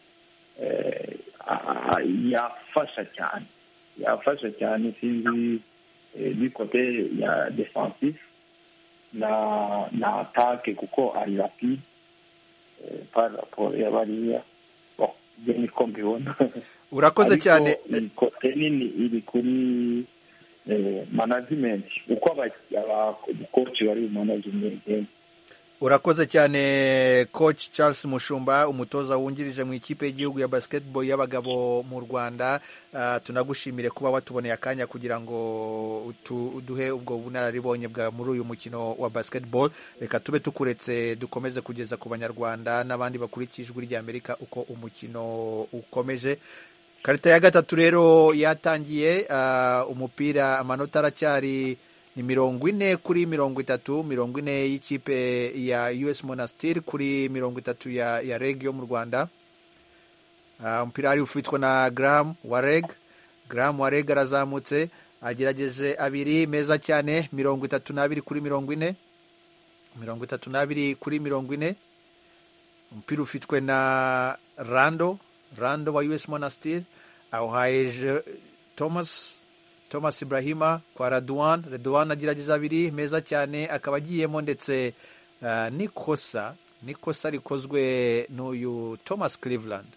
yafasha cyane yafasha cyane sinzi bikote ya defensive na na attaque, kuko ari rapide par rapport ya bariya ni ko mbibona. Urakoze cyane. Kote nini iri kuri management, uko abakoci bari mu management. Urakoze cyane Coach Charles Mushumba, umutoza wungirije mu ikipe y'igihugu ya basketball y'abagabo mu Rwanda. Uh, tunagushimire kuba watuboneye akanya kugira ngo uduhe ubwo bunararibonye bwa muri uyu mukino wa basketball. Reka tube tukuretse dukomeze kugeza ku banyarwanda n'abandi bakurikije ijwi rya Amerika uko umukino ukomeje. Karita ya gatatu rero yatangiye, uh, umupira amanota aracyari ni mirongo ine kuri mirongo itatu, mirongo ine y'ikipe ya U S Monastir kuri mirongo itatu ya ya Reg yo mu Rwanda. Uh, umupira ari ufitwa na Graham Wareg. Graham Wareg arazamutse agerageje abiri meza cyane, mirongo itatu n'abiri kuri mirongo ine, mirongo itatu n'abiri kuri mirongo ine. Umupira ufitwe na Rando, Rando wa U S Monastir, awuhaye Thomas, Thomas Ibrahima kwa Radwan, Radwan agerageza abiri meza cyane, akaba agiyemo ndetse uh, n'ikosa, n'ikosa rikozwe n'uyu Thomas Cleveland.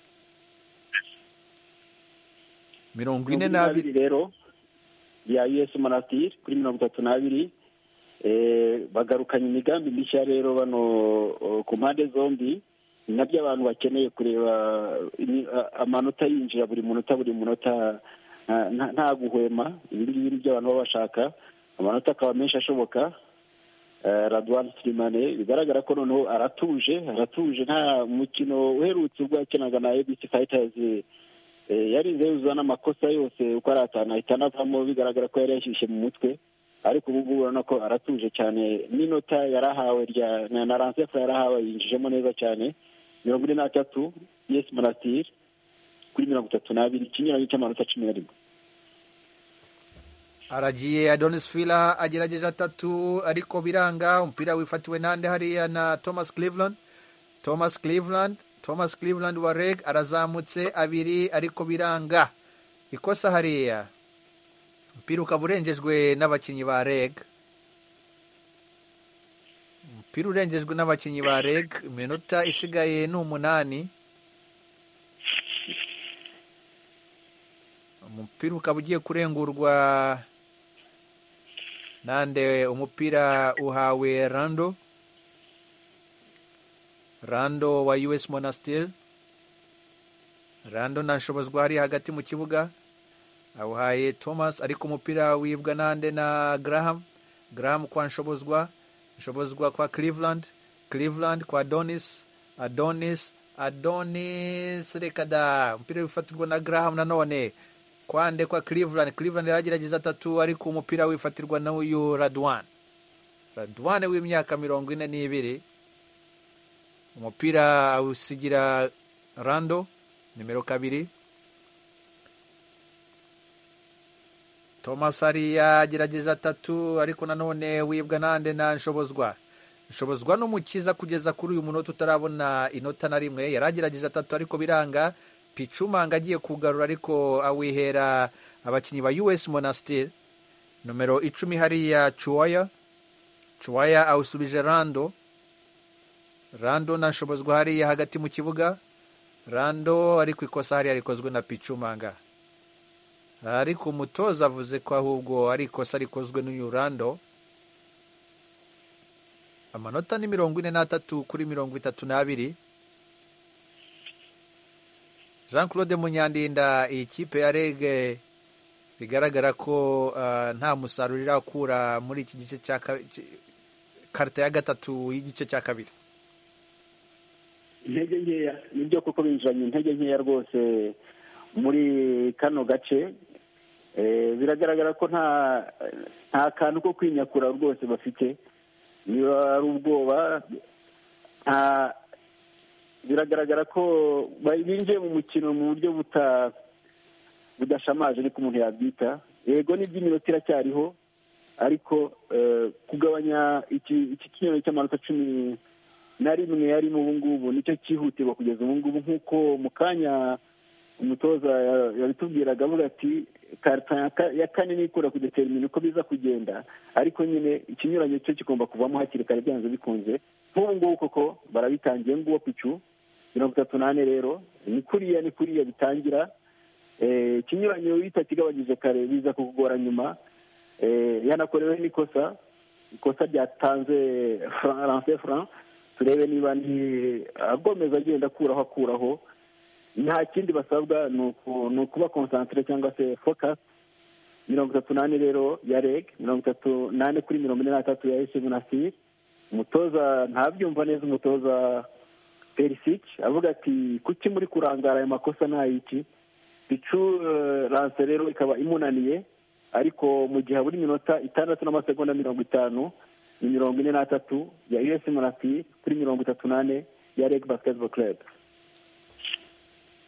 mirongo ine n'abiri rero ya U S Monastir kuri mirongo itatu n'abiri. Eh, bagarukanye imigambi mishya rero bano ku mpande zombi, nabyo abantu bakeneye kureba amanota yinjira buri munota buri munota nta guhwema. Ibi ngibi nibyo abantu baba bashaka, amanota akaba menshi ashoboka. Radwan Slimane bigaragara ko noneho aratuje aratuje nta mukino uherutse ubwo yakinaga na A B C Fighters yarinze yuzuza n'amakosa yose uko ari atanu ahita anavamo, bigaragara ko yari yashyushye mu mutwe, ariko ubu ngubu urabona ko aratuje cyane. n'inota yarahawe rya na Ransefra yarahawe yinjijemo neza cyane. mirongo ine n'atatu U S Monastir kuri mirongo itatu n'abiri, ikinyuranyo cy'amanota cumi na rimwe. aragiye Adonis Fila agerageje atatu ariko biranga. Umupira wifatiwe nande hariya na Thomas Cleveland, Thomas Cleveland Thomas Cleveland wa Reg arazamutse abiri ariko biranga, ikosa hariya. Umupira ukaba urengejwe n'abakinnyi ba Reg, umupira urengejwe n'abakinnyi ba Reg. Iminota isigaye ni umunani. Umupira ukaba ugiye kurengurwa nande, umupira uhawe Rando, Rando wa U S Monastir. Rando nashobozwa hari hagati mu kibuga, awuhaye Thomas ariko umupira wibwa nande na Graham, Graham kwa nshobozwa, nshobozwa kwa Cleveland, Cleveland kwa Adonis, Adonis, Adonis rekada. Umupira wifatirwa na Graham nanone kwande kwa Cleveland, Cleveland yaragerageza atatu ariko umupira wifatirwa na uyu Radwan, Radwan w'imyaka mirongo ine n'ibiri. Umupira awusigira Rando nimero kabiri. Thomas hariya agerageza atatu ariko nanone wibwa nande na nshobozwa, nshobozwa n'umukiza kugeza kuri uyu munota utarabona inota na rimwe. yaragerageza atatu ariko biranga. Pichumanga agiye kugarura ariko awihera abakinnyi ba U S Monastir. Numero icumi hariya Chuaya, Chuaya awusubije Rando, Rando nashobozwa hariya hagati mu kibuga. Rando ariko ikosa hariya rikozwe na Pichumanga, ariko umutoza avuze ko ahubwo ari ikosa rikozwe n'uyu Rando. Amanota ni mirongo ine n'atatu kuri mirongo itatu n'abiri. Jean Claude Munyandinda, iyi kipe ya Reg bigaragara ko uh, nta musaruro irakura muri iki gice cya karita ya gatatu y'igice cya kabiri. Intege nkeya nibyo kuko binjiranye intege nkeya rwose muri kano gace. Eh, biragaragara ko nta nta kantu ko kwinyakura rwose bafite, niba ari ubwoba. nta biragaragara ko binjiye mu mukino mu buryo buta budashamaje niko umuntu yabyita. Yego n'iby'iminota iracyariho, ariko kugabanya iki kinyuranyo cy'amanota cumi na rimwe yarimo ubu ngubu nicyo cyihutirwa kugeza ubu ngubu, nk'uko mu kanya umutoza yabitubwiraga avuga ati karita ya kane nikura kudetermina uko biza kugenda, ariko nyine ikinyuranyo cyo kigomba kuvamo hakiri kare byanze bikunze. nk'ubu ngubu koko barabitangiye nguwo picu mirongo itatu n'ane rero ni kuriya ni kuriya bitangira. Ikinyuranyo wita kigabanyije kare biza kukugora nyuma. Yanakorewe n'ikosa ikosa ryatanze Ransefra, turebe niba ni agomeza agenda akuraho akuraho. Nta kindi basabwa ni ukuba concentre cyangwa se focus. mirongo itatu n'ane rero ya Reg, mirongo itatu n'ane kuri mirongo ine n'atatu ya U S Monastir. Umutoza ntabyumva neza, umutoza Perisic avuga ati kuki muri kurangara aya makosa n'ayiki. Pichu Lance rero ikaba imunaniye, ariko mu gihe buri minota itandatu n'amasegonda mirongo itanu ni mirongo ine n'atatu ya U S Monastir kuri mirongo itatu n'ane ya Reg Basketball Club.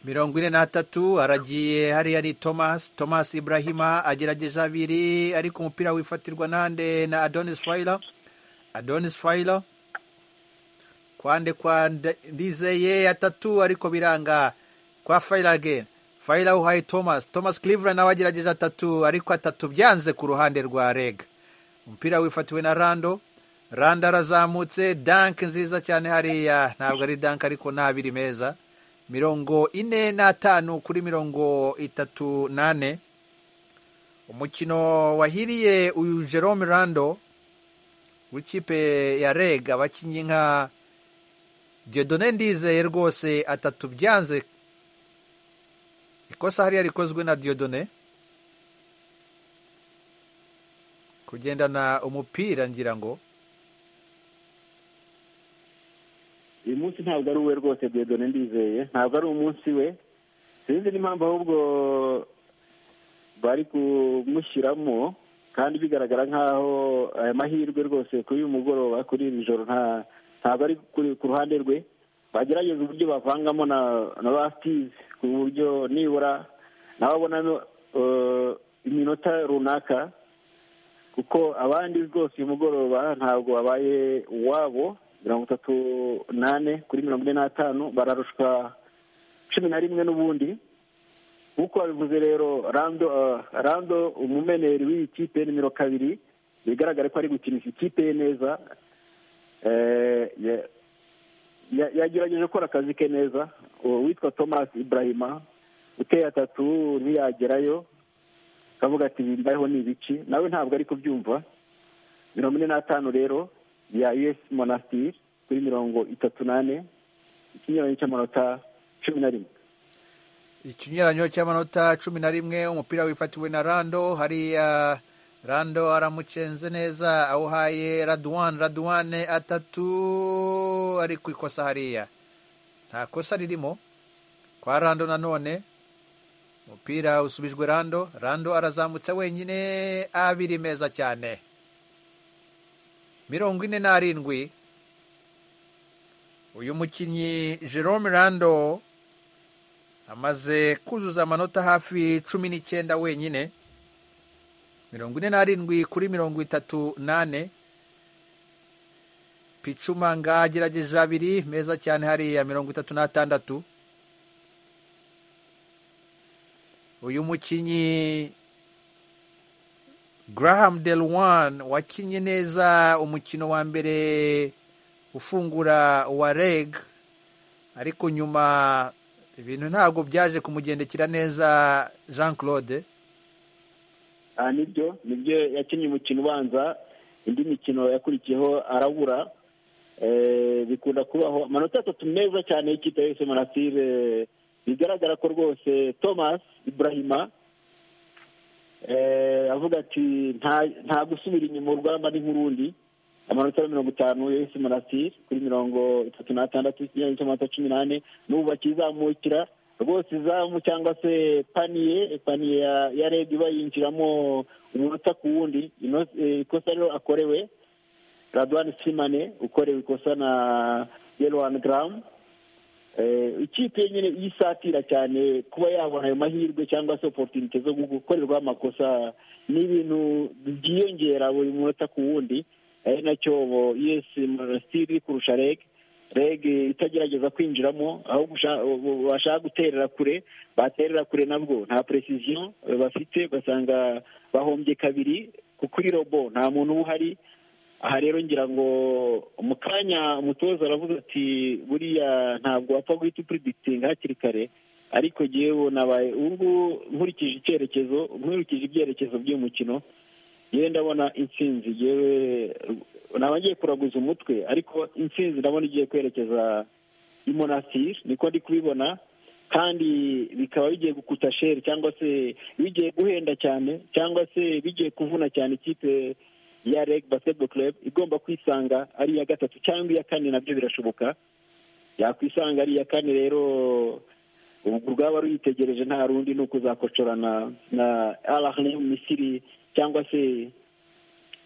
mirongo ine n'atatu aragiye hariya ni Thomas Thomas Ibrahima agerageje abiri ariko umupira wifatirwa nande na Adonis Faila Adonis Faila kwande kwa Ndizeye atatu ariko biranga kwa Faila again Faila uhaye Thomas Thomas Cleveland nawe agerageje atatu ariko atatu byanze ku ruhande rwa Reg umupira wifatiwe na Rando Rando arazamutse dunk nziza cyane hariya ntabwo ari dunk ariko ntabiri meza mirongo ine n'atanu kuri mirongo itatu nane umukino wahiriye uyu Jerome Rando w'ikipe ya Reg abakinnyi nka Dieudonné Ndizeye rwose atatu byanze ikosa hariya rikozwe na Dieudonné kugendana umupira ngira ngo uyu munsi ntabwo ari uwe rwose Dieudonné Ndizeye ntabwo ari umunsi we sinzi n'impamvu ahubwo bari kumushyiramo kandi bigaragara nk'aho aya mahirwe rwose kuri uyu mugoroba kuri iri joro ntabwo ari ku ruhande rwe bagerageza uburyo bavangamo na ba Steve ku buryo nibura nawe abonamo iminota runaka kuko abandi rwose uyu mugoroba ntabwo wabaye uwabo mirongo itatu nane kuri mirongo ine n'atanu bararushwa cumi na rimwe n'ubundi nk'uko babivuze rero Rando Rando umumeneri w'iyi kipe nimero kabiri bigaragara ko ari gukinisha ikipe ye neza yagerageje gukora akazi ke neza witwa Thomas Ibrahima uteye atatu ntiyagerayo akavuga ati mbayeho ni ibiki nawe ntabwo ari kubyumva mirongo ine n'atanu rero ya U S Monastir kuri mirongo itatu nane ikinyuranyo cy'amanota cumi na rimwe ikinyuranyo cy'amanota cumi na rimwe umupira wifatiwe na Rando hariya Rando aramucenze neza awuhaye Radwan Radwane atatu ariko ikosa hariya nta kosa ririmo kwa Rando nanone umupira usubijwe Rando Rando arazamutse wenyine abiri meza cyane mirongo ine n'arindwi uyu mukinnyi Jerome Rando amaze kuzuza amanota hafi cumi n'icyenda wenyine mirongo ine n'arindwi kuri mirongo itatu nane Picumanga agerageje abiri meza cyane hariya mirongo itatu n'atandatu uyu mukinnyi Graham Delwan wakinnye neza umukino wa mbere ufungura wa Reg ariko nyuma ibintu ntabwo byaje kumugendekera neza Jean Claude ah nibyo nibyo yakinnye umukino ubanza indi mikino yakurikiyeho arabura eh bikunda kubaho amanota atatu meza cyane y'ikipe y'U S Monastir bigaragara ko rwose Thomas Ibrahima eh avuga ati nta nta gusubira inyuma urwamba ni nk'urundi amanota mirongo itanu y'U S Monastir kuri mirongo itatu n'atandatu ikinyuranyo cy'amanota cumi n'ane n'ubu bakizamukira rwose izamu cyangwa se paniye paniye ya, ya Reg bayinjiramo umunota ku wundi ikosa rero akorewe Radwan Simane ukorewe ikosa na Yelwan Gram eh ikipe nyine yisatira cyane kuba yabona ayo mahirwe cyangwa se opportunity zo gukorerwa amakosa n'ibintu byiyongera buri munota ku wundi ari nacyo U S Monastir kurusha Reg Reg itagerageza kwinjiramo aho bashaka guterera kure baterera kure nabwo nta precision bafite basanga bahombye kabiri kuri robo nta muntu uhari aha rero ngira ngo umukanya umutoza aravuga ati buriya ntabwo wapfa guhita predicting hakiri kare ariko jewe nabaye ubu nkurikije icyerekezo nkurikije ibyerekezo by'umukino yewe ndabona intsinzi yewe nabagiye kuraguza umutwe ariko intsinzi ndabona igiye kwerekeza i Monastir niko ndi kubibona kandi bikaba bigiye gukuta share cyangwa se bigiye guhenda cyane cyangwa se bigiye kuvuna cyane ikipe ya Reg Basketball Club igomba kwisanga ari ya gatatu cyangwa iya kane nabyo birashoboka yakwisanga ari ya kane rero ubu rwaba ruyitegereje nta rundi nuko uzakocorana na Al Ahly mu Misiri cyangwa se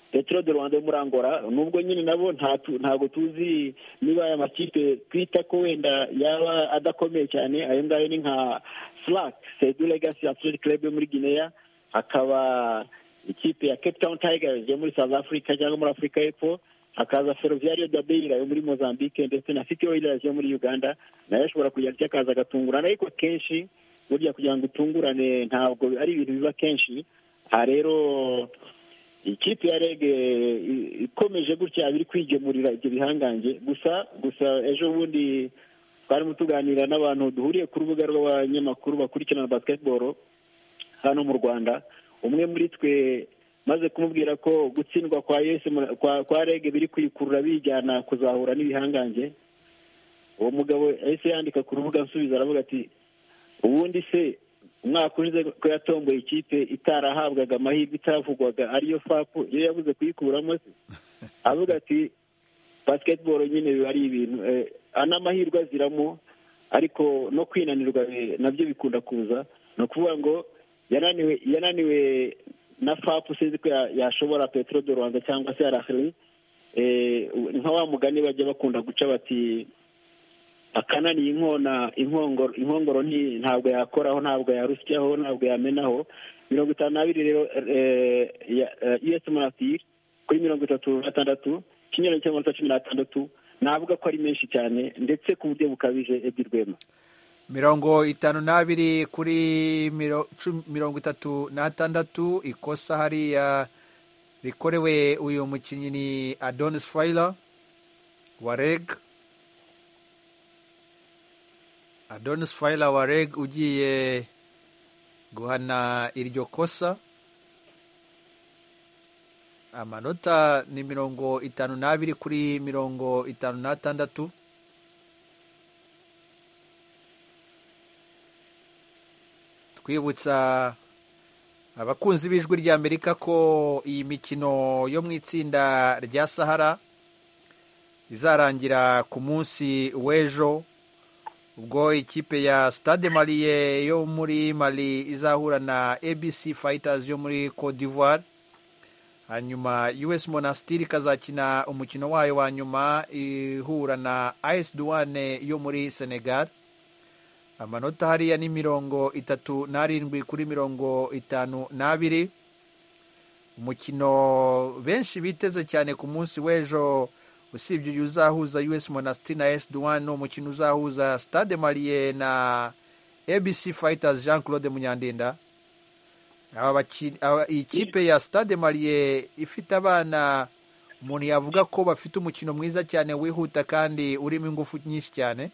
Petro de Rwanda yo muri Angola, nubwo nyine nabo ntabwo tuzi niba aya makipe twita ko wenda yaba adakomeye cyane. Ayo ngayo ni nka Slack Seydou Legacy Athletic Club yo muri Guinea, hakaba ikipe ya Cape Town Tigers yo muri South Africa cyangwa muri Afurika y'Epfo, hakaza Ferroviario da Beira yo muri Mozambique, ndetse na City Oilers yo muri Uganda, nayo ashobora kujya akaza agatungurana. Ariko kenshi burya kugira ngo utungurane ntabwo ari ibintu biba kenshi. Aha rero ikipe ya rege ikomeje gutya biri kwigemurira ibyo bihangange. Gusa gusa ejo bundi twarimo tuganira n'abantu duhuriye ku rubuga rw'abanyamakuru bakurikirana basketball hano mu Rwanda, umwe muri twe maze kumubwira ko gutsindwa kwa yesi kwa, kwa rege biri kwikurura bijyana kuzahura n'ibihangange, uwo mugabo yahise yandika ku rubuga nsubiza aravuga ati ubundi se umwaka ushize ko yatomboye ikipe itarahabwaga amahirwe itavugwaga ariyo fapu iyo yabuze kuyikuramo se. Avuga ati basketball nyine biba ari ibintu eh, anamahirwe aziramo, ariko no kwinanirwa nabyo bikunda kuza. No kuvuga ngo yananiwe yananiwe na fapu sinzi ko yashobora Petro de Rwanda cyangwa se Araheli, eh, nka wa mugani bajya bakunda guca bati akananiye inkona inkongoro inkongoro ntabwo yakoraho, ntabwo yarusyaho, ntabwo yamenaho. mirongo itanu n'abiri rero U S Monastir kuri mirongo itatu na gatandatu, ikinyuranyo cy'amanota cumi n'atandatu, navuga ko ari menshi cyane ndetse ku buryo bukabije. Edi Rwema, mirongo itanu n'abiri kuri mirongo itatu n'atandatu, ikosa hariya rikorewe uyu mukinnyi ni Adonis Fayila wa reg Adonis Fayila wa reg ugiye guhana iryo kosa. Amanota ni mirongo itanu n'abiri kuri mirongo itanu n'atandatu. Twibutsa abakunzi b'ijwi ry'Amerika ko iyi mikino yo mu itsinda rya Sahara izarangira ku munsi w'ejo, ubwo ikipe ya Stade Malien yo muri Mali izahura na A B C Fighters yo muri Cote d'Ivoire. Hanyuma U S Monastir ikazakina umukino wayo wa nyuma ihura na A S Douane yo muri Senegal. Amanota hariya ni mirongo itatu n'arindwi kuri mirongo itanu n'abiri. Umukino benshi biteze cyane ku munsi w'ejo, usibye uyu uzahuza U S Monastir na A S Douane, umukino uzahuza Stade Malien na A B C Fighters Jean Claude Munyandinda. Ikipe ya Stade Malien ifite abana umuntu yavuga ko bafite umukino mwiza cyane wihuta kandi urimo ingufu nyinshi cyane.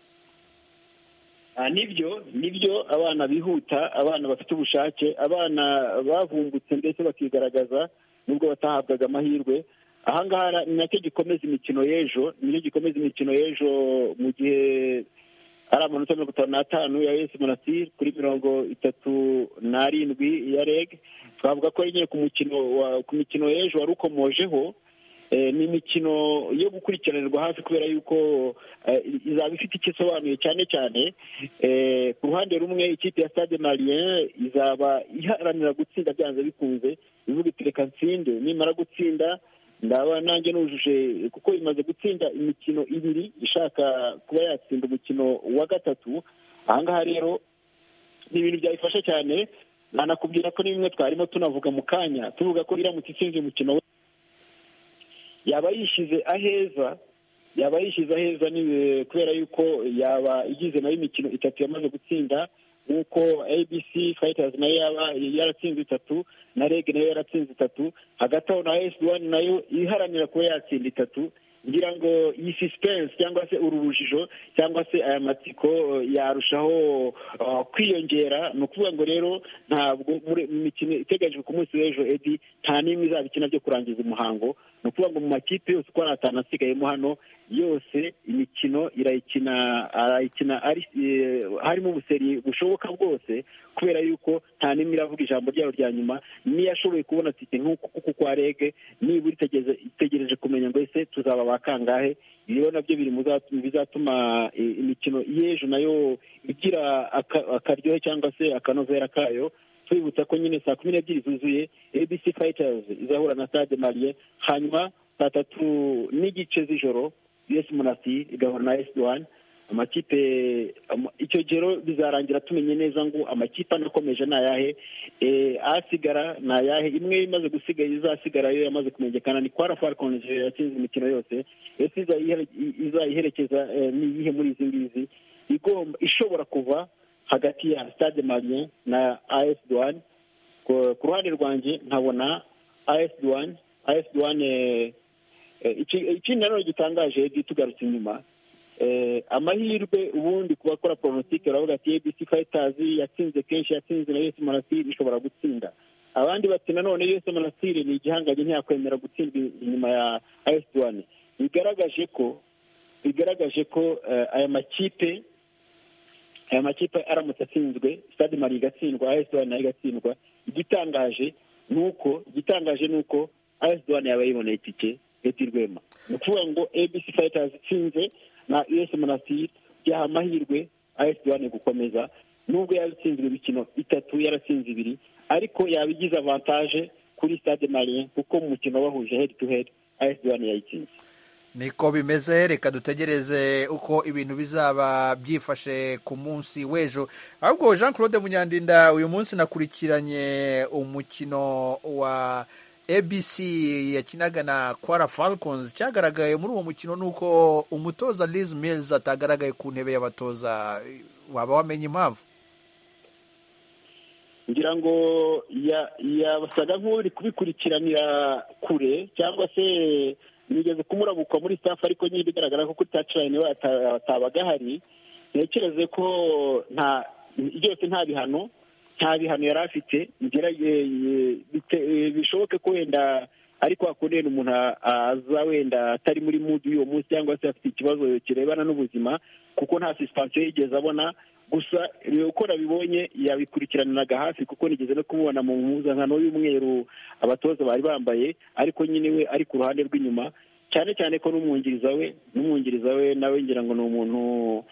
Nibyo nibyo abana bihuta, abana bafite ubushake, abana bavumbutse ndetse bakigaragaza nubwo batahabwaga amahirwe. Ahangaha ni nacyo gikomeza imikino y'ejo, nicyo gikomeza imikino y'ejo mu gihe ari amanota mirongo itanu n'atanu ya U S Monastir kuri mirongo itatu n'arindwi ya reg. Twavuga ko nyine ku mukino ku mikino y'ejo wari ukomojeho, ni imikino yo gukurikiranirwa hafi kubera yuko izaba ifite icyo isobanuye cyane cyane. Ku ruhande rumwe ikipe ya Stade Malien izaba iharanira gutsinda byanze bikunze, ivuga iti reka nsinde, nimara gutsinda ndaba nanjye nujuje, kuko imaze gutsinda imikino ibiri ishaka kuba yatsinda umukino wa gatatu. Ahangaha rero ni ibintu byayifasha cyane. Nanakubwira ko ni bimwe twarimo tunavuga mu kanya, tuvuga ko iramutse itsinze umukino yaba yishize aheza yaba yishize aheza ni kubera yuko yaba igize nayo imikino itatu yamaze gutsinda, nk'uko A B C Fighters nayo yaba yaratsinze itatu na reg nayo yaratsinze itatu, hagati aho na A S Douane nayo iharanira kuba yatsinda itatu. Ngira ngo iyi suspense cyangwa se uru rujijo cyangwa se aya matsiko yarushaho uh, kwiyongera. Ni ukuvuga ngo rero ntabwo muri mikino iteganyijwe ku munsi w'ejo Edi nta n'imwe izabikina byo kurangiza umuhango. Ni ukuvuga ngo mu makipe yose uko ari atanu asigayemo hano yose imikino irayikina arayikina ari e, harimo ubuseri bushoboka bwose, kubera yuko nta n'imwe iravuga ijambo ryayo rya nyuma. Niyo ashoboye kubona tike nk'uko kuko kwa rege nibura itegereje kumenya ngo ese tuzaba bakangahe. Rero nabyo biri mu bizatuma imikino y'ejo nayo igira akaryohe cyangwa se akanovera kayo. twibutsa ko nyine saa kumi n'ebyiri zuzuye A B C Fighters izahura na Stade Malien, hanyuma saa tatu n'igice z'ijoro U S Monastir igahura na A S Douanes. Amakipe icyo gero bizarangira tumenye neza ngo amakipe anakomeje ni ayahe, asigara ni ayahe. Imwe imaze gusigaye izasigara yo yamaze kumenyekana ni Kwara Falcons yatsinze imikino yose. Ese izayiherekeza ni iyihe muri izi ngizi igomba ishobora kuva hagati ya Stade Malien na A S Douanes? Ku ruhande rwanjye nkabona A S Douanes A S Douanes ikindi nanone gitangaje tugarutse inyuma, amahirwe ubundi ku bakora pronostique baravuga ati A B C Fighters yatsinze kenshi, yatsinze na U S Monastir ishobora gutsinda. Abandi bati nanone U S Monastir ni igihanganye ntiyakwemera gutsindwa inyuma ya A S Douanes. Bigaragaje ko bigaragaje ko aya makipe aya makipe aramutse atsinzwe, Stade Malien igatsindwa, A S Douanes nayo igatsindwa, igitangaje nuko igitangaje nuko A S Douanes yaba yiboneye itike Eti Rwema. Ni ukuvuga ngo A B C Fighters itsinze na U S Monastir byaha amahirwe A S Douanes gukomeza, nubwo yatsinzwe imikino itatu yaratsinze ibiri, ariko yabigize avantage kuri Stade Malien kuko mu mukino bahuje head to head A S Douanes yayitsinze. Niko bimeze, reka dutegereze uko ibintu bizaba byifashe ku munsi w'ejo. Ahubwo Jean Claude Munyandinda, uyu munsi nakurikiranye umukino wa A B C yakinaga na Kwara Falcons. Cyagaragaye muri uwo mukino nuko umutoza Liz Mills atagaragaye ku ntebe y'abatoza. Waba wamenye impamvu? Ngira ngo yabasaga nk'uri kubikurikiranira kure, cyangwa se nigeze kumurabuka muri staff, ariko nyine bigaragara ko kuri touchline we atabaga hari. Ntekereze ko nta byose nta bihano nta bihano yari afite, bishoboke ko wenda ariko hakorera umuntu aza wenda atari muri mood y'uwo munsi, cyangwa se afite ikibazo kirebana n'ubuzima, kuko nta suspension yigeze abona. Gusa uko nabibonye yabikurikiraniraga hafi, kuko nigeze no kumubona mu mpuzankano y'umweru abatoza bari bambaye, ariko nyine we ari ku ruhande rw'inyuma, cyane cyane ko n'umwungiriza we n'umwungiriza we nawe ngira ngo ni umuntu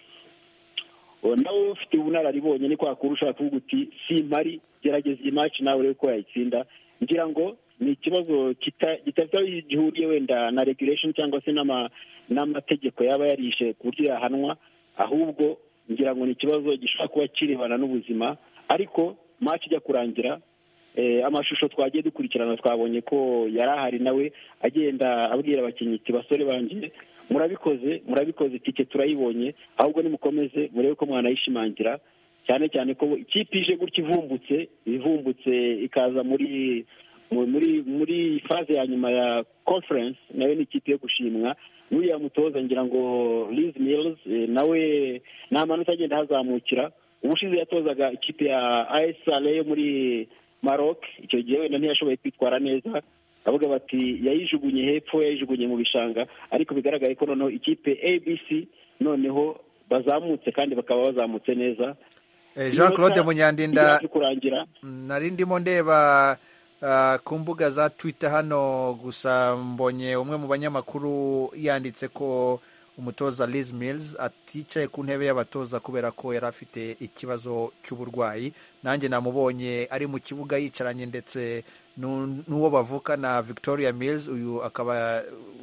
nawe ufite ubunararibonye, ni kwa kurusha kuvuga uti simpari, gerageza iyi match nawe urebe ko yayitsinda. Ngira ngo ni ikibazo kitazaba gihuriye wenda na regulation cyangwa se n'amategeko yaba yarishe ku buryo yahanwa, ahubwo ngira ngo ni ikibazo gishobora kuba kirebana n'ubuzima. Ariko match ijya kurangira, amashusho twagiye dukurikirana twabonye ko yari ahari nawe agenda abwira abakinnyi ati basore banjye murabikoze murabikoze itike turayibonye, ahubwo nimukomeze murebe ko mwanayishimangira, cyane cyane ko ikipe ije gutya ivumbutse ivumbutse ikaza muri muri muri faze ya nyuma ya conference, nawe ni ikipe yo gushimwa. N'uriya mutoza ngira ngo Liz Mills nawe nta manota agenda hazamukira. Ubushize yatozaga ikipe ya A S Al yo muri Maroc, icyo gihe wenda ntiyashoboye kwitwara neza, avuga bati yayijugunye hepfo, yayijugunye mu bishanga, ariko bigaragaye ko noneho ikipe A B C noneho bazamutse kandi bakaba bazamutse neza. Jean Claude Munyandinda, nari ndimo ndeba ku mbuga za Twitter hano, gusa mbonye umwe mu banyamakuru yanditse ko umutoza Liz Mills aticaye ku ntebe y'abatoza kubera ko yari afite ikibazo cy'uburwayi. Nanjye namubonye ari mu kibuga yicaranye ndetse n'uwo bavukana Victoria Mills. Uyu akaba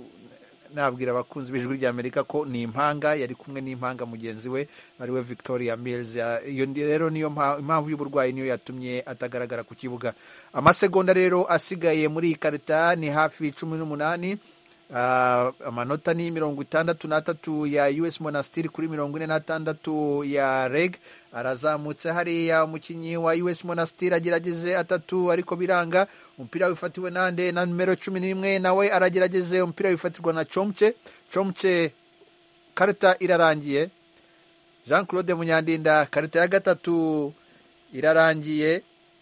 nabwira abakunzi b'Ijwi ry'Amerika ko ni impanga, yari kumwe n'impanga mugenzi we ariwe Victoria Mills. Iyo rero niyo impamvu y'uburwayi niyo yatumye atagaragara ku kibuga. Amasegonda rero asigaye muri iyi karita ni hafi cumi n'umunani. Uh, amanota ni mirongo itandatu n'atatu ya U S Monastir kuri mirongo ine n'atandatu ya Reg. Arazamutse hariya umukinnyi wa U S Monastir agerageze atatu ariko biranga. Umupira wifatiwe nande na numero cumi n'imwe, nawe aragerageze umupira wifatirwa na Chomche. Chomche, karita irarangiye. Jean Claude Munyandinda, karita ya gatatu irarangiye.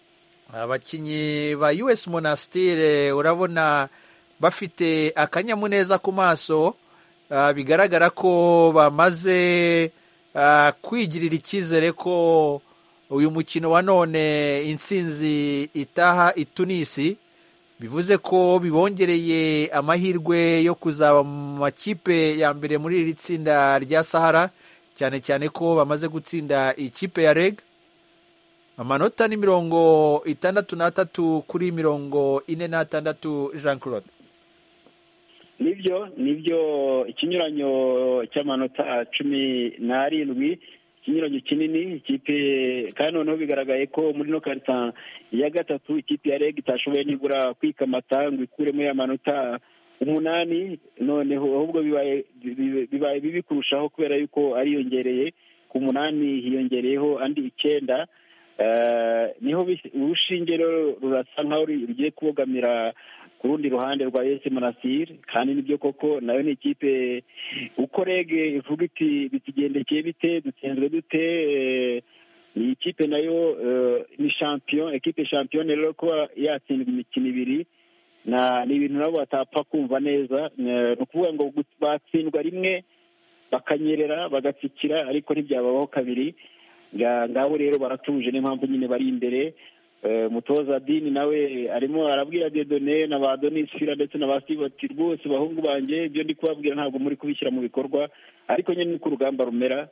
Abakinnyi ba U S Monastir urabona bafite akanyamuneza ku maso, uh, bigaragara ko bamaze uh, kwigirira icyizere ko uyu mukino wa none intsinzi itaha i Tunisi, bivuze ko bibongereye amahirwe yo kuzaba mu makipe ya mbere muri iri tsinda rya Sahara, cyane cyane ko bamaze gutsinda ikipe ya Reg. amanota ni mirongo itandatu n'atatu kuri mirongo ine n'atandatu. Jean Claude, nibyo nibyo ikinyuranyo cy'amanota cumi n'arindwi, ikinyuranyo kinini. Ikipe kandi noneho bigaragaye ko muri no karita ya gatatu ikipe ya reg itashoboye nibura kwikamata ngo ikuremo y'amanota umunani, noneho ahubwo bibaye bibaye bibi kurushaho kubera yuko ariyongereye ku munani, hiyongereyeho andi icyenda. Niho urushinge rurasa nkaho rugiye kubogamira ku rundi ruhande rwa U S Monastir, kandi nibyo koko nayo ni ikipe uko rege ivuga iti bitugendekeye bite, dutsinzwe dute. Ni ikipe nayo ni champion, ekipe champion rero kuba yatsindwa imikino ibiri na ni ibintu nabo batapfa kumva neza. Ni ukuvuga ngo batsindwa rimwe bakanyerera bagatsikira, ariko ntibyabaho kabiri. Ngabo rero baratuje, niyo mpamvu nyine bari imbere. Mutoza Dini nawe arimo arabwira Dedone na ba Donis Fira ndetse na ba Steve ati rwose bahungu banjye ibyo ndi kubabwira ntabwo muri kubishyira mu bikorwa, ariko nyine niko urugamba rumera.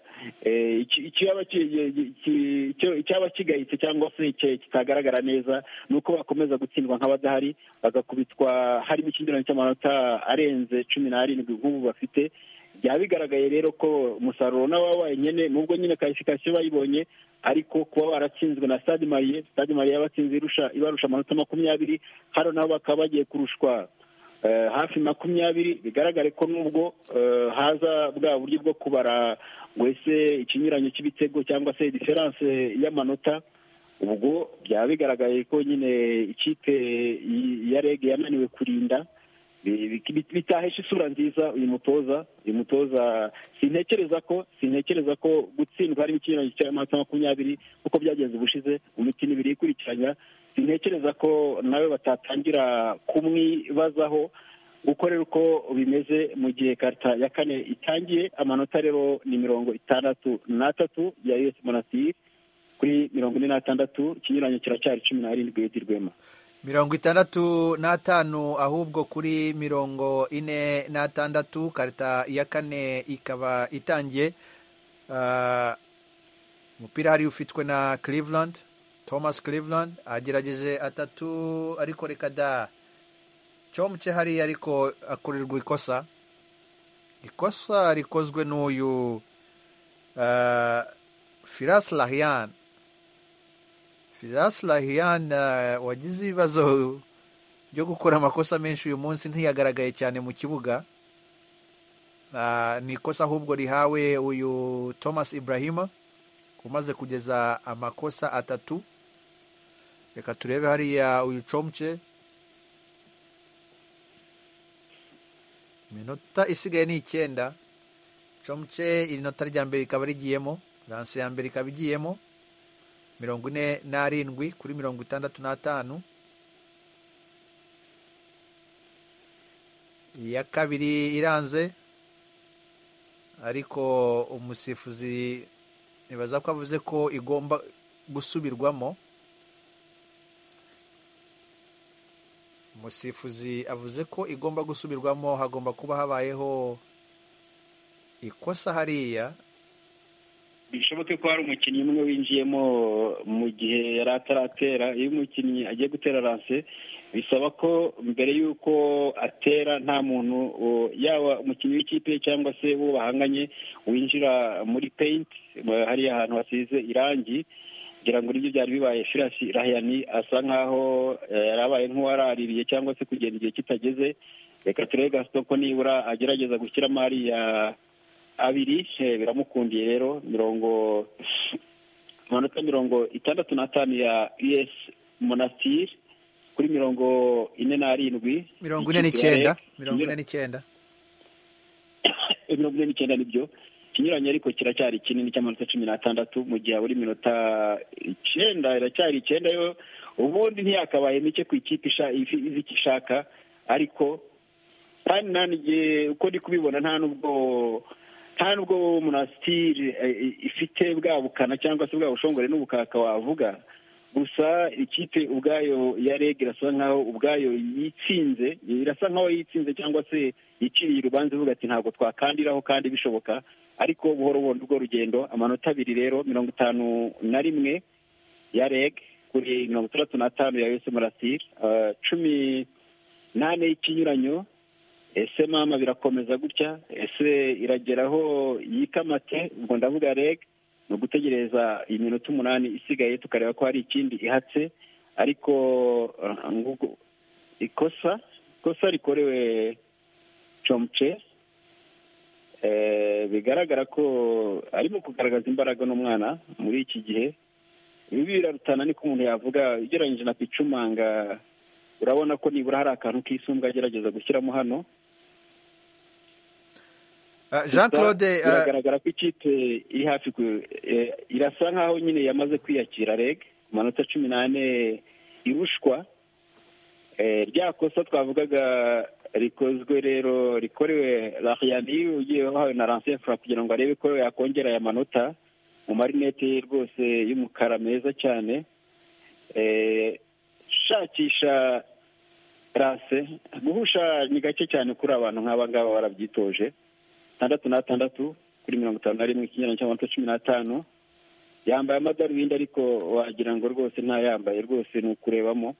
Icyaba kigayitse cyangwa se kitagaragara neza ni uko bakomeza gutsindwa nk'abadahari, bagakubitwa harimo ikinyuranyo cy'amanota arenze cumi n'arindwi nk'ubu bafite. Byaba bigaragaye rero ko umusaruro n'ababaye nyine nubwo nyine qualification bayibonye, ariko kuba baratsinzwe na Stade Malien, Stade Malien yabatsinze irusha ibarusha amanota makumyabiri, hano nabo bakaba bagiye kurushwa hafi makumyabiri. Bigaragare ko nubwo haza bwa buryo bwo kubara ngo ese ikinyuranyo cy'ibitego cyangwa se diferanse y'amanota, ubwo byaba bigaragaye ko nyine ikipe ya rege yananiwe kurinda, bitahesha isura nziza uyu mutoza. Uyu mutoza sintekereza ko sintekereza ko gutsindwa harimo ikinyuranyo cy'amanota makumyabiri kuko byagenze ubushize mu mikino ibiri ikurikiranya. Sintekereza ko nawe batatangira kumwibazaho gukorera uko bimeze mu gihe karita ya kane itangiye. Amanota rero ni mirongo itandatu n'atatu ya U S Monastir kuri mirongo ine n'atandatu, ikinyuranyo kiracyari cumi n'arindwi. Edi Rwema, mirongo itandatu n'atanu ahubwo kuri mirongo ine n'atandatu. Karita ya kane ikaba itangiye. Umupira hari ufitwe na Cleveland, Thomas Cleveland agerageje atatu ariko reka da Chomche hari ariko akorerwa ikosa. Ikosa rikozwe n'uyu uh, Firas Lahian. Firas Lahian uh, wagize ibibazo byo gukora amakosa menshi uyu munsi, ntiyagaragaye cyane mu kibuga. Uh, ni ikosa ahubwo rihawe uyu Thomas Ibrahima umaze kugeza amakosa atatu. Reka turebe hariya uyu Chomche. Minota isigaye ni icyenda. Chomche inota rya mbere ikaba rigiyemo, ranse ya mbere ikaba igiyemo. mirongo ine n'arindwi kuri mirongo itandatu n'atanu. Iya kabiri iranze, ariko umusifuzi nibaza ko avuze ko igomba gusubirwamo. Umusifuzi avuze ko igomba gusubirwamo, hagomba kuba habayeho ikosa hariya. Bishoboke ko hari umukinnyi umwe winjiyemo mu gihe yari ataratera. Iyo umukinnyi agiye gutera ranse bisaba ko mbere y'uko atera nta muntu yaba umukinnyi w'ikipe cyangwa se uwo bahanganye winjira muri paint, hariya ahantu hasize irangi. Ngira ngo nibyo byari bibaye. Firas Lahian asa nkaho yarabaye nk'uwaraririye cyangwa se kugenda igihe kitageze. Reka turebe Gaston ko nibura agerageza gushyiramo hariya abiri. Biramukundiye rero. mirongo amanota mirongo itandatu n'atanu ya U S Monastir kuri mirongo ine n'arindwi. mirongo ine n'icyenda mirongo ine n'icyenda mirongo ine n'icyenda nibyo. Ikinyuranye ariko kiracyari kinini cy'amanota cumi n'atandatu mu gihe buri minota icyenda iracyari icyenda. Yo ubundi ntiyakabaye mike ku ikipe izi ikishaka, ariko kandi nanjye uko ndi kubibona nta nubwo nta nubwo Monastir ifite bwa bukana cyangwa se bwa bushongore n'ubukaka wavuga. Gusa ikipe ubwayo ya rege irasa nkaho ubwayo yitsinze, irasa nkaho yitsinze cyangwa se yiciriye urubanza ivuga ati ntabwo twakandiraho kandi bishoboka, ariko buhoro buhoro urwo rugendo. Amanota abiri rero, mirongo itanu na rimwe ya reg kuri mirongo itandatu n'atanu ya esi Monastir, cumi n'ane y'ikinyuranyo. Ese mama birakomeza gutya, ese irageraho yikamate? Ubwo ndavuga reg ni ugutegereza iminota umunani isigaye tukareba ko hari ikindi ihatse. Ariko ikosa ikosa rikorewe Chomche, bigaragara ko arimo kugaragaza imbaraga n'umwana muri iki gihe. Ibi birarutana niko umuntu yavuga, ugereranyije na Pichumanga urabona ko nibura hari akantu k'isumbwa agerageza gushyiramo hano. Jean Claude, biragaragara ko ikipe iri hafi irasa nkaho nyine yamaze kwiyakira reg ku manota cumi n'ane irushwa. Rya kosa twavugaga rikozwe rero rikorewe Lahyani ugiye wahawe na Lancien Fra kugira ngo arebe ko yakongera aya manota mu marinete rwose y'umukara meza cyane. Shakisha rase guhusha ni gake cyane kuri abantu nk'aba ngaba barabyitoje. Tandatu n'atandatu kuri mirongo itanu na rimwe ikinyarwanda cy'amanota cumi n'atanu. Yambaye amadarubindi ariko wagira ngo rwose ntayambaye, rwose ni ukurebamo.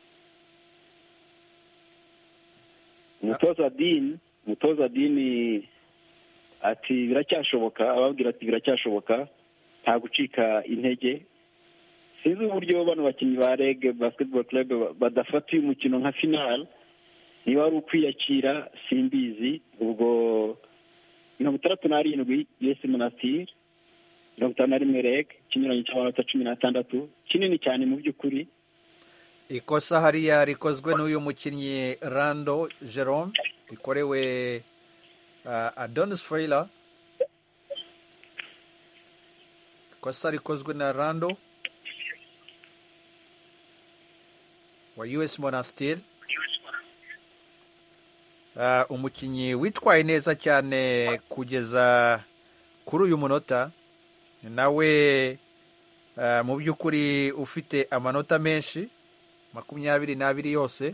Umutoza Dini umutoza Dini ati biracyashoboka, ababwira ati biracyashoboka, nta gucika intege. Sinzi uburyo bano bakinnyi ba Reg Basketball Club badafata uyu mukino nka final, niba ari ukwiyakira simbizi. Ubwo mirongo itandatu n'arindwi esi Monastir, mirongo itanu na rimwe Reg, ikinyuranyo cy'amanota cumi n'atandatu, kinini cyane mu by'ukuri. Ikosa hariya rikozwe n'uyu mukinnyi Rando Jerome, rikorewe uh, Adonis Feiler. Ikosa rikozwe na Rando wa U S Monastir, uh, umukinnyi witwaye neza cyane kugeza kuri uyu munota, nawe uh, mu by'ukuri ufite amanota menshi makumyabiri n'abiri yose.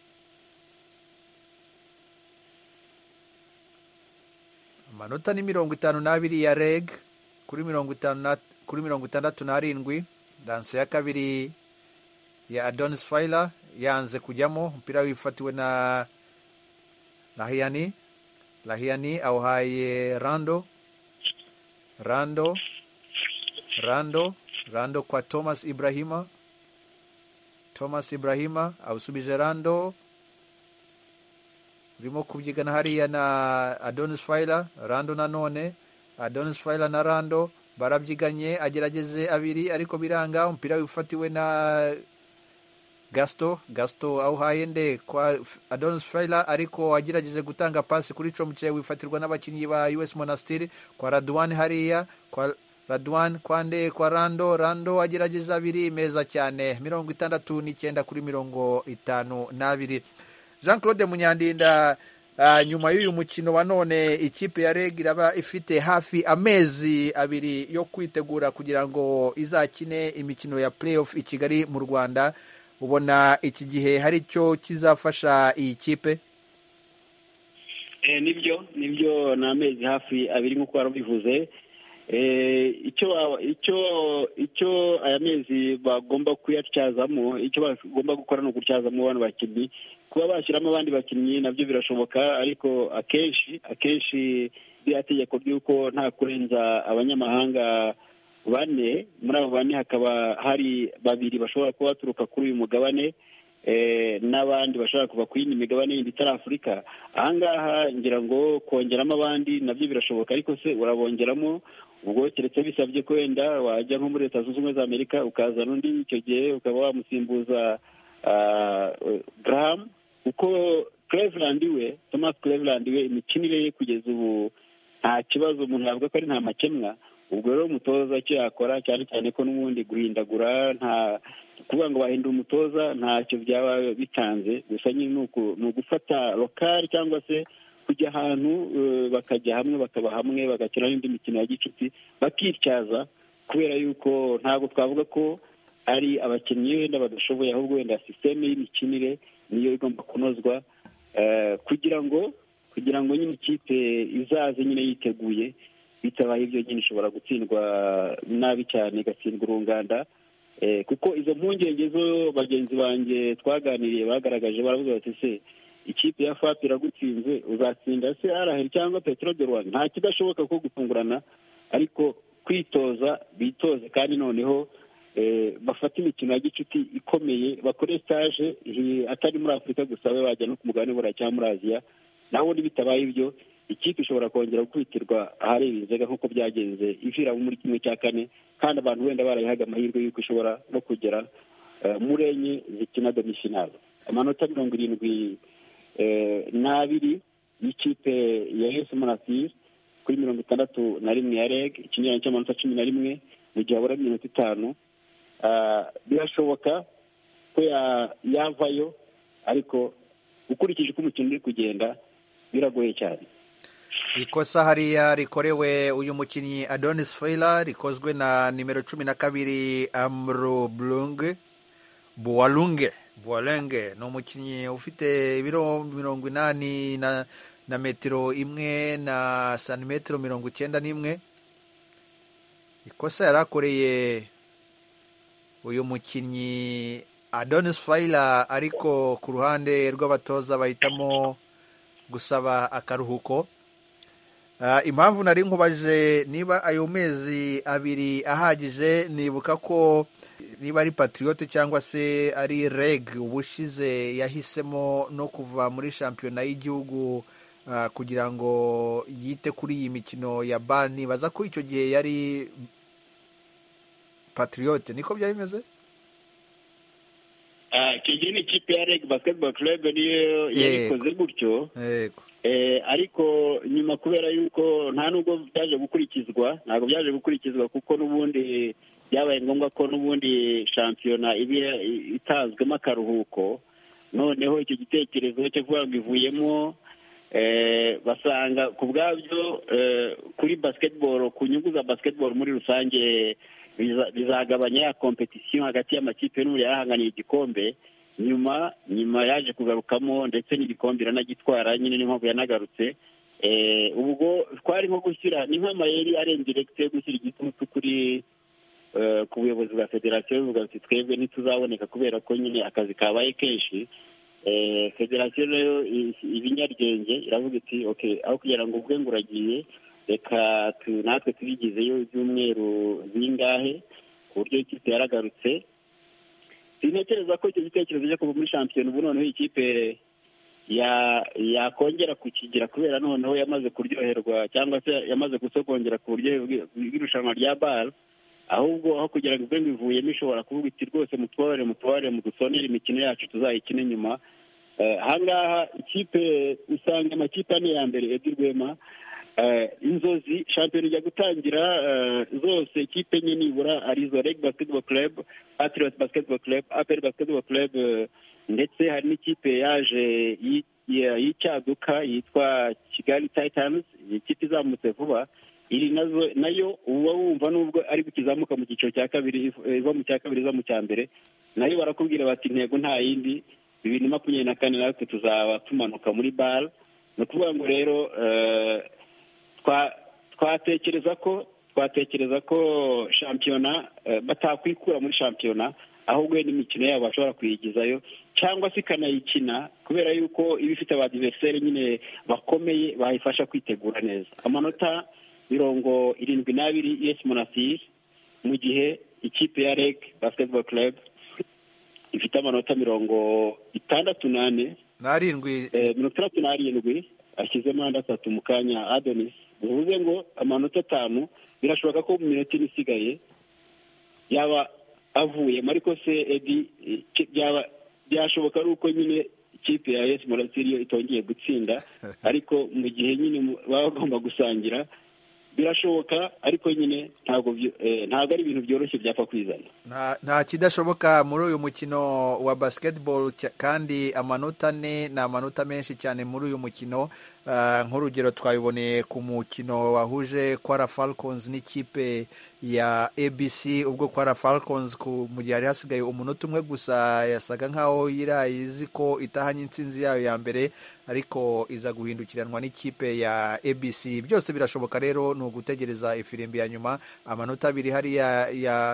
Amanota ni mirongo itanu n'abiri ya Reg kuri mirongo itanu na, kuri mirongo itandatu n'arindwi. Danse ya kabiri ya Adonis Feiler yanze kujyamo, umupira wifatiwe na Lahyani. Lahyani awuhaye Rando Rando Rando Rando kwa Thomas Ibrahima. Thomas Ibrahima awusubije Rando, urimo kubyigana hariya na Adonis Feiler. Rando nanone, Adonis Feiler na Rando barabyiganye, agerageze abiri ariko biranga, umupira wifatiwe na Gasto. Gasto awuhaye nde kwa Adonis Feiler, ariko agerageze gutanga pasi kuri Chomche, wifatirwa n'abakinnyi ba U S Monastir kwa Radwan hariya, kwa Radwan kwande kwa Rando. Rando agerageza abiri meza cyane, mirongo itandatu n'icyenda kuri mirongo itanu n'abiri. Jean Claude Munyandinda, uh, nyuma y'uyu mukino wa none ikipe ya Reg iraba ifite hafi amezi abiri yo kwitegura kugira ngo izakine imikino ya playoff i Kigali mu Rwanda. Ubona iki gihe hari icyo kizafasha iyi kipe? Eh, nibyo nibyo ni amezi hafi abiri nk'uko warabivuze. icyo icyo icyo aya mezi bagomba kuyatyazamo, icyo bagomba gukora ni ugutyazamo abantu bakinnyi. Kuba bashyiramo abandi bakinnyi nabyo birashoboka, ariko akenshi akenshi bya tegeko ry'uko nta kurenza abanyamahanga bane. Muri abo bane hakaba hari babiri bashobora kuba baturuka kuri uyu mugabane, n'abandi bashobora kuva ku yindi migabane yindi itari Afurika. Ahangaha ngira ngo kongeramo abandi nabyo birashoboka, ariko se urabongeramo ubwo keretse bisabye ko wenda wajya nko muri Leta Zunze Ubumwe za Amerika ukazana undi, icyo gihe ukaba wamusimbuza Graham, kuko Cleveland we Thomas Cleveland we imikinire ye kugeza ubu nta kibazo, umuntu yavuga ko ari nta makemwa. Ubwo rero umutoza icyo yakora, cyane cyane ko n'ubundi guhindagura, nta kuvuga ngo bahindura umutoza ntacyo byaba bitanze. Gusa nyine ni ugufata lokali cyangwa se kujya ahantu bakajya hamwe bakaba hamwe bagakina n'indi mikino ya gicuti bakityaza, kubera yuko ntabwo twavuga ko ari abakinnyi wenda badashoboye, ahubwo wenda sisiteme y'imikinire niyo igomba kunozwa kugira ngo kugira ngo nyine ikipe izaze nyine yiteguye. Bitabaye ibyo nyine ishobora gutsindwa nabi cyane, igatsindwa urunganda. kuko izo mpungenge zo bagenzi banjye twaganiriye bagaragaje baravuga bati se ikipe ya FAP iragutsinze uzatsinda se Araheli cyangwa Petro de Rwanda? Nta kidashoboka ko gufungurana, ariko kwitoza bitoze kandi noneho bafata imikino ya gicuti ikomeye, bakore stage atari muri Afurika gusa, babe bajya no ku mugabane burayi cyangwa muri Aziya. naho bitabaye ibyo ikipe ishobora kongera gukwitirwa ahareba inzega nk'uko byagenze ivira muri kimwe cya kane, kandi abantu wenda barayihaga amahirwe y'uko ishobora no kugera muri enye zikina demi-finale. Amanota mirongo irindwi n'abiri y'ikipe ya A S Monastir kuri mirongo itandatu na rimwe ya R E G, ikinyuranyo cy'amanota cumi na rimwe mu gihe habura iminota itanu. Birashoboka ko yavayo, ariko ukurikije uko umukino uri kugenda biragoye cyane. Ikosa hariya rikorewe uyu mukinnyi Adonis Feiler rikozwe na nimero cumi na kabiri Amro Blunge Boalunge Boalunge ni umukinnyi ufite ibiro mirongo inani na, na metero imwe na santimetero mirongo icyenda n'imwe. Ikosa yarakoreye uyu mukinnyi Adonis Feiler, ariko ku ruhande rw'abatoza bahitamo gusaba akaruhuko. Uh, impamvu nari nkubaje niba ayo mezi abiri ahagije, nibuka ko niba ari Patriote cyangwa se ari R E G ubushize yahisemo no kuva muri shampiyona y'igihugu uh, kugira ngo yite kuri iyi mikino ya B A N. Baza ko icyo gihe yari Patriote, niko byari bimeze? Ah, kigiye ni ikipe ya R E G Basketball Club niyo yabikoze gutyo. Yego. Eh, ariko nyuma kubera yuko nta nubwo byaje gukurikizwa, ntabwo byaje gukurikizwa kuko n'ubundi byabaye ngombwa ko n'ubundi shampiyona ibi itazwemo akaruhuko. Noneho icyo gitekerezo cyo kuvuga ngo ivuyemo, eh, basanga ku bwabyo eh, kuri basketball, ku nyungu za basketball muri rusange bizagabanya ya competition hagati y'amakipe n'uri yahanganiye igikombe. nyuma nyuma yaje kugarukamo ndetse n'igikombe iranagitwara, nyine ni mpamvu yanagarutse. Eh, ubwo twari nko gushyira ni nk'amayeri arenze direct yo gushyira igitutu kuri uh, ku buyobozi bwa federasiyo, bivuga ati twebwe ntituzaboneka kubera ko nyine akazi kabaye kenshi. Eh, federasiyo nayo ibinyarwenge iravuga iti okay, aho kugira ngo ubwe ngo uragiye, reka natwe tubigizeyo ibyumweru bingahe ku buryo ikipe yaragarutse. Sintekereza ko icyo gitekerezo cyo kuva muri shampiyona ubu noneho ikipe yakongera kukigira, kubera noneho yamaze kuryoherwa cyangwa se yamaze gusogongera ku buryo bw'irushanwa rya B A L. Ahubwo aho kugira ngo ubwo ivuyemo ishobora kuvuga iti rwose mutware mutware mu dusonera imikino yacu tuzayikine nyuma. Ahangaha ikipe usanga amakipe ane ya mbere Edi Rwema, inzozi shampiyona ijya gutangira zose ikipe nye nibura arizo R E G Basketball Club, Patriots Basketball Club, A P R Basketball Club, ndetse hari n'ikipe yaje y'icyaduka yitwa Kigali Titans, ikipe izamutse vuba. Iri nazo nayo uba wumva nubwo ari gukizamuka mu cyiciro cya kabiri, iva mu cya kabiri iza mu cya mbere, nayo barakubwira bati intego nta yindi, bibiri na makumyabiri na kane natwe tuzaba tumanuka muri B A L. Ni ukuvuga ngo rero twatekereza ko twatekereza ko shampiyona batakwikura muri shampiyona, ahubwo n'imikino yabo bashobora kuyigizayo cyangwa se ikanayikina, kubera yuko iba ifite abadiveriseri nyine bakomeye bayifasha kwitegura neza. Amanota mirongo irindwi n'abiri A S Monastir, mu gihe ikipe ya R E G Basketball Club ifite amanota mirongo itandatu n'ane n'arindwi mirongo itandatu n'arindwi, ashyizemo andi atatu mu kanya Adonis. Bivuze ngo amanota atanu birashoboka ko mu minota ine isigaye yaba avuye, ariko se Edi byaba byashoboka ari uko nyine ikipe ya A S Monastir itongeye gutsinda, ariko mu gihe nyine baba bagomba gusangira birashoboka, ariko nyine ntabwo ntabwo ari ibintu byoroshye byapfa kwizana. Nta nta kidashoboka muri uyu mukino wa basketball, kandi amanota ane ni amanota menshi cyane muri uyu mukino. Uh, nk'urugero twabiboneye ku mukino wahuje Kwara Falcons n'ikipe ya A B C, ubwo Kwara Falcons mu gihe hari hasigaye umunota umwe gusa yasaga nkaho yirayizi ko itahanye intsinzi yayo ya mbere, ariko iza guhindukiranwa n'ikipe ya A B C. Byose birashoboka rero, ni ugutegereza ifirimbi ya nyuma. Amanota abiri hari ya, ya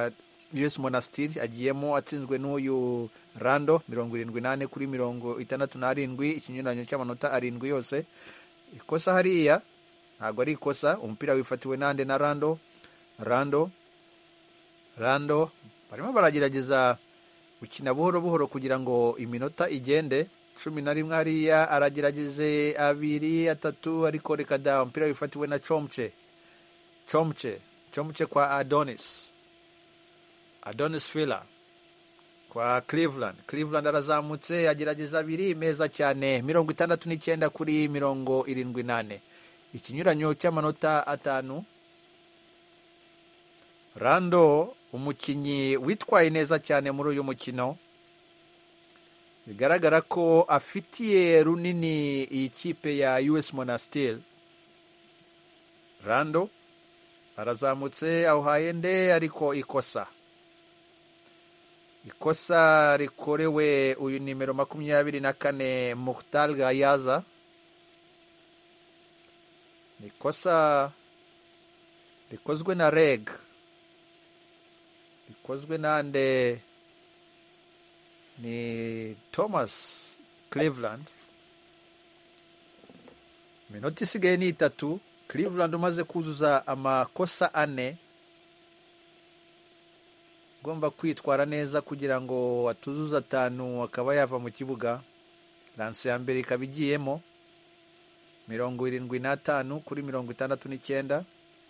U S Monastir agiyemo atsinzwe n'uyu Rando mirongo irindwi n'ane kuri mirongo itandatu n'arindwi, ikinyuranyo cy'amanota arindwi yose. Ikosa hariya ntabwo ari ikosa, umupira wifatiwe nande na Rando. Rando Rando barimo baragerageza gukina buhoro buhoro kugira ngo iminota igende. Cumi na rimwe hariya aragerageze abiri atatu, ariko reka da, umupira wifatiwe na Chomche Chomche Chomche kwa Adonis Adonis Fila kwa Cleveland. Cleveland arazamutse agerageza abiri meza cyane, mirongo itandatu n'icyenda kuri mirongo irindwi n'ane, ikinyuranyo cy'amanota atanu. Rando umukinnyi witwaye neza cyane muri uyu mukino, bigaragara ko afitiye runini iyi kipe ya U S Monastir. Rando arazamutse awuhaye nde, ariko ikosa ikosa rikorewe uyu nimero makumyabiri na kane Mukhtar Gayaza. Ikosa rikozwe na Reg, rikozwe nande ni Thomas Cleveland. Minota isigaye ni itatu. Cleveland umaze kuzuza amakosa ane, ugomba kwitwara neza kugira ngo atuzuze atanu akaba yava mu kibuga. Lance ya mbere ikaba igiyemo, mirongo irindwi n'atanu kuri mirongo itandatu n'icyenda.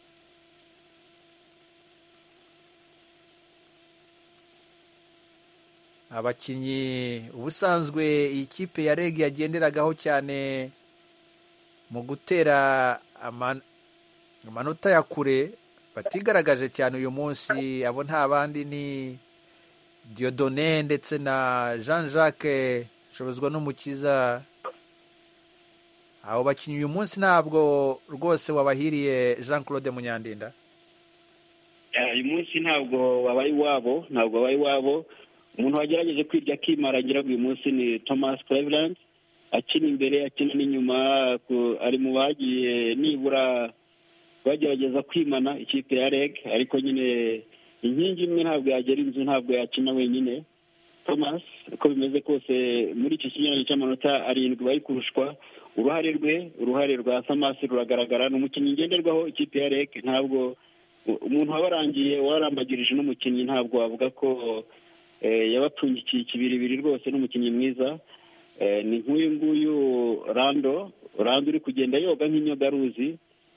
Abakinnyi ubusanzwe iyi kipe ya Reg yagenderagaho cyane mu gutera amanota ya kure batigaragaje cyane uyu munsi. Abo nta bandi ni Dieudonné ndetse na Jean Jacques Shobozwa n'Umukiza. Abo bakinnyi uyu munsi ntabwo rwose wabahiriye Jean Claude Munyandinda. uyu munsi ntabwo wabaye iwabo ntabwo wabaye iwabo umuntu wagerageje kwirya akimarangira uyu munsi ni Thomas Cleveland, akina imbere akina n'inyuma, ari mu bagiye nibura bagerageza kwimana ikipe ya Reg, ariko nyine inkingi imwe ntabwo yagera inzu, ntabwo yakina wenyine. Thomas uko bimeze kose muri iki kinyuranye cy'amanota arindwi bari kurushwa, uruhare rwe uruhare rwa Thomas ruragaragara. Ni umukinnyi ngenderwaho ikipe ya Reg, ntabwo umuntu wabarangiye warambagirije n'umukinnyi ntabwo wavuga ko yabapfundikiye ikibiribiri, rwose n'umukinnyi mwiza. Ni nk'uyu nguyu Rando Rando uri kugenda yoga nk'inyogaruzi.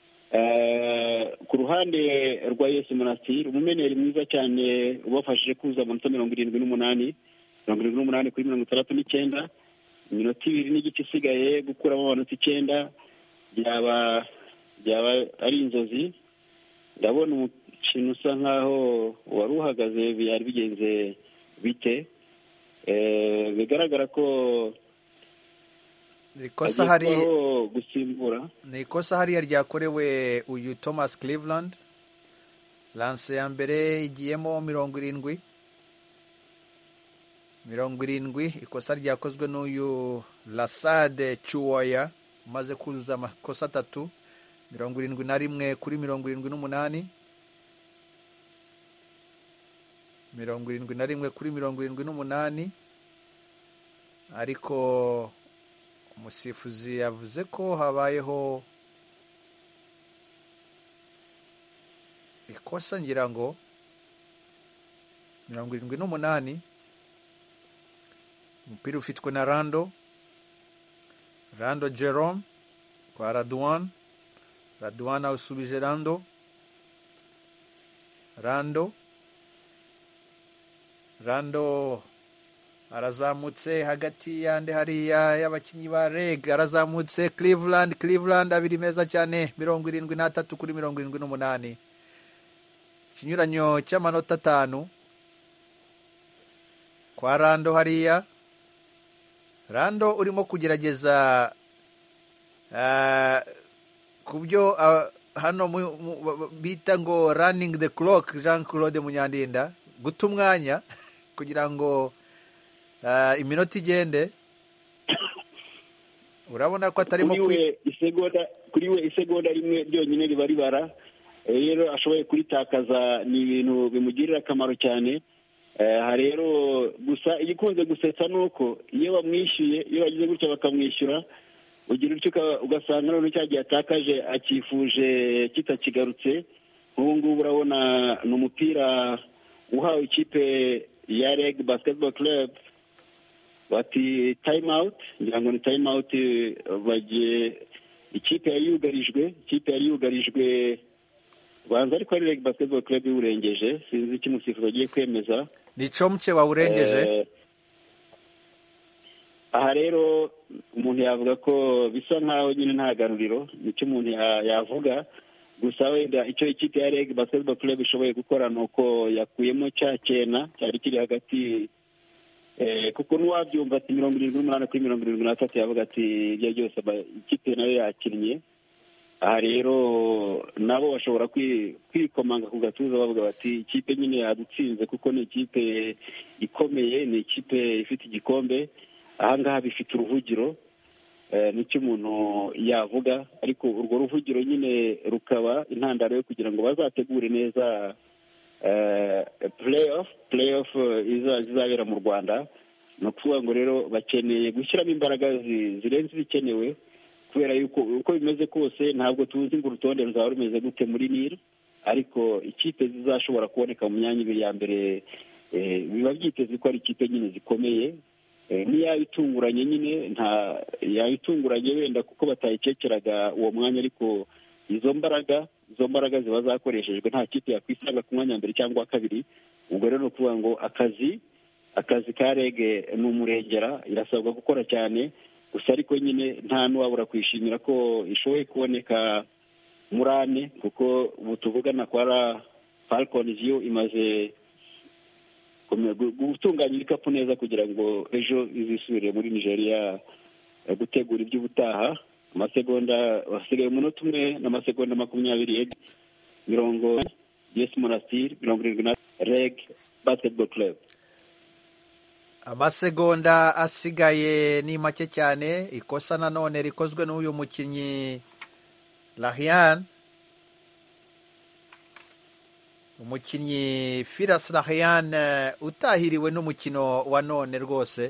Ku ruhande rwa U S Monastir umumeneri mwiza cyane ubafashije kuza amanota mirongo irindwi n'umunani mirongo irindwi n'umunani kuri mirongo itandatu n'icyenda, iminota ibiri n'igice isigaye gukuramo amanota icyenda byaba byaba ari inzozi. Ndabona umukino usa nkaho wari uhagaze, byari bigenze bite? Bigaragara ko ikosa hari gusimbura, ni ikosa hariya ryakorewe uyu Thomas Cleveland. Lance ya mbere igiyemo mirongo irindwi mirongo irindwi, ikosa ryakozwe n'uyu Lasade Chuwaya umaze kuzuza amakosa atatu, mirongo irindwi na rimwe kuri mirongo irindwi n'umunani mirongo irindwi na rimwe kuri mirongo irindwi n'umunani. Ariko umusifuzi yavuze ko habayeho ikosa, ngira ngo mirongo irindwi n'umunani. Umupira ufitwe na Rando Rando Jerome kwa Radwan Radwan awusubije Rando Rando Rando arazamutse hagati yande hariya y'abakinnyi ba Reg, arazamutse Cleveland Cleveland abiri meza cyane, mirongo irindwi n'atatu kuri mirongo irindwi n'umunani, ikinyuranyo cy'amanota atanu kwa Rando hariya. Rando urimo kugerageza uh, ku byo uh, hano mu, mu, bita ngo running the clock, Jean Claude Munyandinda, guta umwanya kugira ngo uh, iminota igende. Urabona ko atarimo kuri we isegonda kuri we isegonda rimwe ryonyine riba ribara. rero ashoboye kuritakaza ni ibintu bimugirira akamaro cyane. aha rero gusa igikunze gusetsa ni uko iyo bamwishyuye iyo bagize gutya bakamwishyura ugira utyo ugasanga none cyagiye atakaje akifuje kitakigarutse. nk'ubu ngubu urabona ni umupira uhawe ikipe ya Reg Basketball Club bati time out, ngira ngo ni time out. bagiye ikipe yari yugarijwe ikipe yari yugarijwe banza ariko ari Reg Basketball Club y'urengeje, sinzi iki umusifuzi agiye kwemeza. ni Comce wawurengeje. Eh, aha rero umuntu yavuga ko bisa nkaho nyine nta garuriro, nicyo umuntu yavuga. gusa wenda icyo ikipe ya Reg Basketball Club ishoboye gukora ni uko yakuyemo cya cyena cyari kiri hagati, kuko n'uwabyumva ati mirongo irindwi n'umunani kuri mirongo irindwi n'atatu yavuga ati ibyo byose ikipe nayo yakinnye. aha rero nabo bashobora kwikomanga ku gatuza bavuga bati ikipe nyine yadutsinze kuko ni ikipe ikomeye, ni ikipe ifite igikombe. ahangaha bifite uruvugiro, nicyo umuntu yavuga, ariko urwo ruvugiro nyine rukaba intandaro yo kugira ngo bazategure neza playoff playoff izabera mu Rwanda. ni ukuvuga ngo rero bakeneye gushyiramo imbaraga zirenze izikenewe, kubera yuko uko bimeze kose ntabwo tuzi ngo urutonde ruzaba rumeze gute muri Nil, ariko ikipe zizashobora kuboneka mu myanya ibiri ya mbere biba byitezwe ko ari ikipe nyine zikomeye. niyo itunguranye nyine nta yabitunguranye wenda kuko batayicekeraga uwo mwanya, ariko izo mbaraga izo mbaraga ziba zakoreshejwe nta kipe yakwisanga ku mwanya mbere cyangwa kabiri. ubwo rero ni ukuvuga ngo akazi akazi ka Reg ni umurengera, irasabwa gukora cyane. gusa ariko nyine nta n'uwabura kwishimira ko ishoboye kuboneka muri ane, kuko ubu tuvugana kwa Falcons yo imaze gutunganya ibikapu neza kugira ngo ejo izisubire muri Nigeria gutegura iby'ubutaha. amasegonda basigaye umunota umwe n'amasegonda makumyabiri mirongo Yes Monastir mirongo irindwi na Reg Basketball Club. amasegonda asigaye ni make cyane. ikosa nanone rikozwe n'uyu mukinnyi Lahian, umukinnyi Firas Lahian utahiriwe n'umukino wa none rwose.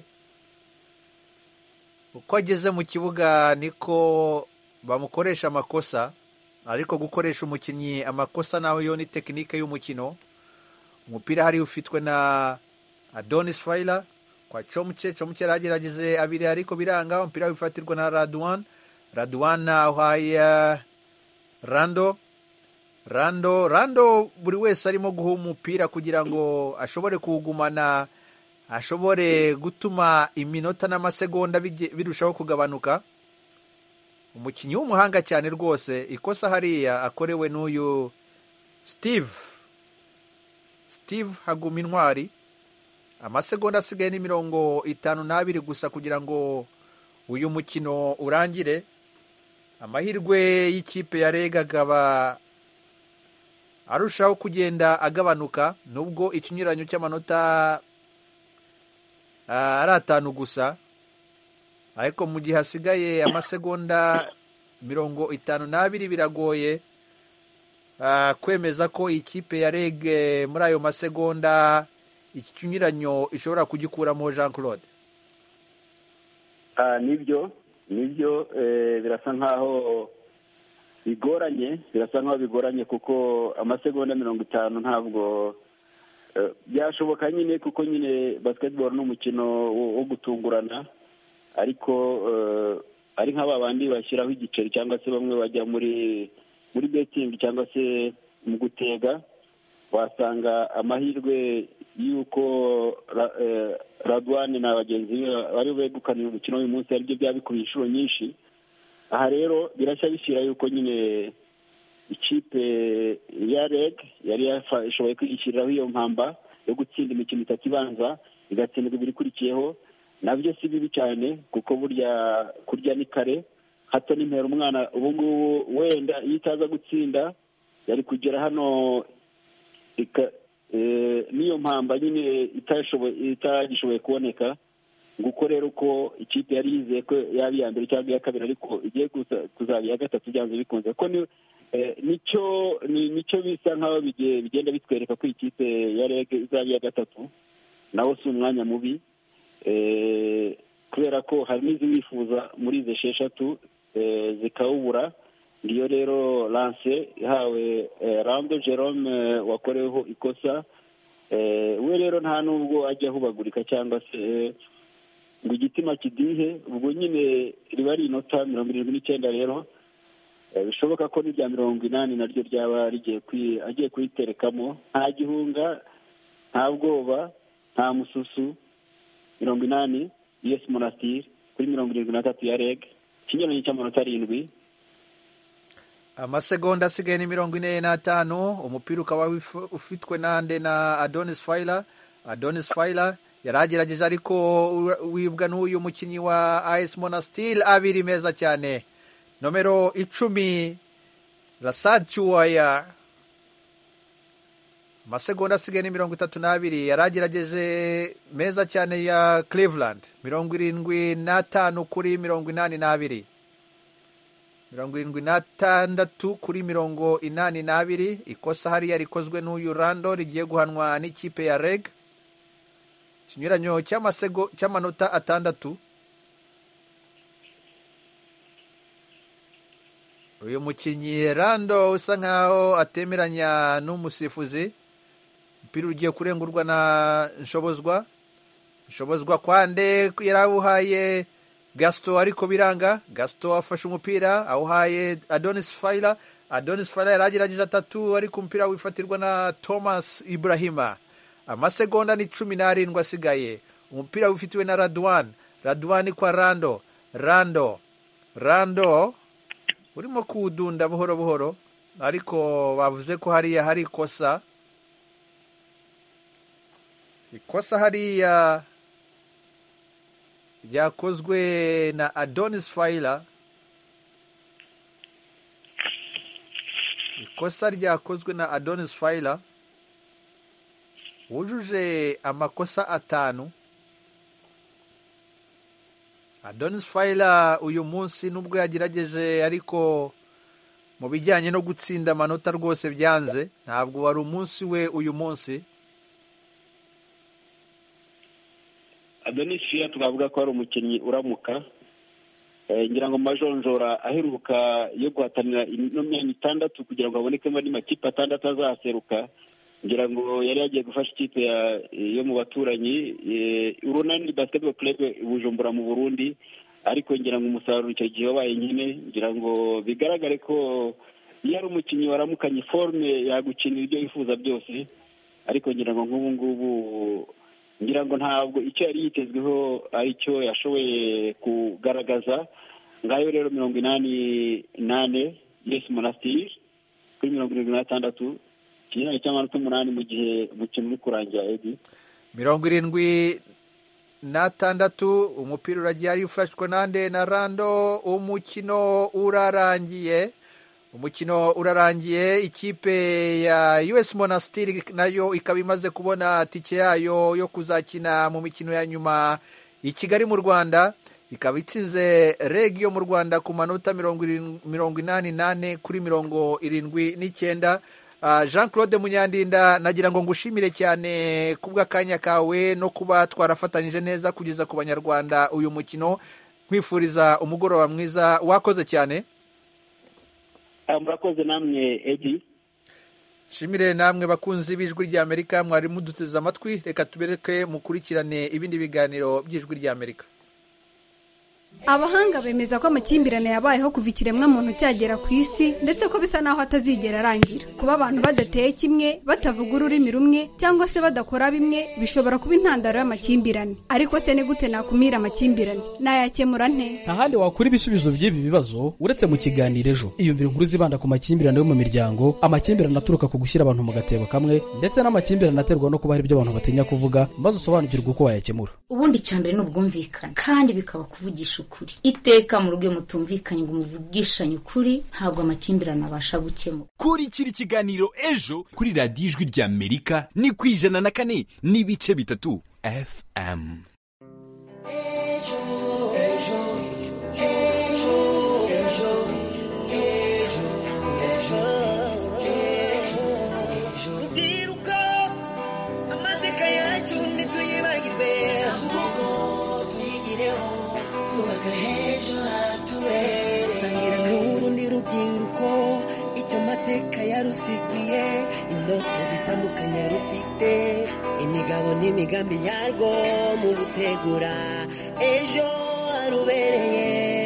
uko ageze mu kibuga niko bamukoresha amakosa, ariko gukoresha umukinnyi amakosa naho yo ni tekinike y'umukino. umupira hari ufitwe na Adonis Faila kwa Comce. Comce yaragerageze abiri ariko biranga, umupira wifatirwa na Radwan. Radwan ahaye Rando Rando Rando buri wese arimo guha umupira kugira ngo ashobore kuwugumana, ashobore gutuma iminota n'amasegonda birushaho kugabanuka. umukinnyi w'umuhanga cyane rwose. ikosa hariya akorewe n'uyu Steve Steve Haguma Intwari. amasegonda asigaye ni mirongo itanu n'abiri gusa kugira ngo uyu mukino urangire. amahirwe y'ikipe ya Reg akaba arushaho kugenda agabanuka, nubwo ikinyuranyo cy'amanota ari atanu gusa, ariko mu gihe hasigaye amasegonda mirongo itanu n'abiri biragoye kwemeza ko ikipe ya Reg muri ayo masegonda iki kinyuranyo ishobora kugikuramo. Jean Claude. nibyo nibyo birasa nkaho bigoranye birasa nkaho bigoranye kuko amasegonda mirongo itanu ntabwo byashoboka nyine, kuko nyine basketball ni umukino wo gutungurana, ariko ari nk'aba bandi bashyiraho igiceri cyangwa se bamwe bajya muri muri betting cyangwa se mu gutega, wasanga amahirwe y'uko Radwan na bagenzi be bari begukanira umukino w'uyu munsi aribyo byabikuye inshuro nyinshi. aha rero birashya bishyira yuko nyine ikipe ya Reg yari yashoboye kwishyiriraho iyo mpamba yo gutsinda imikino itatu ibanza igatsindwa ibiri ikurikiyeho. nabyo si bibi cyane kuko burya kurya ni kare, hato n'impera umwana ubu ngubu wenda iyo itaza gutsinda yari kugera hano n'iyo mpamba nyine itagishoboye kuboneka. nguko rero uko ikipe yari yizeye ko yaba iya mbere cyangwa iya kabiri, ariko igiye kuzaba iya gatatu byanze bikunze, kuko nicyo nicyo bisa nk'aho bigenda bitwereka ko ikipe ya reg izaba iya gatatu nawo si umwanya mubi kubera ko hari n'iziwifuza muri izi esheshatu zikawubura. ngiyo rero lance ihawe Rando Jerome wakoreweho ikosa, we rero nta nubwo ajya ahubagurika cyangwa se ngo igitima kidihe, ubwo nyine riba ari inota mirongo irindwi n'icyenda. Rero bishoboka ko n'irya mirongo inani naryo ryaba rigiye agiye kuyiterekamo. Nta gihunga, nta bwoba, nta mususu. mirongo inani U S Monastir kuri mirongo irindwi na tatu ya reg, ikinyuranyo cy'amanota arindwi. Amasegonda asigaye ni mirongo ine n'atanu. Umupira ukaba ufitwe nande na Adonis Fayila. Adonis Fayila yaragerageje ariko wibwa n'uyu mukinnyi wa U S Monastir. Abiri meza cyane, nomero icumi Rasad Chuwaya. Amasegonda asigaye ni mirongo itatu n'abiri. Yaragerageje meza cyane ya Cleveland, mirongo irindwi n'atanu kuri mirongo inani n'abiri. mirongo irindwi n'atandatu kuri mirongo inani n'abiri. Ikosa hariya rikozwe n'uyu Rando rigiye guhanwa n'ikipe ya reg, ikinyuranyo cy'amasego cy'amanota atandatu. Uyu mukinnyi Rando usa nkaho atemeranya n'umusifuzi. Umupira ugiye kurengurwa na Nshobozwa. Nshobozwa kwande yarawuhaye Gaston ariko biranga. Gaston afashe umupira awuhaye Adonis Fayila. Adonis Fayila yaragerageje atatu ariko umupira wifatirwa na Thomas Ibrahima. Amasegonda ni cumi n'arindwi asigaye. Umupira wifitiwe na Radwan. Radwan kwa Rando. Rando. Rando urimo kuwudunda buhoro buhoro, ariko bavuze ko hariya hari ikosa. Ikosa hariya ryakozwe na Adonis Fayila. Ikosa ryakozwe na Adonis Fayila wujuje amakosa atanu. Adonis Fayila uyu munsi nubwo yagerageje ariko mu bijyanye no gutsinda amanota rwose byanze, ntabwo wari umunsi we uyu munsi. Adonis Fayila tukavuga ko ari umukinnyi uramuka, ngira ngo majonjora aheruka yo guhatanira ino myanya itandatu kugira ngo abonekemo andi makipe atandatu azaseruka. ngira ngo yari yagiye gufasha ikipe yo mu baturanyi Urunani Basketball Club Bujumbura mu Burundi, ariko ngira ngo umusaruro icyo gihe wabaye nyine. ngira ngo bigaragare ko iyo ari umukinnyi waramukanye forme yagukinira ibyo yifuza byose, ariko ngira ngo nk'ubu ngubu ngira ngo ntabwo icyo yari yitezweho aricyo yashoboye kugaragaza. ngayo rero mirongo inani nane U S Monastir kuri mirongo irindwi n'atandatu, ikinyuranyo cy'amanota umunani mu gihe umukino uri kurangira. Edi mirongo irindwi n'atandatu. Umupira uragiye ari ufashwe nande na Rando. Umukino urarangiye. Umukino urarangiye. Ikipe ya U S Monastir nayo ikaba imaze kubona tike yayo yo kuzakina mu mikino ya nyuma i Kigali mu Rwanda. Ikaba itsinze reg yo mu Rwanda ku manota mirongo inani nane kuri mirongo irindwi n'icyenda. Jean Claude Munyandinda, nagira ngo ngushimire cyane kubw'akanya kawe no kuba twarafatanyije neza kugeza ku banyarwanda uyu mukino. Nkwifuriza umugoroba mwiza, wakoze cyane. Murakoze namwe Edi. Shimire namwe bakunzi b'Ijwi ry'Amerika mwari muduteze amatwi. Reka tubereke mukurikirane ibindi biganiro by'Ijwi ry'Amerika. Abahanga bemeza ko amakimbirane yabayeho kuva ikiremwa muntu cyagera ku isi, ndetse ko bisa naho atazigera arangira. Kuba abantu badateye kimwe, batavuga ururimi rumwe, cyangwa se badakora bimwe bishobora kuba intandaro y'amakimbirane. Ariko se ni gute nakumira amakimbirane? Nayakemura nte? Nta handi wakura ibisubizo by'ibi bibazo uretse mu kiganiro Ejo. Iyumvira inkuru zibanda ku makimbirane yo mu miryango, amakimbirane aturuka ku gushyira abantu mu gatebo kamwe, ndetse n'amakimbirane aterwa no kuba hari ibyo abantu batinya kuvuga, maze usobanukirwe uko wayakemura. Ubundi cyambere no bwumvikana kandi bikaba kuvugisha ukuri. Iteka mu rugo mutumvikanye ngo muvugishanye ukuri, ntabwo amakimbirane abasha gukemura. Kuri kiri kiganiro Ejo kuri radiyo Ijwi ry'Amerika ni ku ijana na kane n'ibice bitatu F M. Ejo, ejo, ejo, ejo, ejo, ejo. ejo hatuwe sangira n'urundi rubyiruko icyo mateka yarusigiye indoto zitandukanye rufite imigabo n'imigambi yarwo mu gutegura ejo harubereye.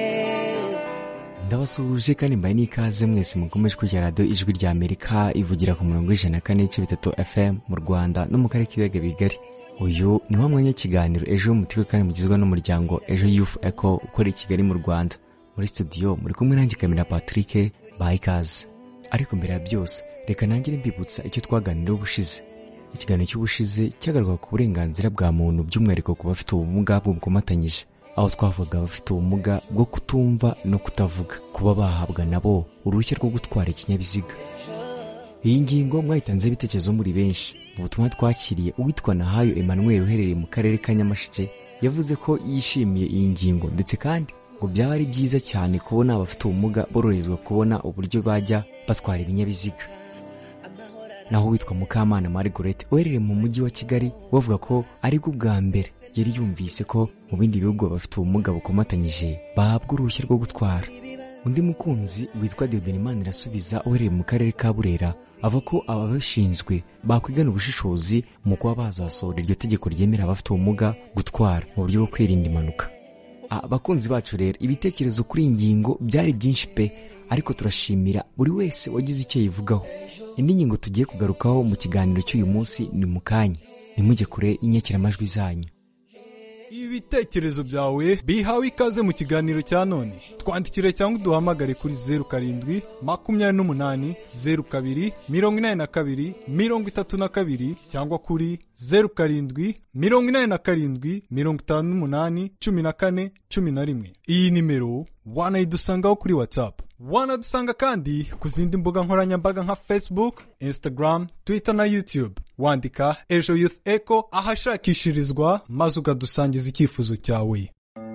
ndabasuhuje kandi mbaye n'ikaze mwese mukomeje kujya radiyo ijwi rya Amerika ivugira ku murongo w'ijana na kane n'ibice bitatu F M mu Rwanda no mu karere k'ibiyaga bigari. Uyu ni wa mwanya w'ikiganiro ejo mutiwe kandi mugizwe n'umuryango Ejo Youth Echo ukora i Kigali mu Rwanda. Muri studio muri kumwe nanjye Kamina Patrick bayikaze. Ariko mbere ya byose reka nangire mbibutsa icyo twaganiriye ubushize. Ikiganiro cy'ubushize cyagaruka ku burenganzira bwa muntu by'umwihariko ku bafite ubumuga bw'ubukomatanyije, aho twavuga abafite ubumuga bwo kutumva no kutavuga kuba bahabwa nabo uruhushya rwo gutwara ikinyabiziga. Iyi ngingo mwayitanzeho ibitekerezo muri benshi. Mu butumwa twakiriye uwitwa Nahayo Emmanuel uherereye mu karere ka Nyamasheke yavuze ko yishimiye iyi ngingo ndetse kandi ngo byaba ari byiza cyane kubona abafite ubumuga boroherezwa kubona uburyo bajya batwara ibinyabiziga. Naho witwa Mukamana Margaret uherereye mu mujyi wa Kigali bavuga ko ari bwo bwa mbere yari yumvise ko mu bindi bihugu abafite ubumuga bukomatanyije bahabwa uruhushya rwo gutwara. Undi mukunzi witwa Deodenimana irasubiza uherereye mu karere ka Burera avuga ko ababishinzwe bakwigana ubushishozi mu kuba bazasohora iryo tegeko ryemera abafite ubumuga gutwara mu buryo bwo kwirinda impanuka. Abakunzi bacu rero ibitekerezo kuri iyi ngingo byari byinshi pe, ariko turashimira buri wese wagize icyo yivugaho. Indi ngingo tugiye kugarukaho mu kiganiro cy'uyu munsi ni mu kanya. Nimujye kure y'inyakiramajwi zanyu. Ibitekerezo byawe bihawe ikaze mu kiganiro cya none. Twandikire cyangwa duhamagare kuri zeru karindwi makumyabiri n'umunani zeru kabiri mirongo inani na kabiri mirongo itatu na kabiri cyangwa kuri zeru karindwi mirongo inani na karindwi mirongo itanu n'umunani cumi na kane cumi na rimwe. Iyi nimero wanayidusangaho kuri WhatsApp. Wanadusanga kandi ku zindi mbuga nkoranyambaga nka Facebook, Instagram, Twitter na YouTube. Wandika Ejo Youth Echo ahashakishirizwa maze ukadusangiza icyifuzo cyawe.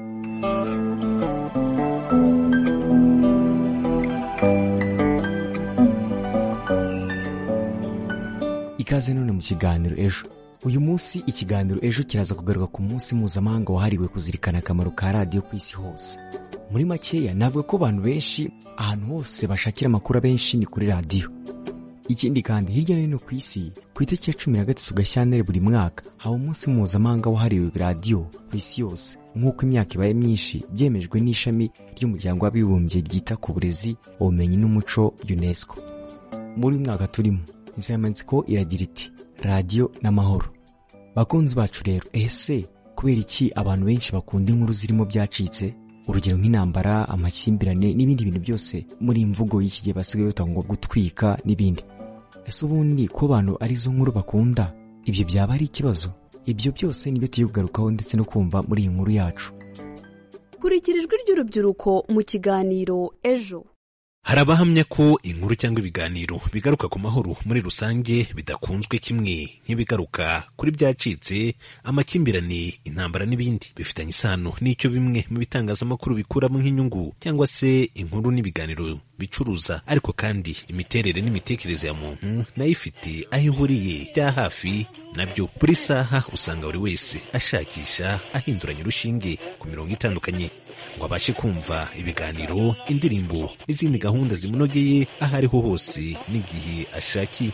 Ikaze none mu kiganiro Ejo. Uyu munsi ikiganiro Ejo kiraza kugaruka ku munsi mpuzamahanga wahariwe kuzirikana akamaro ka radiyo ku isi hose. Muri makeya navuga ko abantu benshi ahantu hose bashakira amakuru benshi ni kuri radiyo. Ikindi kandi hirya no hino ku isi ku itariki ya cumi na gatatu Gashyantare buri mwaka haba umunsi mpuzamahanga wahariwe radiyo ku isi yose, nk'uko imyaka ibaye myinshi byemejwe n'ishami ry'umuryango w'abibumbye ryita ku burezi, ubumenyi n'umuco UNESCO. Muri uyu mwaka turimo insanganyamatsiko iragira iti radiyo n'amahoro. Bakunzi bacu rero, ese kubera iki abantu benshi bakunda inkuru zirimo byacitse, urugero nk'intambara, amakimbirane n'ibindi bintu byose muri imvugo y'iki gihe basigaye batangwa gutwika n'ibindi? Ese ubundi ko abantu ari zo nkuru bakunda, ibyo byaba ari ikibazo? Ibyo byose nibyo tugiye kugarukaho ndetse no kumva muri iyi nkuru yacu. Kurikira ijwi ry'urubyiruko mu kiganiro Ejo. Hari abahamya ko inkuru cyangwa ibiganiro bigaruka ku mahoro muri rusange bidakunzwe kimwe nk'ibigaruka kuri byacitse, amakimbirane, intambara n'ibindi. Bifitanye isano n'icyo bimwe mu bitangazamakuru bikuramo nk'inyungu cyangwa se inkuru n'ibiganiro bicuruza. Ariko kandi imiterere n'imitekerereze ya muntu nayo ifite aho ihuriye bya hafi nabyo. Buri saha usanga buri wese ashakisha ahinduranya urushinge ku mirongo itandukanye ngo abashe kumva ibiganiro, indirimbo n'izindi gahunda zimunogeye aho ariho hose n'igihe ashakiye.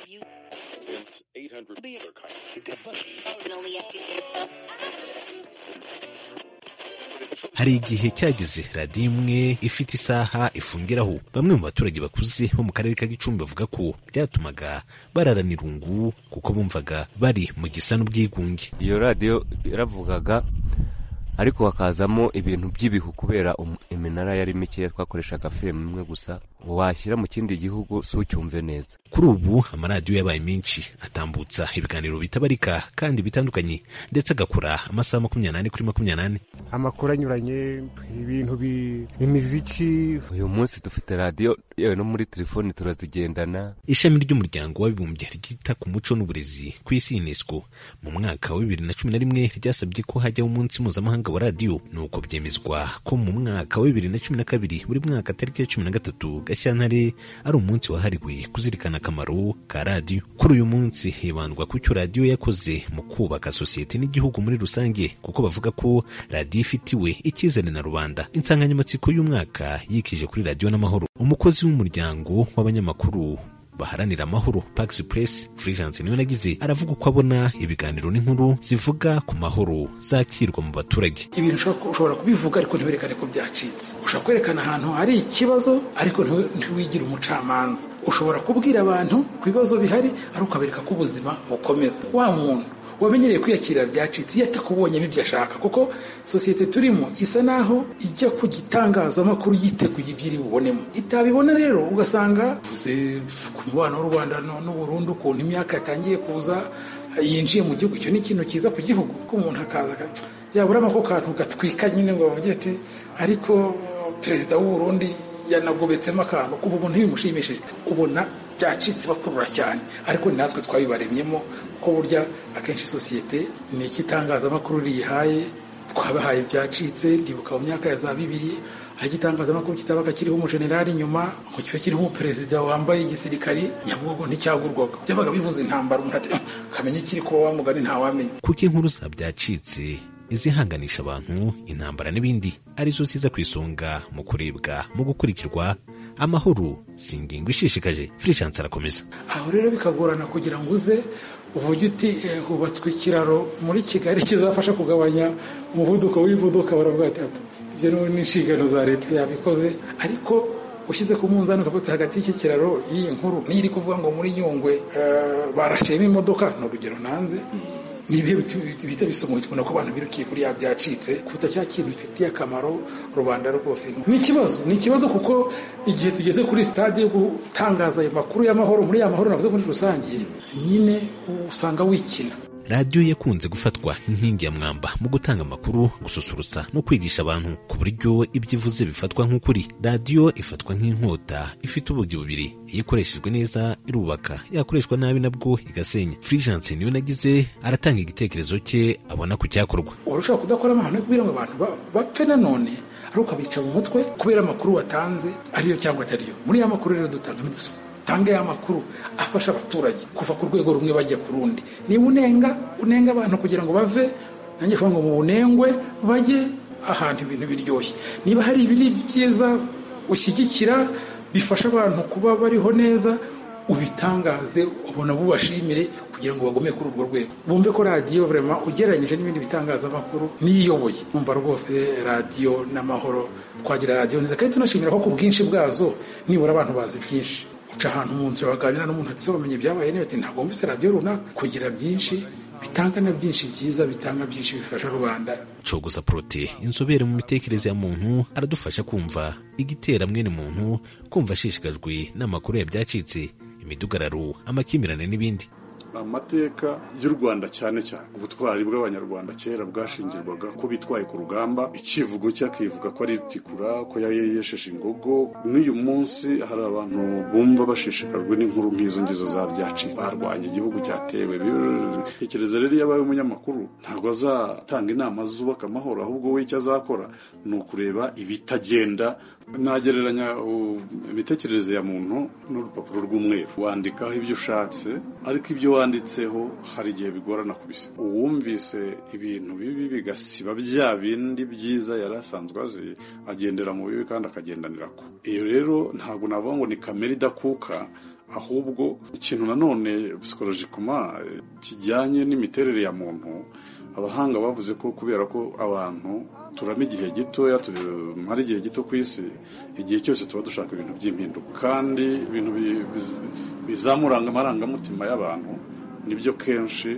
Hari igihe cyageze radiyo imwe ifite isaha ifungiraho. Bamwe mu baturage bakuze bo mu karere ka Gicumbi bavuga ko byatumaga bararana irungu kuko bumvaga bari mu gisa n'ubwigunge. Iyo radiyo yaravugaga ariko hakazamo ibintu by'ibihu kubera iminara yari mikeya, twakoreshaga filime imwe gusa, washyira mu kindi gihugu si ucyumve neza. Kuri ubu amaradiyo yabaye menshi atambutsa ibiganiro bitabarika kandi bitandukanye, ndetse agakora amasaha makumyabiri n'ane kuri makumyabiri n'ane. Amakuru anyuranye, ibintu imiziki. Uyu munsi dufite radiyo yewe no muri telefoni turazigendana. Ishami ry'umuryango w'abibumbye ryita ku muco n'uburezi ku isi UNESCO mu mwaka wa bibiri na cumi na rimwe ryasabye ko hajyaho umunsi mpuzamahanga umwuga wa radiyo. Nuko byemezwa ko mu mwaka wa bibiri na cumi na kabiri buri mwaka tariki ya cumi na gatatu Gashyantare ari umunsi wahariwe kuzirikana akamaro ka radiyo. Kuri uyu munsi hibandwa ku cyo radiyo yakoze mu kubaka sosiyete n'igihugu muri rusange, kuko bavuga ko radiyo ifitiwe icyizere na rubanda. Insanganyamatsiko y'umwaka yikije kuri radiyo n'amahoro. Umukozi w'umuryango w'abanyamakuru baharanira amahoro Pax Press Fulgence Niyonagize aravuga uko abona ibiganiro n'inkuru zivuga ku mahoro zakirwa mu baturage. Ibintu ushobora kubivuga ariko ntiwerekane ko byacitse. Ushobora kwerekana ahantu hari ikibazo ariko ntiwigire umucamanza. Ushobora kubwira abantu ku bibazo bihari ariko ukabereka ko ubuzima bukomeza. Wa muntu wamenyereye kwiyakira byacitse yatakubonyemo ibyo ashaka, kuko sosiyete turimo isa naho ijya ku gitangazamakuru yiteguye ibyiri bubonemo. Itabibona rero ugasanga uze ku mubano w'u Rwanda n'u Burundi ukuntu imyaka yatangiye kuza yinjiye mu gihugu. Icyo ni ikintu kiza ku gihugu ko umuntu akaza yabura amako kantu gatwika nyine ngo bavuge ati ariko perezida w'u Burundi yanagobetsemo akantu kuba umuntu bimushimishije. Ubona byacitse bakurura cyane, ariko natwe twabibaremyemo ko burya akenshi sosiyete ni ikitangazamakuru riyihaye, twabahaye byacitse. Ndibuka mu myaka ya za bibiri aho igitangazamakuru kitabaga kiriho umujenerali inyuma ngo kibe kiriho umuperezida wambaye igisirikari, Nyabugogo nticyagurwaga, byabaga bivuze intambara, umuntu ati kamenya kiri kuba wamugani ntawamenya. Kuko inkuru za byacitse izihanganisha abantu, intambara n'ibindi arizo ziza ku isonga mu kurebwa mu gukurikirwa, amahoro si ingingo ishishikaje. Fulgence arakomeza. Aho rero bikagorana kugira ngo uze uvuge uti hubatswe ikiraro muri Kigali kizafasha kugabanya umuvuduko w'imodoka, baravuga ati ibyo ni inshingano za leta yabikoze, ariko ushyize ku munzani ukavuga hagati y'iki kiraro y'iyi nkuru n'iri kuvuga ngo muri Nyungwe uh, barashema imodoka, ni urugero nanze, nibihe bita bisomoye tubona ko abantu birukiye kuri ya byacitse kuta cya kintu gifitiye akamaro rubanda rwose. Ni ikibazo ni ikibazo kuko igihe tugeze kuri stade yo gutangaza ayo makuru y'amahoro muri ya mahoro navuze muri rusange, nyine usanga wikina. Radiyo yakunze gufatwa nk'inkingi ya mwamba mu gutanga amakuru, gususurutsa no kwigisha abantu ku buryo ibyivuze bifatwa nk'ukuri. Radiyo ifatwa nk'inkota ifite ubugi bubiri, iyo ikoreshejwe neza irubaka, yakoreshwa nabi nabwo igasenya. Fulgence Niyonagize aratanga igitekerezo cye abona ku cyakorwa. Urashaka kudakora amahano yo kubwira ngo abantu bapfe nanone ari ukabica mu mutwe kubera amakuru watanze ariyo cyangwa atariyo. Muri ya makuru rero dutanga tange ya makuru afasha abaturage kuva ku rwego rumwe bajya ku rundi. Niba unenga unenga abantu kugira ngo bave, nanjye vuga ngo mu bunengwe bajye ahantu ibintu biryoshye. Niba hari ibiri byiza ushyigikira bifasha abantu kuba bariho neza, ubitangaze, ubona bubashimire kugira ngo bagome kuri urwo rwego. Bumve ko radiyo vraiment ugereranyije n'ibindi bitangazamakuru niyoboye. Umva rwose radiyo n'amahoro, twagira radiyo nziza kandi tunashimira ko ku bwinshi bwazo nibura abantu bazi byinshi. Uca ahantu mu nzira baganira n'umuntu ati bamenye byabaye neza, ati ntabwo mvise radiyo runaka, kugira byinshi bitanga na byinshi byiza, bitanga byinshi bifasha rubanda. Cogoza Prote, inzobere mu mitekerereze ya muntu, aradufasha kumva igitera mwene muntu kumva ashishikajwe n'amakuru ya byacitse, imidugararo, amakimirane n'ibindi. Amateka y'u Rwanda cyane cyane ubutwari bw'abanyarwanda kera bwashingirwaga ko bitwaye ku rugamba, ikivugo cyakivuga ko ari tikura, ko yayesheje ingogo. N'uyu munsi hari abantu bumva bashishikajwe n'inkuru nk'izo ngizo za byacitse, barwanya igihugu cyatewe. Tekereza rero yabaye umunyamakuru ntabwo azatanga inama zubaka amahoro, ahubwo we icyo azakora ni ukureba ibitagenda. Nagereranya imitekerereze ya muntu n'urupapuro rw'umweru, wandikaho ibyo ushatse, ariko ibyo wanditseho hari igihe bigorana kubisiba. Uwumvise ibintu bibi bigasiba bya bindi byiza yari asanzwe azi, agendera mu bibi kandi akagendanira ko. Iyo rero ntabwo navuga ngo ni kamere idakuka, ahubwo ikintu nanone psychologically kijyanye n'imiterere ya muntu. Abahanga bavuze ko kubera ko abantu turama igihe gitoya, tumara igihe gito ku isi, igihe cyose tuba dushaka ibintu by'impinduka, kandi ibintu bizamuranga amarangamutima y'abantu nibyo kenshi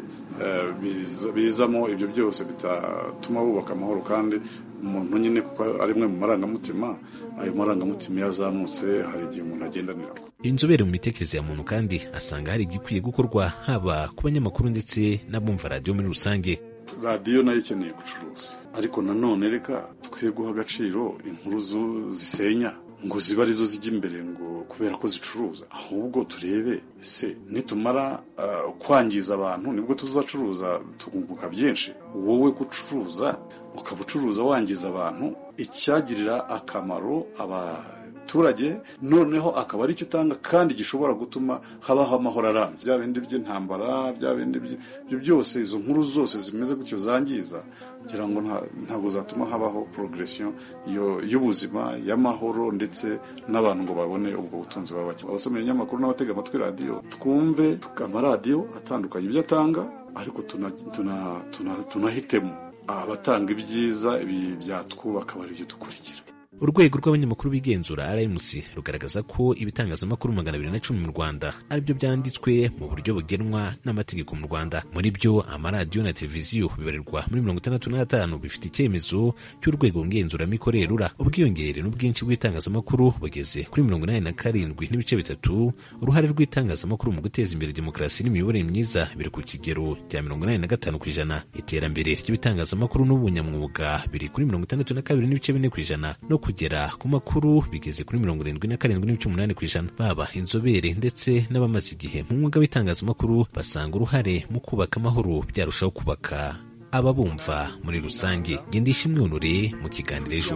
bizamo ibyo byose bitatuma bubaka amahoro. Kandi umuntu nyine kuko ari mwe mu marangamutima, ayo marangamutima yazamutse hari igihe umuntu agendanira. Inzobere mu mitekerereze ya muntu kandi asanga hari igikwiye gukorwa haba ku banyamakuru ndetse n'abumva radiyo muri rusange. Radiyo nayo ikeneye gucuruza, ariko nanone reka twe guha agaciro inkuru zisenya ngo ziba arizo zijya imbere ngo kubera ko zicuruza, ahubwo turebe se nitumara uh, kwangiza abantu nibwo tuzacuruza tukunguka byinshi. Wowe gucuruza ukaba ucuruza wangiza abantu, icyagirira akamaro abaturage noneho akaba ari cyo utanga kandi gishobora gutuma habaho amahoro arambye. Bya bindi by'intambara, bya bindi byo byose, izo nkuru zose zimeze gutyo zangiza, kugira ngo ntabwo zatuma habaho progression y'ubuzima, y'amahoro, ndetse n'abantu ngo babone ubwo butunzi babake. Abasoma ibinyamakuru n'abatega amatwi radiyo, twumve amaradiyo atandukanye ibyo atanga, ariko tunahitemo tuna, tuna, tuna abatanga ibyiza, ibi byatwubaka bari byo dukurikira. Urwego rw'abanyamakuru bigenzura R M C rugaragaza ko ibitangazamakuru magana abiri na cumi mu Rwanda aribyo byanditswe mu buryo bugenwa n'amategeko mu Rwanda. Muri byo amaradiyo na televiziyo bibarirwa muri mirongo itandatu n'atanu bifite icyemezo cy'urwego ngenzuramikorere rura. Ubwiyongere n'ubwinshi bw'itangazamakuru bugeze kuri mirongo inani na karindwi n'ibice bitatu. Uruhare rw'itangazamakuru mu guteza imbere demokarasi n'imiyoborere myiza biri ku kigero cya mirongo inani na gatanu ku ijana. Iterambere ry'ibitangazamakuru n'ubunyamwuga biri kuri mirongo itandatu na kabiri n'ibice bine ku ijana, no kugera ku makuru bigeze kuri mirongo irindwi na karindwi n'ibice umunani ku ijana. Baba inzobere ndetse n'abamaze igihe mu mwuga w'itangazamakuru basanga uruhare mu kubaka amahoro byarushaho kubaka ababumva muri rusange. Gendishimwe Honore mu kiganiro ejo.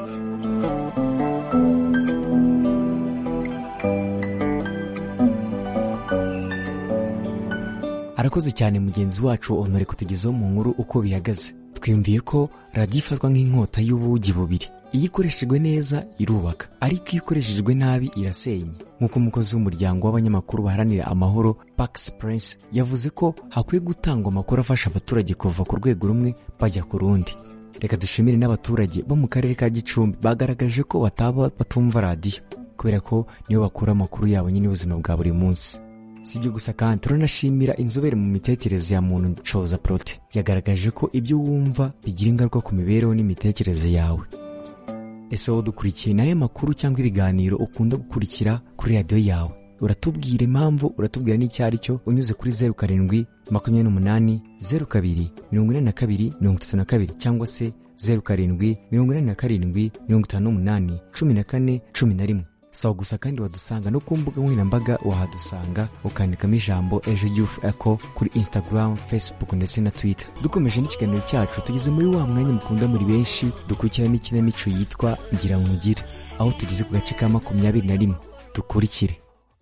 Arakoze cyane mugenzi wacu Honore kutugezaho mu nkuru uko bihagaze. Twiyumviye ko radiyo ifatwa nk'inkota y'ubugi bubiri. Iyo ikoreshejwe neza irubaka, ariko iyo ikoreshejwe nabi irasenya. Nk'uko umukozi w'umuryango w'abanyamakuru baharanira amahoro Pax Prince yavuze ko hakwiye gutangwa amakuru afasha abaturage kuva ku rwego rumwe bajya ku rundi. Reka dushimire n'abaturage bo mu karere ka Gicumbi bagaragaje ko bataba batumva radiyo kubera ko niyo bakura amakuru yabo nyine ubuzima bwa buri munsi. Si ibyo gusa kandi turanashimira inzobere mu mitekerereze ya muntu Choza Prote yagaragaje ko ibyo wumva bigira ingaruka ku mibereho n'imitekerereze yawe. Ese wowe dukurikiye naye makuru cyangwa ibiganiro ukunda gukurikira kuri radiyo yawe? Uratubwira impamvu, uratubwira n'icyo ari cyo unyuze kuri zeru karindwi makumyabiri n'umunani zeru kabiri mirongo ine na kabiri mirongo itatu na kabiri cyangwa se zeru karindwi mirongo ine na karindwi mirongo itanu n'umunani cumi na kane cumi na rimwe. Sawa gusa kandi wadusanga no ku mbuga nkoranyambaga, wahadusanga ukandikamo ijambo Ejo Youth Echo kuri Instagram, Facebook ndetse na Twitter. Dukomeje n'ikiganiro cyacu, tugeze muri wa mwanya mukunda muri benshi dukurikirana ikinamico yitwa Ngira Nkugire, aho tugeze ku gace ka makumyabiri na rimwe. Dukurikire.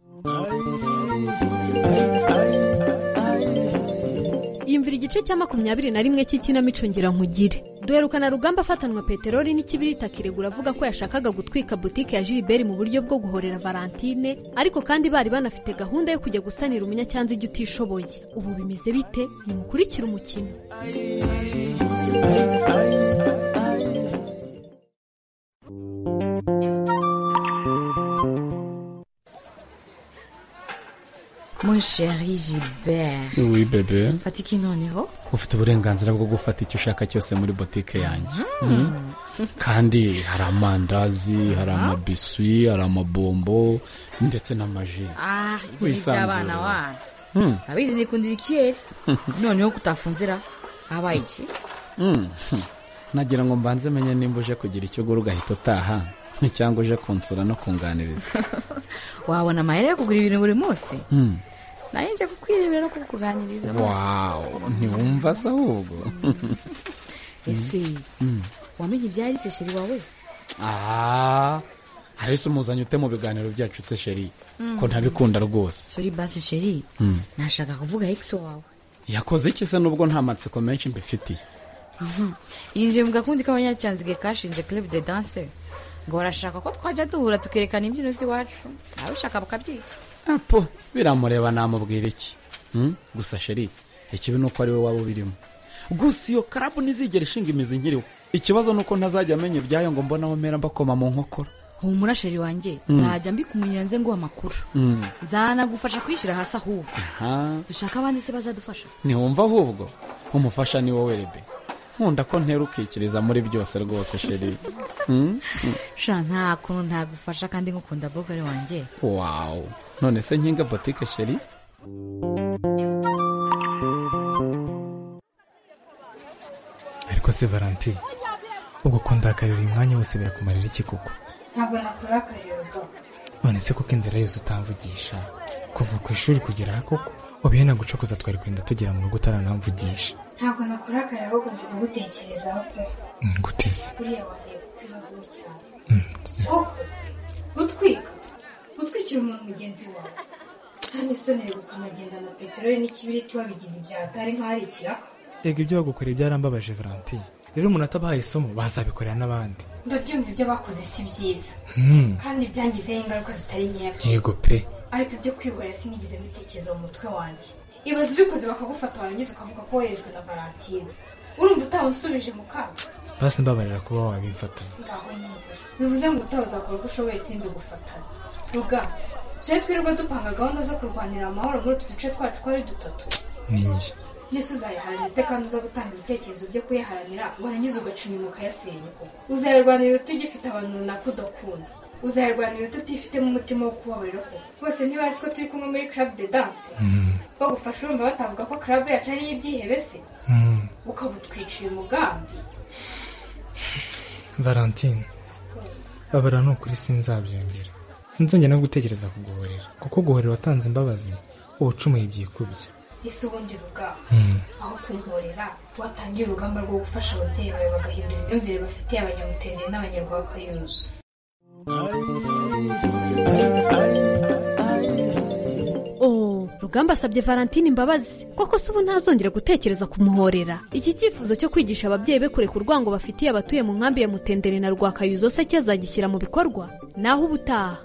Yumvira igice cya makumyabiri na rimwe cy'ikinamico Ngira Nkugire. Duherukana Rugamba afatanwa peteroli n'ikibirita kiregura avuga ko yashakaga gutwika butike ya Gilbert mu buryo bwo guhorera Valentine, ariko kandi bari banafite gahunda yo kujya gusanira umunyacyanzige utishoboye. Ubu bimeze bite? Nimukurikire umukino. Mon chéri Gilbert. Oui bébé. Fata iki noneho? Ufite uburenganzira bwo gufata icyo ushaka cyose muri botike yanjye. Mm. Kandi hari amandazi, hari amabiswi, hari amabombo ndetse n'amaji. Ah, ibi by'abana wana. Mm. Abizi nikundira ikiyeri. Noneho kutafunzira abaye iki? Mm. Nagira ngo mbanze menye nimba uje kugira icyo guru gahita utaha cyangwa uje kunsura no kunganiriza. Wabona amahera yo kugura ibintu buri munsi? Mm. Naye nje kukwirebera no kukuganiriza bose. Wow, ntiwumva se ahubwo. Ese Mm. wamenye ibyari se sheri wawe? Ah, hari se umuzanye ute mu biganiro byacu se sheri? Mm. Ko ntabikunda rwose. Sorry basi sheri. Mm. Nashaka kuvuga ex wawe. Yakoze iki se nubwo nta matsiko menshi mbifitiye? Mhm. Inje mu gakundi k'abanyacyanzige kashinze club de danse. Ngo barashaka ko twajya duhura tukerekana imbyino z'iwacu. Abishaka bakabyiga. Apo, biramureba namubwira iki? Hmm? Gusa sheri, ikibi nuko ari we waba ubirimo. Gusa iyo karabu nizigera ishinga imizi nkiriho. Ikibazo nuko ntazajya amenya ibyayo ngo mbona aho mera mbakoma mu nkokora. Humura sheri wanjye, Mm. nzajya mbikumenyera nze ngo amakuru. Mm. Zanagufasha kwishira hasi ahubwo. Ha, Dushaka abandi se bazadufasha. ntiwumva ahubwo umufasha ni wowe rebe. Nkunda ko ntera ukikiriza muri byose rwose sheri. Mm? Mm. Sha nta kuntu ntagufasha kandi ngukunda bogare wanjye. Wow. None se nkinga botike sheri? Ariko se Valentine, ubwo kundakarira uyu mwanya wose birakumarira iki koko? ntabwo nakora akareba. none se kuko inzira yose utamvugisha kuva ku ishuri kugera aha koko ubihe nagucokoza twari kurinda tugera mu rugo utaranamvugisha. ntabwo nakora akareba ahubwo ndiza gutekerezaho pe. guteze buriya wareba ibibazo cyane koko gutwika gutwikira umuntu mugenzi wawe kandi isonere gukanagenda na peteroli n'ikibiriti wabigize ibyahatari nk'aho ari ikiraka. ega ibyo bagukoreye byarambabaje Valentine, rero umuntu atabahaye isomo bazabikorera n'abandi. ndabyumva ibyo bakoze si byiza kandi byangizeho ingaruka zitari nkeya. yego pe, ariko ibyo kwihorera sinigeze mbitekereza mu mutwe wanjye. ibaze ubikoze bakagufata warangiza ukavuga ko woherejwe na Valentine, urumva utamusubije mu kaga. basi mbabarira kuba wabimfatanya. ngaho neza bivuze ngo utaha uzakora uko ushoboye simbi gufatanya. ruga tujye twirirwa dupanga gahunda zo kurwanira amahoro muri utu duce twacu ko ari dutatu. ninjye yesu uzayiharanira ute kandi uza gutanga ibitekerezo byo kuyiharanira warangiza ugaca inyuma ukayasenya koko. uzayirwanira ute ugifite abantu runaka udakunda, uzayirwanira ute utifitemo umutima wo kubabarira koko. bose ntibazi ko turi kumwe muri club de danse bagufasha urumva batavuga ko club yacu ari iy'ibyihebe se ukaba utwiciye umugambi. Valentine babara ni ukuri sinzabyongera, sinzongera no gutekereza kuguhorera kuko guhorera watanze imbabazi ubucumuye byikubye. ese ubundi ruga aho kunkorera watangiye urugamba rwo gufasha ababyeyi bawe bagahindura imyumvire bafitiye abanyamutende n'abanyarwakayuzu. oh rugamba asabye Valentine imbabazi koko se ubu ntazongera gutekereza kumuhorera. iki cyifuzo cyo kwigisha ababyeyi be kureka urwango bafitiye abatuye mu nkambi ya Mutenderi na Rwakayuzo se cyazagishyira mu bikorwa naho ubutaha.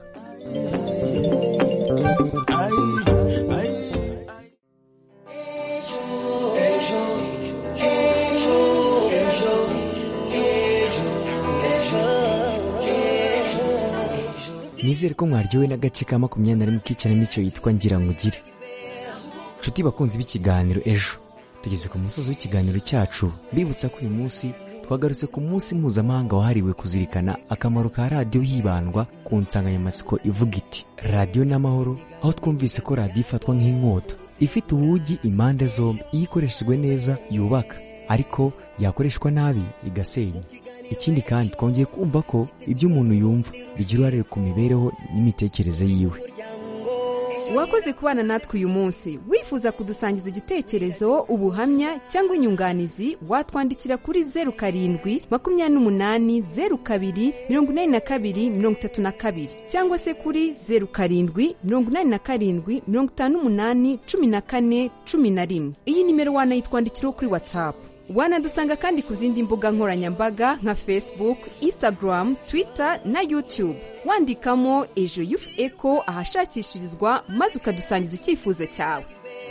nizere ko mwaryowe n'agace ka makumyabiri na rimwe k'ikinamico yitwa ngira nkugire. nshuti bakunzi b'ikiganiro ejo tugeze ku musozi w'ikiganiro cyacu, bibutsa ko uyu munsi twagarutse ku munsi mpuzamahanga wahariwe kuzirikana akamaro ka radiyo hibandwa ku nsanganyamatsiko ivuga iti radiyo n'amahoro, aho twumvise ko radiyo ifatwa nk'inkota ifite ubugi impande zombi, iyo ikoreshejwe neza yubaka ariko yakoreshwa nabi igasenya. ikindi kandi twongeye kumva ko ibyo umuntu yumva bigira uruhare ku mibereho n'imitekerereze yiwe. wakoze kubana natwe uyu munsi. wifuza kudusangiza igitekerezo, ubuhamya cyangwa inyunganizi, watwandikira kuri zeru karindwi makumyabiri n'umunani zeru kabiri mirongo inani na kabiri mirongo itatu na kabiri cyangwa se kuri zeru karindwi mirongo inani na karindwi mirongo itanu n'umunani cumi na kane cumi na rimwe. iyi nimero wanayitwandikiraho kuri WhatsApp. wanadusanga kandi ku zindi mbuga nkoranyambaga nka Facebook, Instagram, Twitter na YouTube wandikamo Ejo Youth Echo ahashakishirizwa maze ukadusangiza icyifuzo cyawe.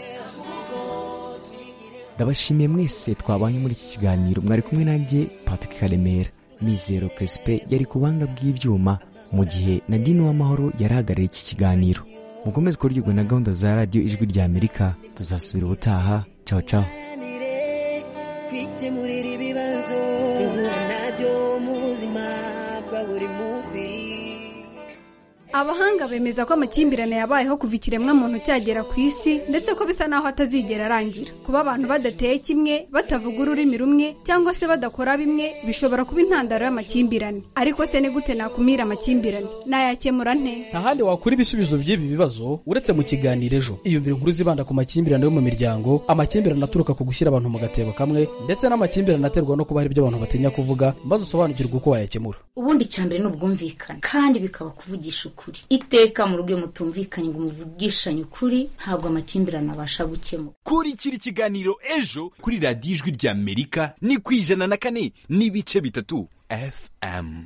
ndabashimiye mwese twabanye muri iki kiganiro, mwari kumwe nanjye Patrick Karemera. Mizero Crespe yari ku buhanga bw'ibyuma, mu gihe Nadine Uwamahoro yarahagarariye iki kiganiro. mukomeze kuryoherwa na gahunda za radiyo ijwi rya Amerika. tuzasubira ubutaha. ciao ciao. kwikemurira ibibazo duhura nabyo mu buzima bwa buri munsi. abahanga bemeza ko amakimbirane yabayeho kuva ikiremwamuntu cyagera ku isi ndetse ko bisa naho atazigera arangira. kuba abantu badateye kimwe, batavuga ururimi rumwe cyangwa se badakora bimwe bishobora kuba intandaro y'amakimbirane. ariko se ni gute nakumira amakimbirane? nayakemura nte? nta handi wakura ibisubizo by'ibi bibazo uretse mu kiganiro ejo. iyumvire inkuru zibanda ku makimbirane yo mu miryango, amakimbirane aturuka ku gushyira abantu mu gatebo kamwe ndetse n'amakimbirane aterwa no kuba hari ibyo abantu batinya kuvuga, maze usobanukirwe uko wayakemura. ubundi cyambere ni ubwumvikane kandi bikaba kuvugisha ukuri. iteka mu rugo mutumvikanye ngo muvugishanye ukuri ntabwo amakimbirane abasha gukemura. kurikira ikiganiro ejo kuri radiyo ijwi rya Amerika ni ku ijana na kane n'ibice bitatu F M.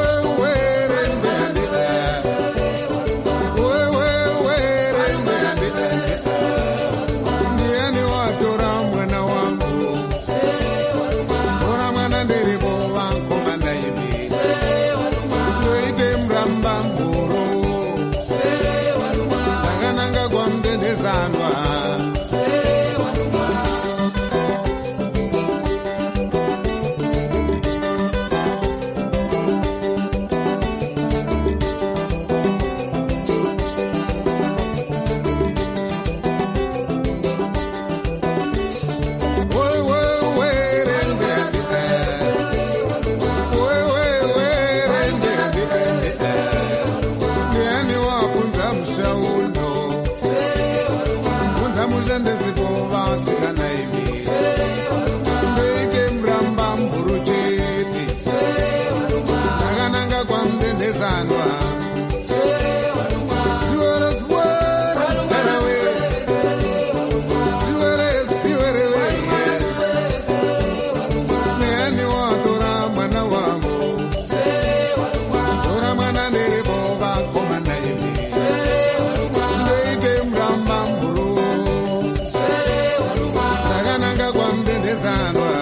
Wewe, wewe, wewe, wewe, ndezanwa siwere siwere tarawe siwere siwere we meani watora mwana wangu tora mwana nerebo vakomana imi ndoite mramba mburu takananga kwamdendezanwa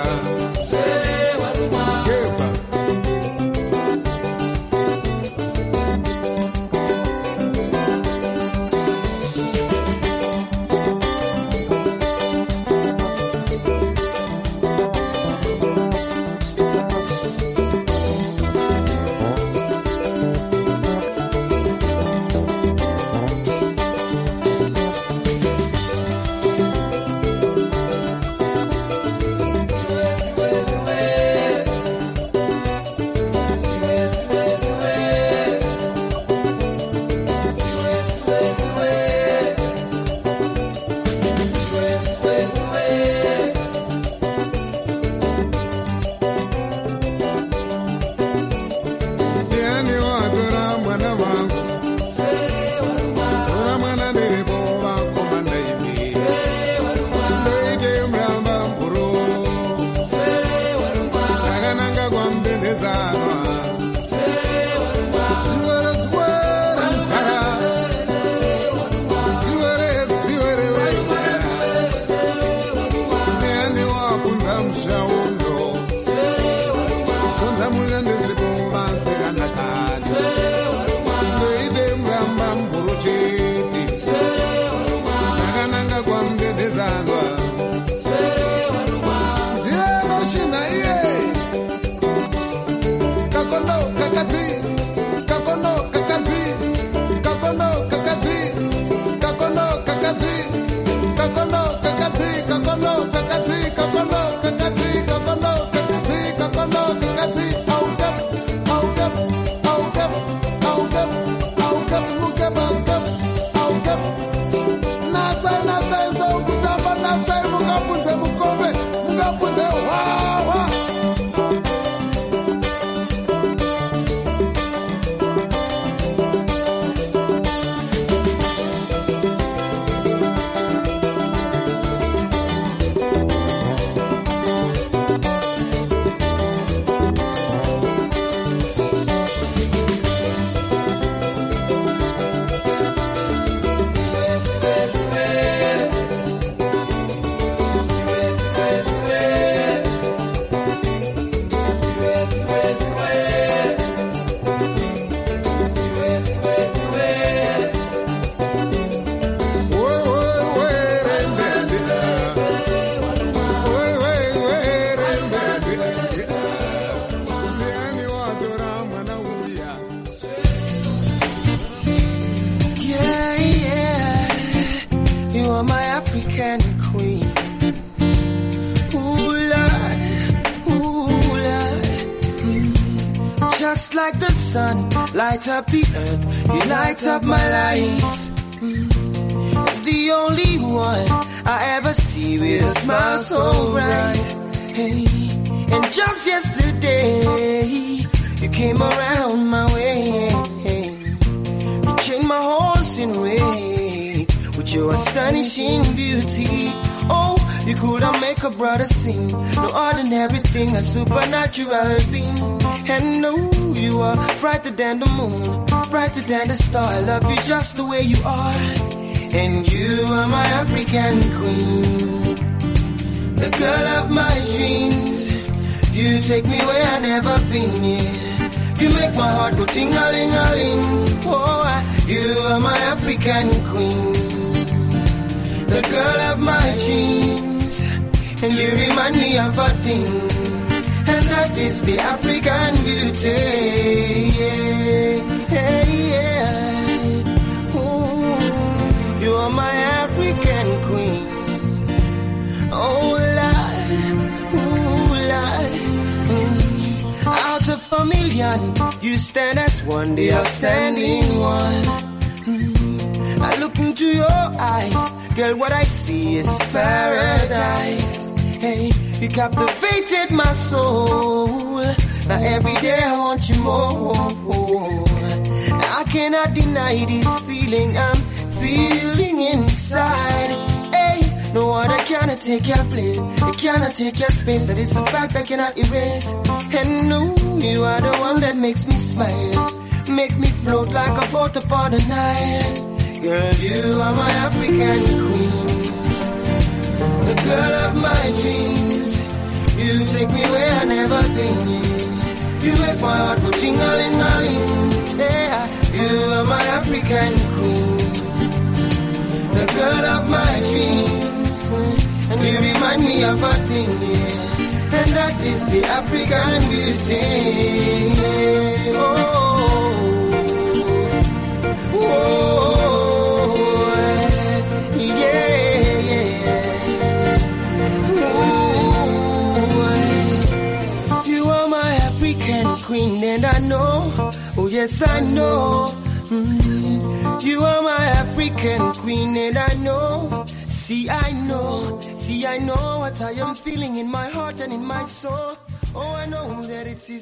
Light up the earth, you light up my life. Mm. The only one I ever see with a smile so bright. Hey. And just yesterday, you came around my way. Hey. You changed my horse in way with your astonishing beauty. Oh, you could have make a brother sing. No ordinary thing, a supernatural being. And no, you are brighter than the moon, brighter than the star. I love you just the way you are. And you are my African queen, the girl of my dreams. You take me where I've never been, yeah. You make my heart go ting-a-ling-a-ling. Oh, I, you are my African queen, the girl of my dreams. And you remind me of a thing, and that is the African beauty. Yeah, yeah. Ooh, you are my African queen. Oh, Lord, ooh, Lord. Mm. Out of a million, you stand as one, the outstanding one. Mm. I look into your eyes, girl, what I see is paradise. Hey, you captivated my soul. Now every day I want you more. cannot deny this feeling I'm feeling inside. Hey, no other cannot take your place. It cannot take your space. That is a fact I cannot erase. And no, you are the one that makes me smile. Make me float like a boat upon the Nile. Girl, you are my African queen, the girl of my dreams. You take me where I never been. You make my heart go ting-a-ling-a-ling. Yeah, you are my African queen, the girl of my dreams. And you remind me of a thing, yeah, and that is the African beauty. Oh, oh, yeah, yeah. Ooh, you are my African queen, and I know, oh yes I know. Mm, you are my African queen, and I know. See, I know, see, I know what I am feeling in my heart and in my soul. Oh, I know that it's